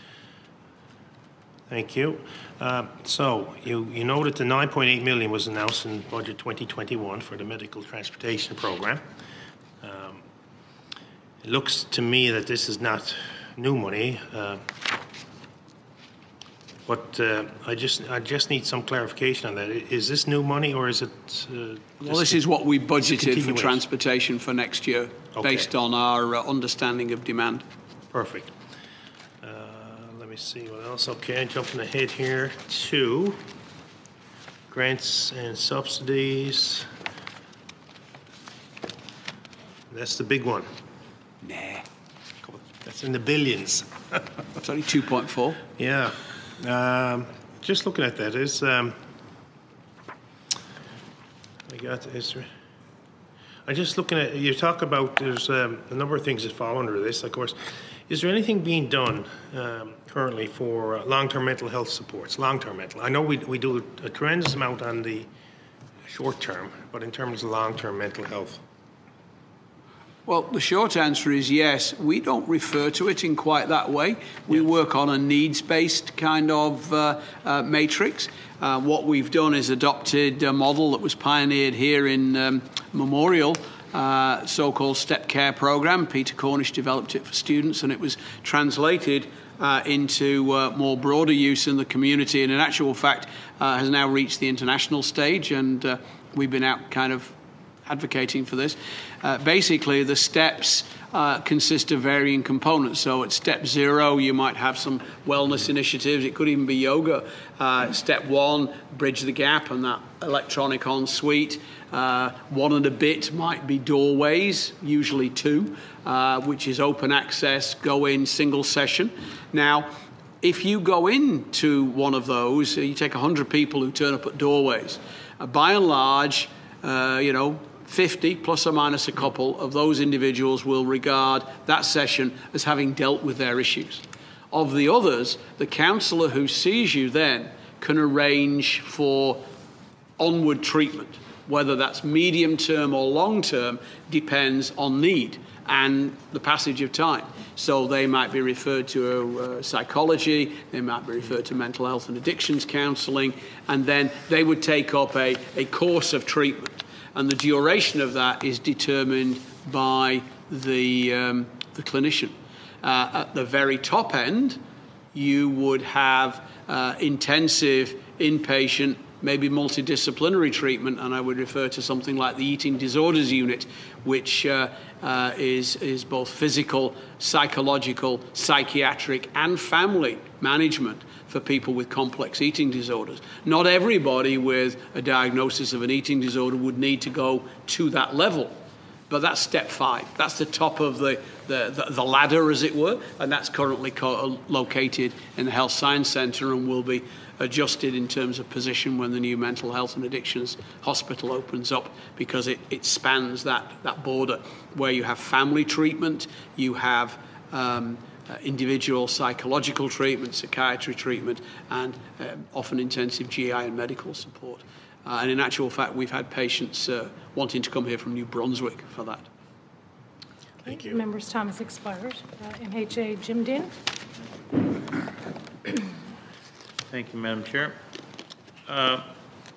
Thank you. Uh, so you, you know that the nine point eight million was announced in budget twenty twenty-one for the medical transportation program. Um, it looks to me that this is not new money. Uh, But uh, I just I just need some clarification on that. Is this new money or is it? Uh,
Well, this is what we budgeted for
continuation?
transportation for next year,
Okay.
based on our uh, understanding of demand.
Perfect. Uh, let me see what else. Okay, jumping ahead here to grants and subsidies. That's the big one.
Nah.
That's in the billions.
It's only two point four.
Yeah. Um, just looking at that, is um, I got is there, I just looking at you talk about there's um, a number of things that fall under this. Of course, is there anything being done um, currently for uh, long-term mental health supports? Long-term mental. I know we we do a tremendous amount on the short term, but in terms of long-term mental health.
Well, the short answer is yes. We don't refer to it in quite that way. We work on a needs-based kind of uh, uh, matrix. Uh, what we've done is adopted a model that was pioneered here in um, Memorial, uh, so-called Step Care Program. Peter Cornish developed it for students, and it was translated uh, into uh, more broader use in the community, and in actual fact uh, has now reached the international stage, and uh, we've been out kind of advocating for this. Uh, basically, the steps uh, consist of varying components. So at step zero, you might have some wellness initiatives. It could even be yoga. Uh, step one, bridge the gap and that electronic ensuite. Uh, one and a bit might be doorways, usually two, uh, which is open access, go in, single session. Now, if you go into one of those, you take one hundred people who turn up at doorways. Uh, by and large, uh, you know, fifty plus or minus a couple of those individuals will regard that session as having dealt with their issues. Of the others, the counsellor who sees you then can arrange for onward treatment. Whether that's medium term or long term depends on need and the passage of time. So they might be referred to uh, psychology, they might be referred to mental health and addictions counselling, and then they would take up a, a course of treatment. And the duration of that is determined by the, um, the clinician. Uh, at the very top end, you would have uh, intensive inpatient, maybe multidisciplinary treatment, and I would refer to something like the eating disorders unit, which uh, uh, is, is both physical, psychological, psychiatric, and family management for people with complex eating disorders. Not everybody with a diagnosis of an eating disorder would need to go to that level, but that's step five. That's the top of the, the, the, the ladder, as it were, and that's currently co- located in the Health Science Centre and will be adjusted in terms of position when the new mental health and addictions hospital opens up, because it, it spans that, that border where you have family treatment, you have um, uh, individual psychological treatment, psychiatry treatment, and uh, often intensive G I and medical support. Uh, and in actual fact, we've had patients uh, wanting to come here from New Brunswick for that.
Thank you.
Members' time has expired. Uh, M H A Jim Dinn.
Thank you, Madam Chair. Uh,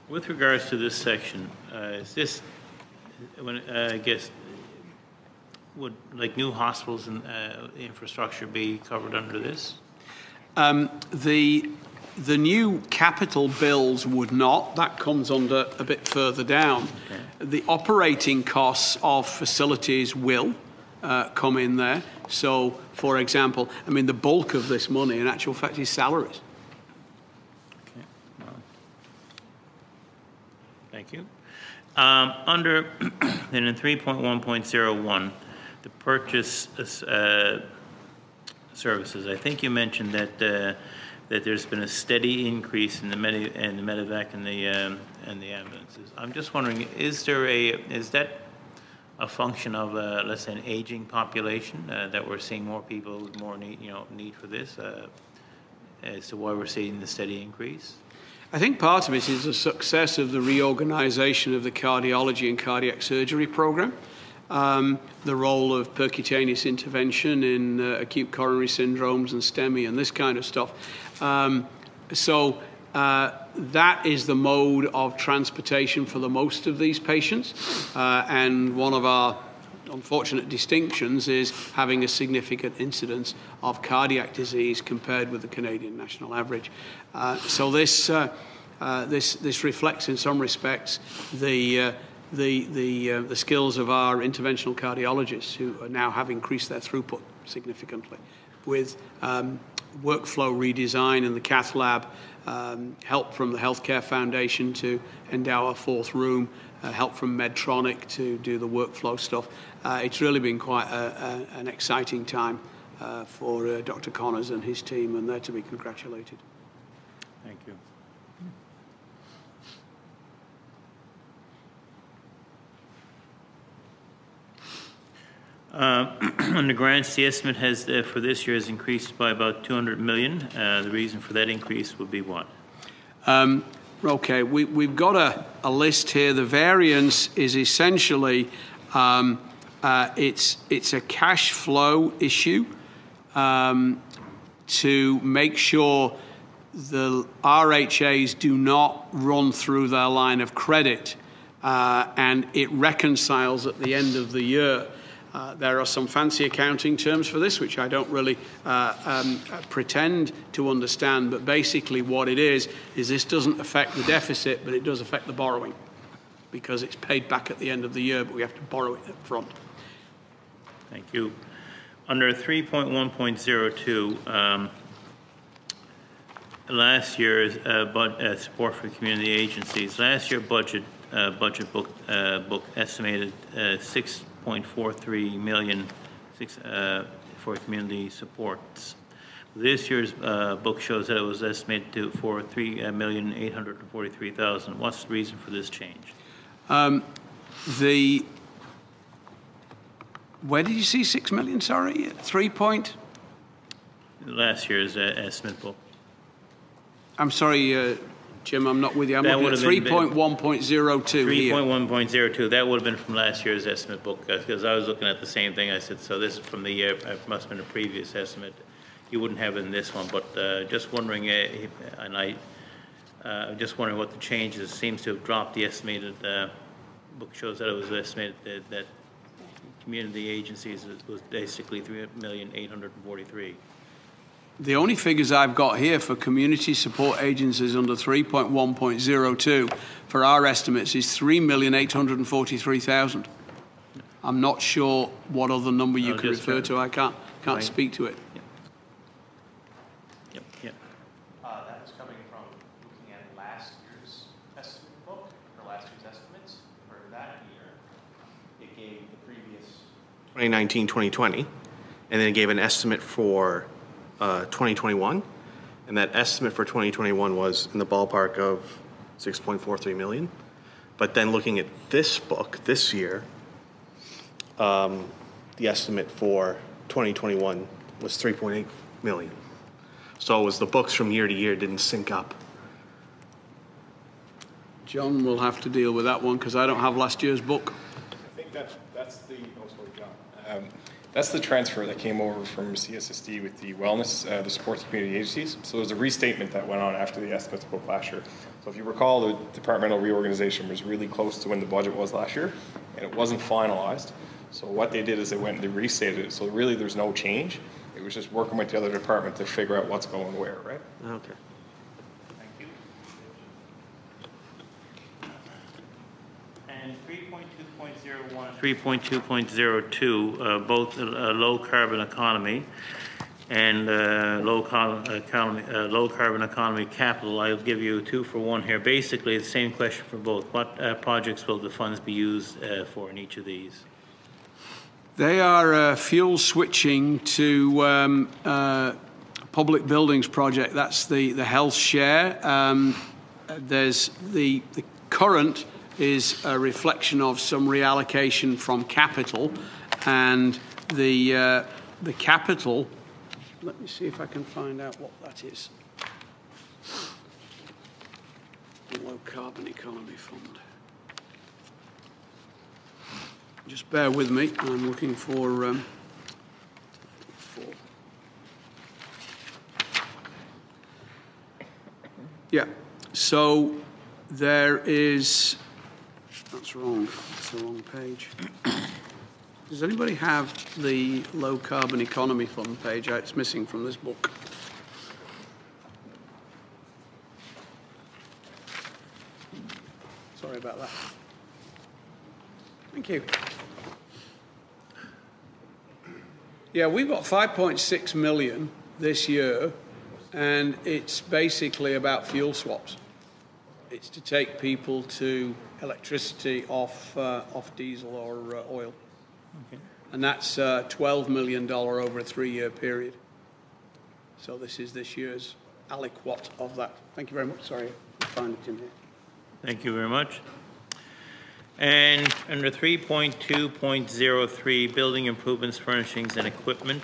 With regards to this section, uh, is this, when, uh, I guess, would like new hospitals and uh, infrastructure be covered under this?
Um, the the new capital bills would not. That comes under a bit further down. Okay. The operating costs of facilities will uh, come in there. So, for example, I mean, the bulk of this money, in actual fact, is salaries.
Okay. Well, thank you. Um, under then in three point one point zero one, the purchase uh, services. I think you mentioned that uh, that there's been a steady increase in the medi and the medevac and the um, and the ambulances. I'm just wondering, is there a is that a function of uh, let's say an aging population uh, that we're seeing more people with more need you know need for this uh, as to why we're seeing the steady increase?
I think part of it is the success of the reorganization of the cardiology and cardiac surgery program. Um, the role of percutaneous intervention in uh, acute coronary syndromes and STEMI and this kind of stuff. Um, so uh, that is the mode of transportation for the most of these patients. Uh, and one of our unfortunate distinctions is having a significant incidence of cardiac disease compared with the Canadian national average. Uh, so this, uh, uh, this, this reflects in some respects the uh, the the, uh, the skills of our interventional cardiologists, who are now have increased their throughput significantly with um, workflow redesign in the cath lab, um, help from the Healthcare Foundation to endow a fourth room, uh, help from Medtronic to do the workflow stuff. Uh, it's really been quite a, a, an exciting time uh, for uh, Doctor Connors and his team, and they're to be congratulated.
Thank you. Uh, under grants, the estimate has uh, for this year has increased by about two hundred million. Uh, the reason for that increase would be what?
Um, okay, we, we've got a, a list here. The variance is essentially um, uh, it's it's a cash flow issue um, to make sure the R H As do not run through their line of credit, uh, and it reconciles at the end of the year. Uh, there are some fancy accounting terms for this, which I don't really uh, um, pretend to understand, but basically what it is, is this doesn't affect the deficit, but it does affect the borrowing, because it's paid back at the end of the year, but we have to borrow it up front.
Thank you. Under three point one point zero two, um, last year's uh, bud, uh, support for community agencies, last year budget uh, budget book uh, book estimated uh, six point four three million six, uh, for community supports. This year's uh, book shows that it was estimated to for three million eight hundred forty-three thousand. What's the reason for this change?
Um, the where did you see six million? Sorry, three point.
Last year's uh, estimate book.
I'm sorry, uh, Jim. I'm not with you. I'm
that
looking at three point one point zero two.
three point one point zero two. That would have been from last year's estimate book, because I was looking at the same thing. I said, so this is from the year. It must have been a previous estimate. You wouldn't have it in this one, but uh, just wondering, uh, and I uh, just wondering what the change is. It seems to have dropped. The estimated uh, book shows that it was estimated that, that community agencies was basically three million eight hundred forty-three.
The only figures I've got here for community support agencies under three point one point zero two for our estimates is three million eight hundred forty-three thousand. I'm not sure what other number you
I'll
can refer to. I can't can't
right.
speak to it.
Yep. Yep. Yep.
Uh, that was coming from looking at last year's estimate book, or last year's estimates for that year. It gave the previous twenty nineteen twenty twenty, and then it gave an estimate for Uh, twenty twenty-one, and that estimate for twenty twenty-one was in the ballpark of six point four three million. But then looking at this book this year, um, the estimate for twenty twenty-one was three point eight million. So it was the books from year to year didn't sync up.
John will have to deal with that one because I don't have last year's book.
I think that's that's the oh sorry, John. Um, That's the transfer that came over from C S S D with the wellness, uh, the support to community agencies. So there was a restatement that went on after the estimates book last year. So if you recall, the departmental reorganization was really close to when the budget was last year, and it wasn't finalized. So what they did is they went and they restated it. So really there's no change. It was just working with the other department to figure out what's going where, right?
Okay.
Thank you. And three point two point zero one, three point two point zero two, uh, both uh, low carbon economy and uh, low, co- economy, uh, low carbon economy capital. I'll give you two for one here. Basically, the same question for both. What uh, projects will the funds be used uh, for in each of these?
They are uh, fuel switching to um, uh, public buildings project. That's the, the health share. Um, there's the, the current is a reflection of some reallocation from capital, and the uh, the capital. Let me see if I can find out what that is. The Low Carbon Economy Fund. Just bear with me. I'm looking for. Um, for yeah. So there is. That's wrong. That's the wrong page. Does anybody have the Low Carbon Economy Fund page? It's missing from this book. Sorry about that. Thank you. Yeah, we've got five point six million this year, and it's basically about fuel swaps. It's to take people to electricity off uh, off diesel or uh, oil. Okay. And that's uh, twelve million dollars over a three-year period. So this is this year's aliquot of that. Thank you very much. Sorry, I find it in here.
Thank you very much. And under three point two point zero three, building improvements, furnishings, and equipment.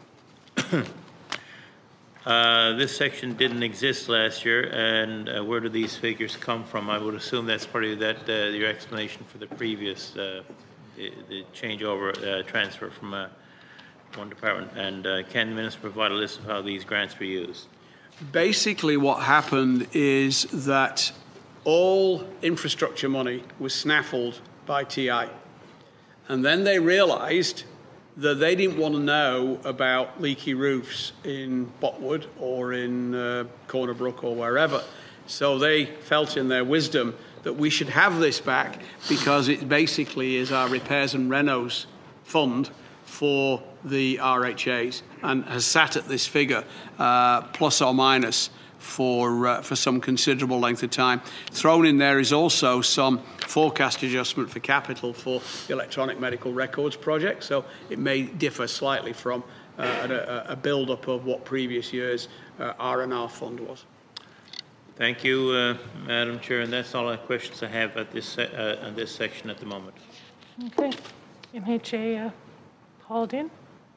uh, this section didn't exist last year, and uh, where do these figures come from? I would assume that's probably that uh, your explanation for the previous uh, the, the changeover uh, transfer from uh, one department. And uh, can the minister provide a list of how these grants were used?
Basically, what happened is that all infrastructure money was snaffled by T I. And then they realised that they didn't want to know about leaky roofs in Botwood or in uh, Corner Brook or wherever. So they felt in their wisdom that we should have this back because it basically is our repairs and renos fund for the R H As and has sat at this figure, uh, plus or minus, for uh, for some considerable length of time. Thrown in there is also some forecast adjustment for capital for the electronic medical records project, so it may differ slightly from uh, a, a build-up of what previous years' uh, R and R fund was.
Thank you, uh, Madam Chair, and that's all the questions I have at this uh, on this section at the moment.
Okay, M H A uh, Haldane.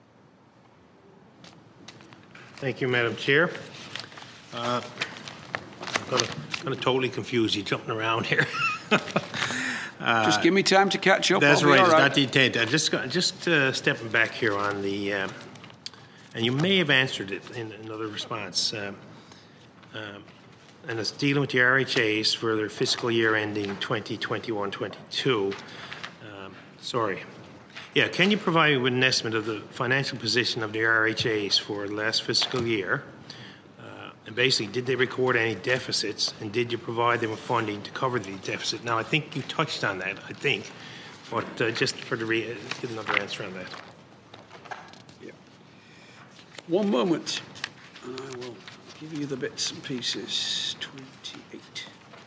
Thank you, Madam Chair. Uh, I'm going to going to totally confuse you jumping around here. uh,
just give me time to catch up.
That's
I'll
right.
It's
right.
not
the intent. I just just uh, stepping back here on the, uh, and you may have answered it in another response. Um, um, and it's dealing with the R H As for their fiscal year ending twenty twenty-one twenty-two. Um, sorry. Yeah, can you provide me with an estimate of the financial position of the R H As for the last fiscal year? Uh, and basically, did they record any deficits, and did you provide them with funding to cover the deficit? Now, I think you touched on that, I think, but uh, just for the re- get another answer on that.
Yeah. One moment, and I will give you the bits and pieces. twenty-eight.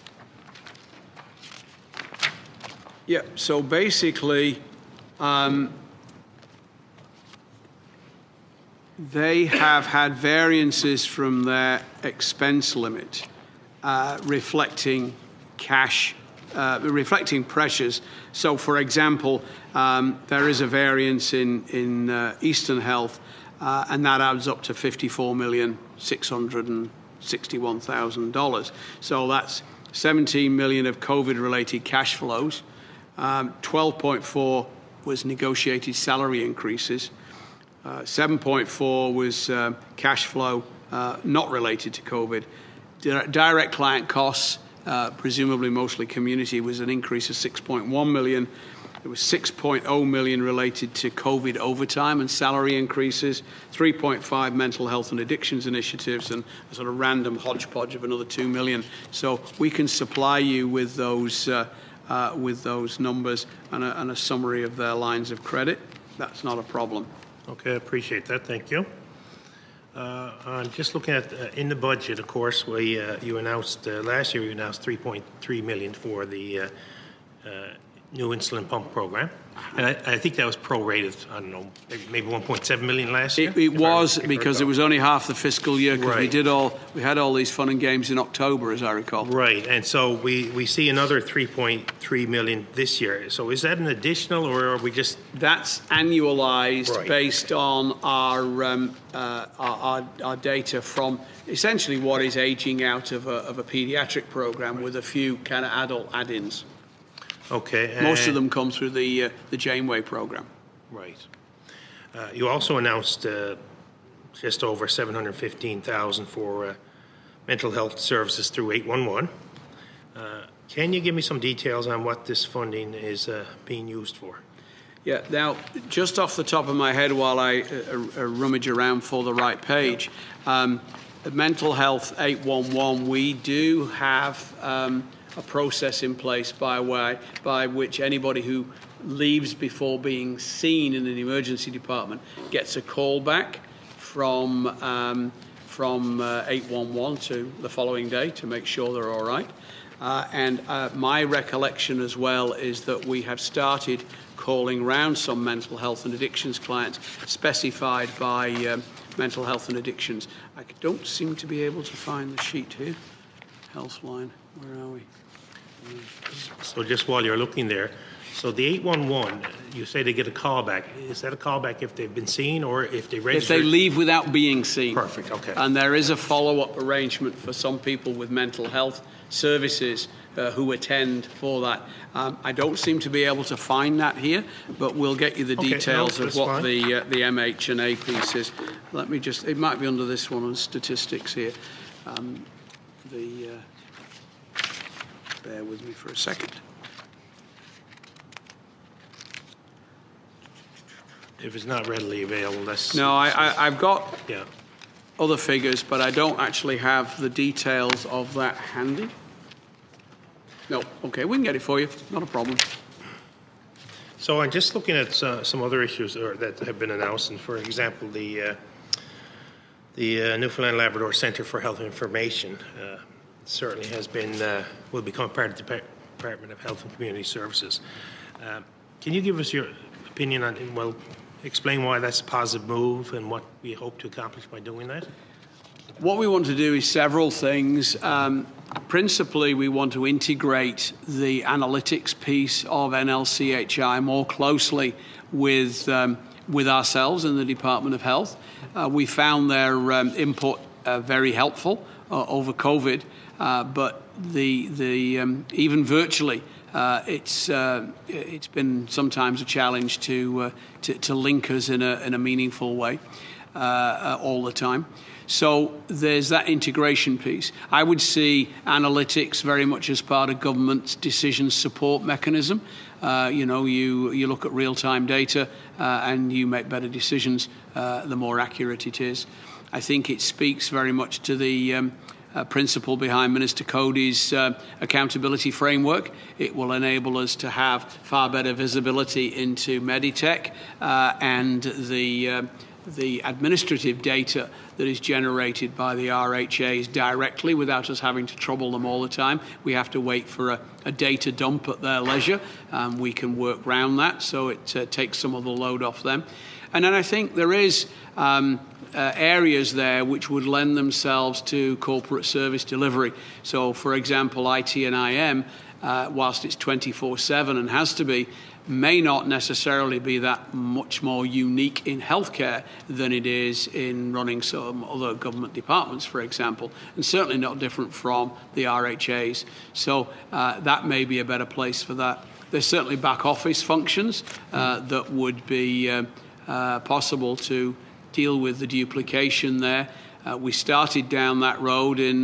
Yeah, so basically, um, they have had variances from their expense limit, uh, reflecting cash, uh, reflecting pressures. So, for example, um, there is a variance in, in uh, Eastern Health, uh, and that adds up to fifty-four million six hundred sixty-one thousand dollars. So that's seventeen million dollars of COVID-related cash flows, um, twelve point four was negotiated salary increases. Uh, seven point four was uh, cash flow uh, not related to COVID. Di- direct client costs uh, presumably mostly community, was an increase of six point one million. There was six point zero million related to COVID overtime and salary increases, three point five mental health and addictions initiatives, and a sort of random hodgepodge of another two million. So we can supply you with those uh, uh, with those numbers and a, and a summary of their lines of credit. That's not a problem.
Okay, I appreciate that. Thank you. Uh, I'm just looking at uh, in the budget, of course, we uh, you announced uh, last year you announced three point three million for the uh, uh, new insulin pump program, and I, I think that was prorated. I don't know, maybe, maybe one point seven million last year.
It, it was I, because it was only half the fiscal year because
right.
we did all we had all these fun and games in October, as I recall.
Right, and so we, we see another three point three million this year. So is that an additional, or are we just
that's annualized
right.
based on our, um, uh, our, our our data from essentially what is aging out of a, of a pediatric program with a few kind of adult add-ins.
Okay.
Most of them come through the uh, the Janeway program.
Right. Uh, you also announced uh, just over seven hundred fifteen thousand for uh, mental health services through eight one one. Uh, can you give me some details on what this funding is uh, being used for?
Yeah. Now, just off the top of my head, while I uh, uh, rummage around for the right page, um, mental health eight one one, we do have. Um, a process in place by way by which anybody who leaves before being seen in an emergency department gets a call back from um, from uh, eight one one to the following day to make sure they're all right. Uh, and uh, my recollection as well is that we have started calling round some mental health and addictions clients specified by um, mental health and addictions. I don't seem to be able to find the sheet here. Healthline, where are we?
So just while you're looking there, so the eight one one, you say they get a call back. Is that a call back if they've been seen or if they register?
If they leave without being seen.
Perfect, okay.
And there is a follow-up arrangement for some people with mental health services uh, who attend for that. Um, I don't seem to be able to find that here, but we'll get you the
Okay,
details
no,
of what
fine.
the uh, the M H and A piece is. Let me just, it might be under this one on statistics here. Um, the... Uh, Bear with me for a second.
If it's not readily available, that's...
No, I, I, I've got
yeah.
other figures, but I don't actually have the details of that handy. No, okay, we can get it for you. Not a problem.
So I'm just looking at uh, some other issues or, that have been announced, and for example, the uh, the uh, Newfoundland Labrador Centre for Health Information uh, certainly has been uh, will become part of the Department of Health and Community Services. Uh, can you give us your opinion on, well, explain why that's a positive move and what we hope to accomplish by doing that?
What we want to do is several things. Um, principally, we want to integrate the analytics piece of N L C H I more closely with um, with ourselves in the Department of Health. Uh, we found their um, input uh, very helpful uh, over COVID, uh, but the the um, even virtually. Uh, it's uh, it's been sometimes a challenge to, uh, to to link us in a in a meaningful way uh, uh, all the time. So there's that integration piece. I would see analytics very much as part of government's decision support mechanism. Uh, you know, you you look at real-time data uh, and you make better decisions uh, the more accurate it is. I think it speaks very much to the um, Uh, principle behind Minister Cody's uh, accountability framework. It will enable us to have far better visibility into Meditech uh, and the uh, the administrative data that is generated by the R H As directly without us having to trouble them all the time. We have to wait for a, a data dump at their leisure. Um, we can work around that, so it uh, takes some of the load off them. And then I think there is um, uh, areas there which would lend themselves to corporate service delivery. So, for example, I T and I M, uh, whilst it's twenty-four seven and has to be, may not necessarily be that much more unique in healthcare than it is in running some other government departments, for example, and certainly not different from the R H As. So uh, that may be a better place for that. There's certainly back office functions uh, that would be uh, uh, possible to deal with the duplication there. Uh, we started down that road in uh,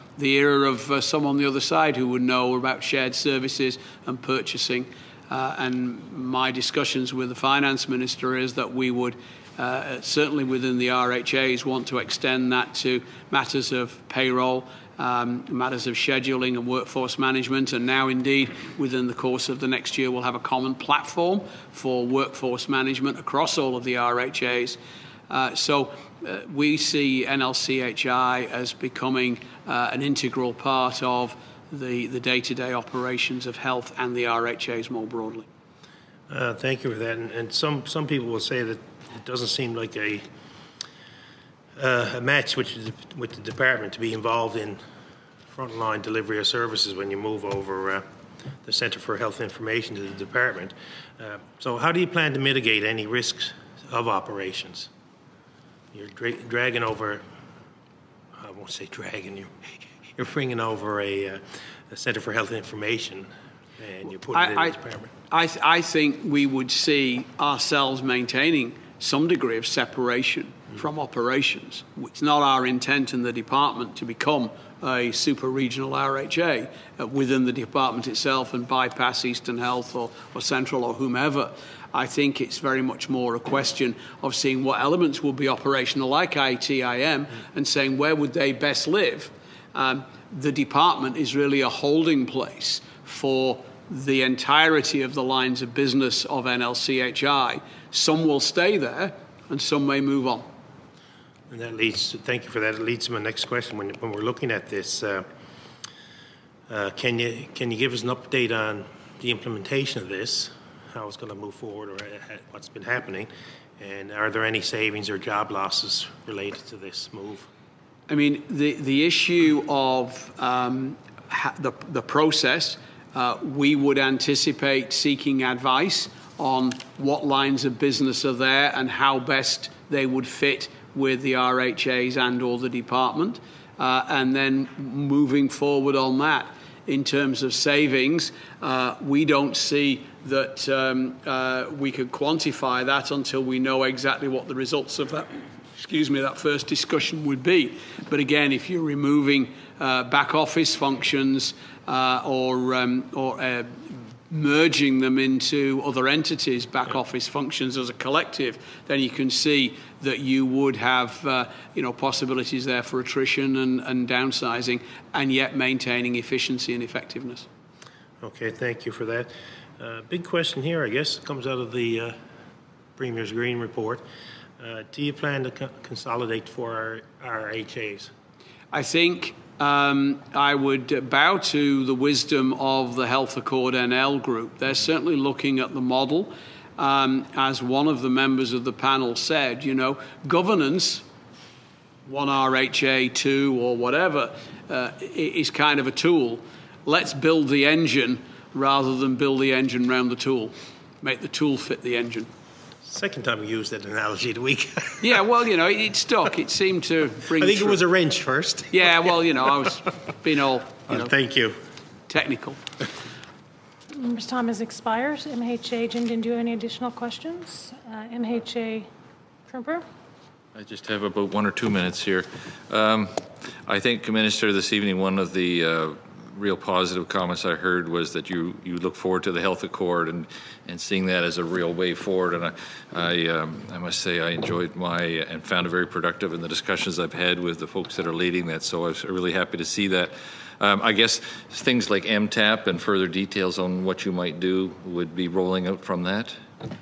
the era of uh, some on the other side who would know about shared services and purchasing. Uh, and my discussions with the finance minister is that we would, uh, certainly within the R H As, want to extend that to matters of payroll, um, matters of scheduling and workforce management. And now, indeed, within the course of the next year, we'll have a common platform for workforce management across all of the R H As. Uh, so uh, we see N L C H I as becoming uh, an integral part of the, the day-to-day operations of health and the R H As more broadly.
Uh, thank you for that. And, and some, some people will say that it doesn't seem like a, uh, a match with, with the department to be involved in frontline delivery of services when you move over uh, the Centre for Health Information to the department. Uh, so how do you plan to mitigate any risks of operations? You're dra dragging over, I won't say dragging, you're, you're bringing over a, uh, a Centre for Health Information and you put it in
I,
the department.
I, th I think we would see ourselves maintaining some degree of separation mm. from operations. It's not our intent in the department to become a super regional R H A uh, within the department itself and bypass Eastern Health or, or Central or whomever. I think it's very much more a question of seeing what elements will be operational, like I T I M, mm. and saying where would they best live. Um, the department is really a holding place for the entirety of the lines of business of N L C H I. Some will stay there and some may move on.
And that leads to, thank you for that. It leads to my next question. When, when we're looking at this, uh, uh, can you can you give us an update on the implementation of this, how it's going to move forward, or what's been happening, and are there any savings or job losses related to this move?
I mean, the the issue of um, ha the the process. Uh, we would anticipate seeking advice on what lines of business are there and how best they would fit with the R H As and or the department, uh, and then moving forward on that. In terms of savings, uh, we don't see that um, uh, we could quantify that until we know exactly what the results of that, excuse me, that first discussion would be. But again, if you're removing uh, back office functions uh, or, um, or uh, merging them into other entities, back office functions as a collective, then you can see that you would have uh, you know, possibilities there for attrition and, and downsizing, and yet maintaining efficiency and effectiveness.
Okay, thank you for that. Uh, big question here, I guess, comes out of the uh, Premier's Green Report. Uh, do you plan to co consolidate for our R H As?
I think um, I would bow to the wisdom of the Health Accord N L group. They're certainly looking at the model. Um, as one of the members of the panel said, you know, governance, one R H A, two, or whatever, uh, is kind of a tool. Let's build the engine rather than build the engine around the tool. Make the tool fit the engine.
Second time we used that analogy the week.
Yeah, well, you know, it, it stuck. It seemed to bring
I think
through.
It was a wrench first.
Yeah, well, you know, I was being all, you know,
thank you.
Technical.
Member's time has expired. M H A, Jim, did you have any additional questions? Uh, M H A, Trumper?
I just have about one or two minutes here. Um, I think, Minister, this evening, one of the uh, real positive comments I heard was that you, you look forward to the Health Accord and, and seeing that as a real way forward. And I, I, um, I must say I enjoyed my and found it very productive in the discussions I've had with the folks that are leading that. So I was really happy to see that. Um, I guess things like M TAP and further details on what you might do would be rolling out from that.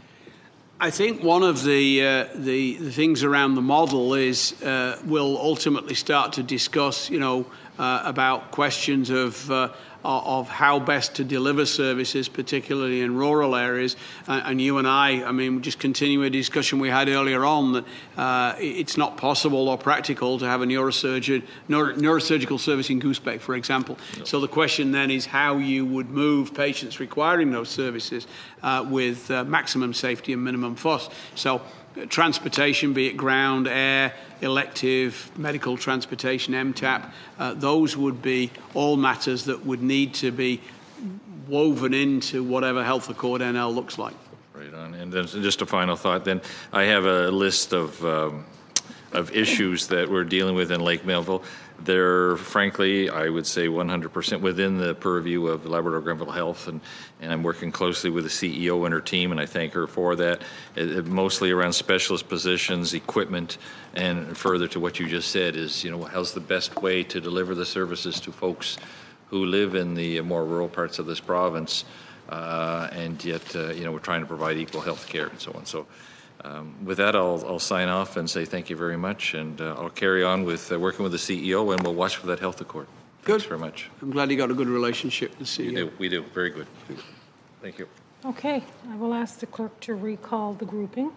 I think one of the, uh, the, the things around the model is uh, we'll ultimately start to discuss, you know, uh, about questions of uh, of how best to deliver services, particularly in rural areas. Uh, and you and I, I mean, just continue a discussion we had earlier on that uh, it's not possible or practical to have a neurosurgeon, neuro, neurosurgical service in Goose Bay, for example. No. So the question then is how you would move patients requiring those services uh, with uh, maximum safety and minimum fuss. So uh, transportation, be it ground, air, elective, medical transportation, M TAP, uh, those would be all matters that would need to be woven into whatever Health Accord N L looks like.
Right on. And then just a final thought then. I have a list of, um, of issues that we're dealing with in Lake Melville. They're, frankly, I would say one hundred percent within the purview of Labrador Grenville Health, and, and I'm working closely with the C E O and her team, and I thank her for that, uh, mostly around specialist positions, equipment, and further to what you just said is, you know, how's the best way to deliver the services to folks who live in the more rural parts of this province, uh, and yet, uh, you know, we're trying to provide equal health care and so on. So. Um, with that, I'll, I'll sign off and say thank you very much, and uh, I'll carry on with uh, working with the C E O, and we'll watch for that health accord.
Good.
Thanks very much.
I'm glad you got a good relationship with the C E O.
We do. We do. Very good. Thank you.
Okay, I will ask the clerk to recall the grouping.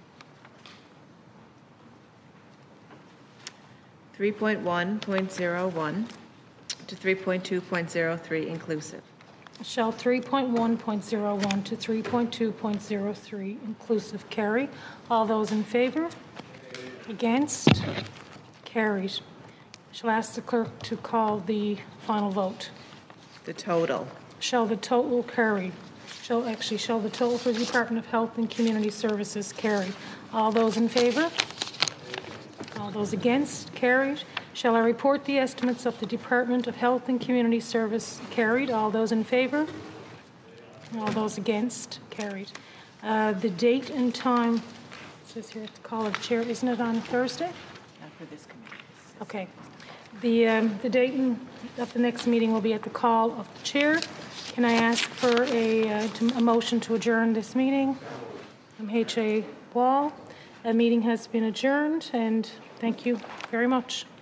three point one point zero one to three point two point zero three inclusive.
Shall three point one point zero one to three point two point zero three inclusive carry? All those in favour? Against? Carried. Shall ask the clerk to call the final vote.
The total.
Shall the total carry? Shall actually shall the total for the Department of Health and Community Services carry? All those in favour? All those against? Carried. Shall I report the estimates of the Department of Health and Community Service carried? All those in favour? All those against? Carried. Uh, the date and time, it says here at the call of chair, isn't it on Thursday?
Not for this committee.
Okay. The, um, the date of the next meeting will be at the call of the chair. Can I ask for a, uh, to, a motion to adjourn this meeting? I'm H A Wall. A meeting has been adjourned, and thank you very much.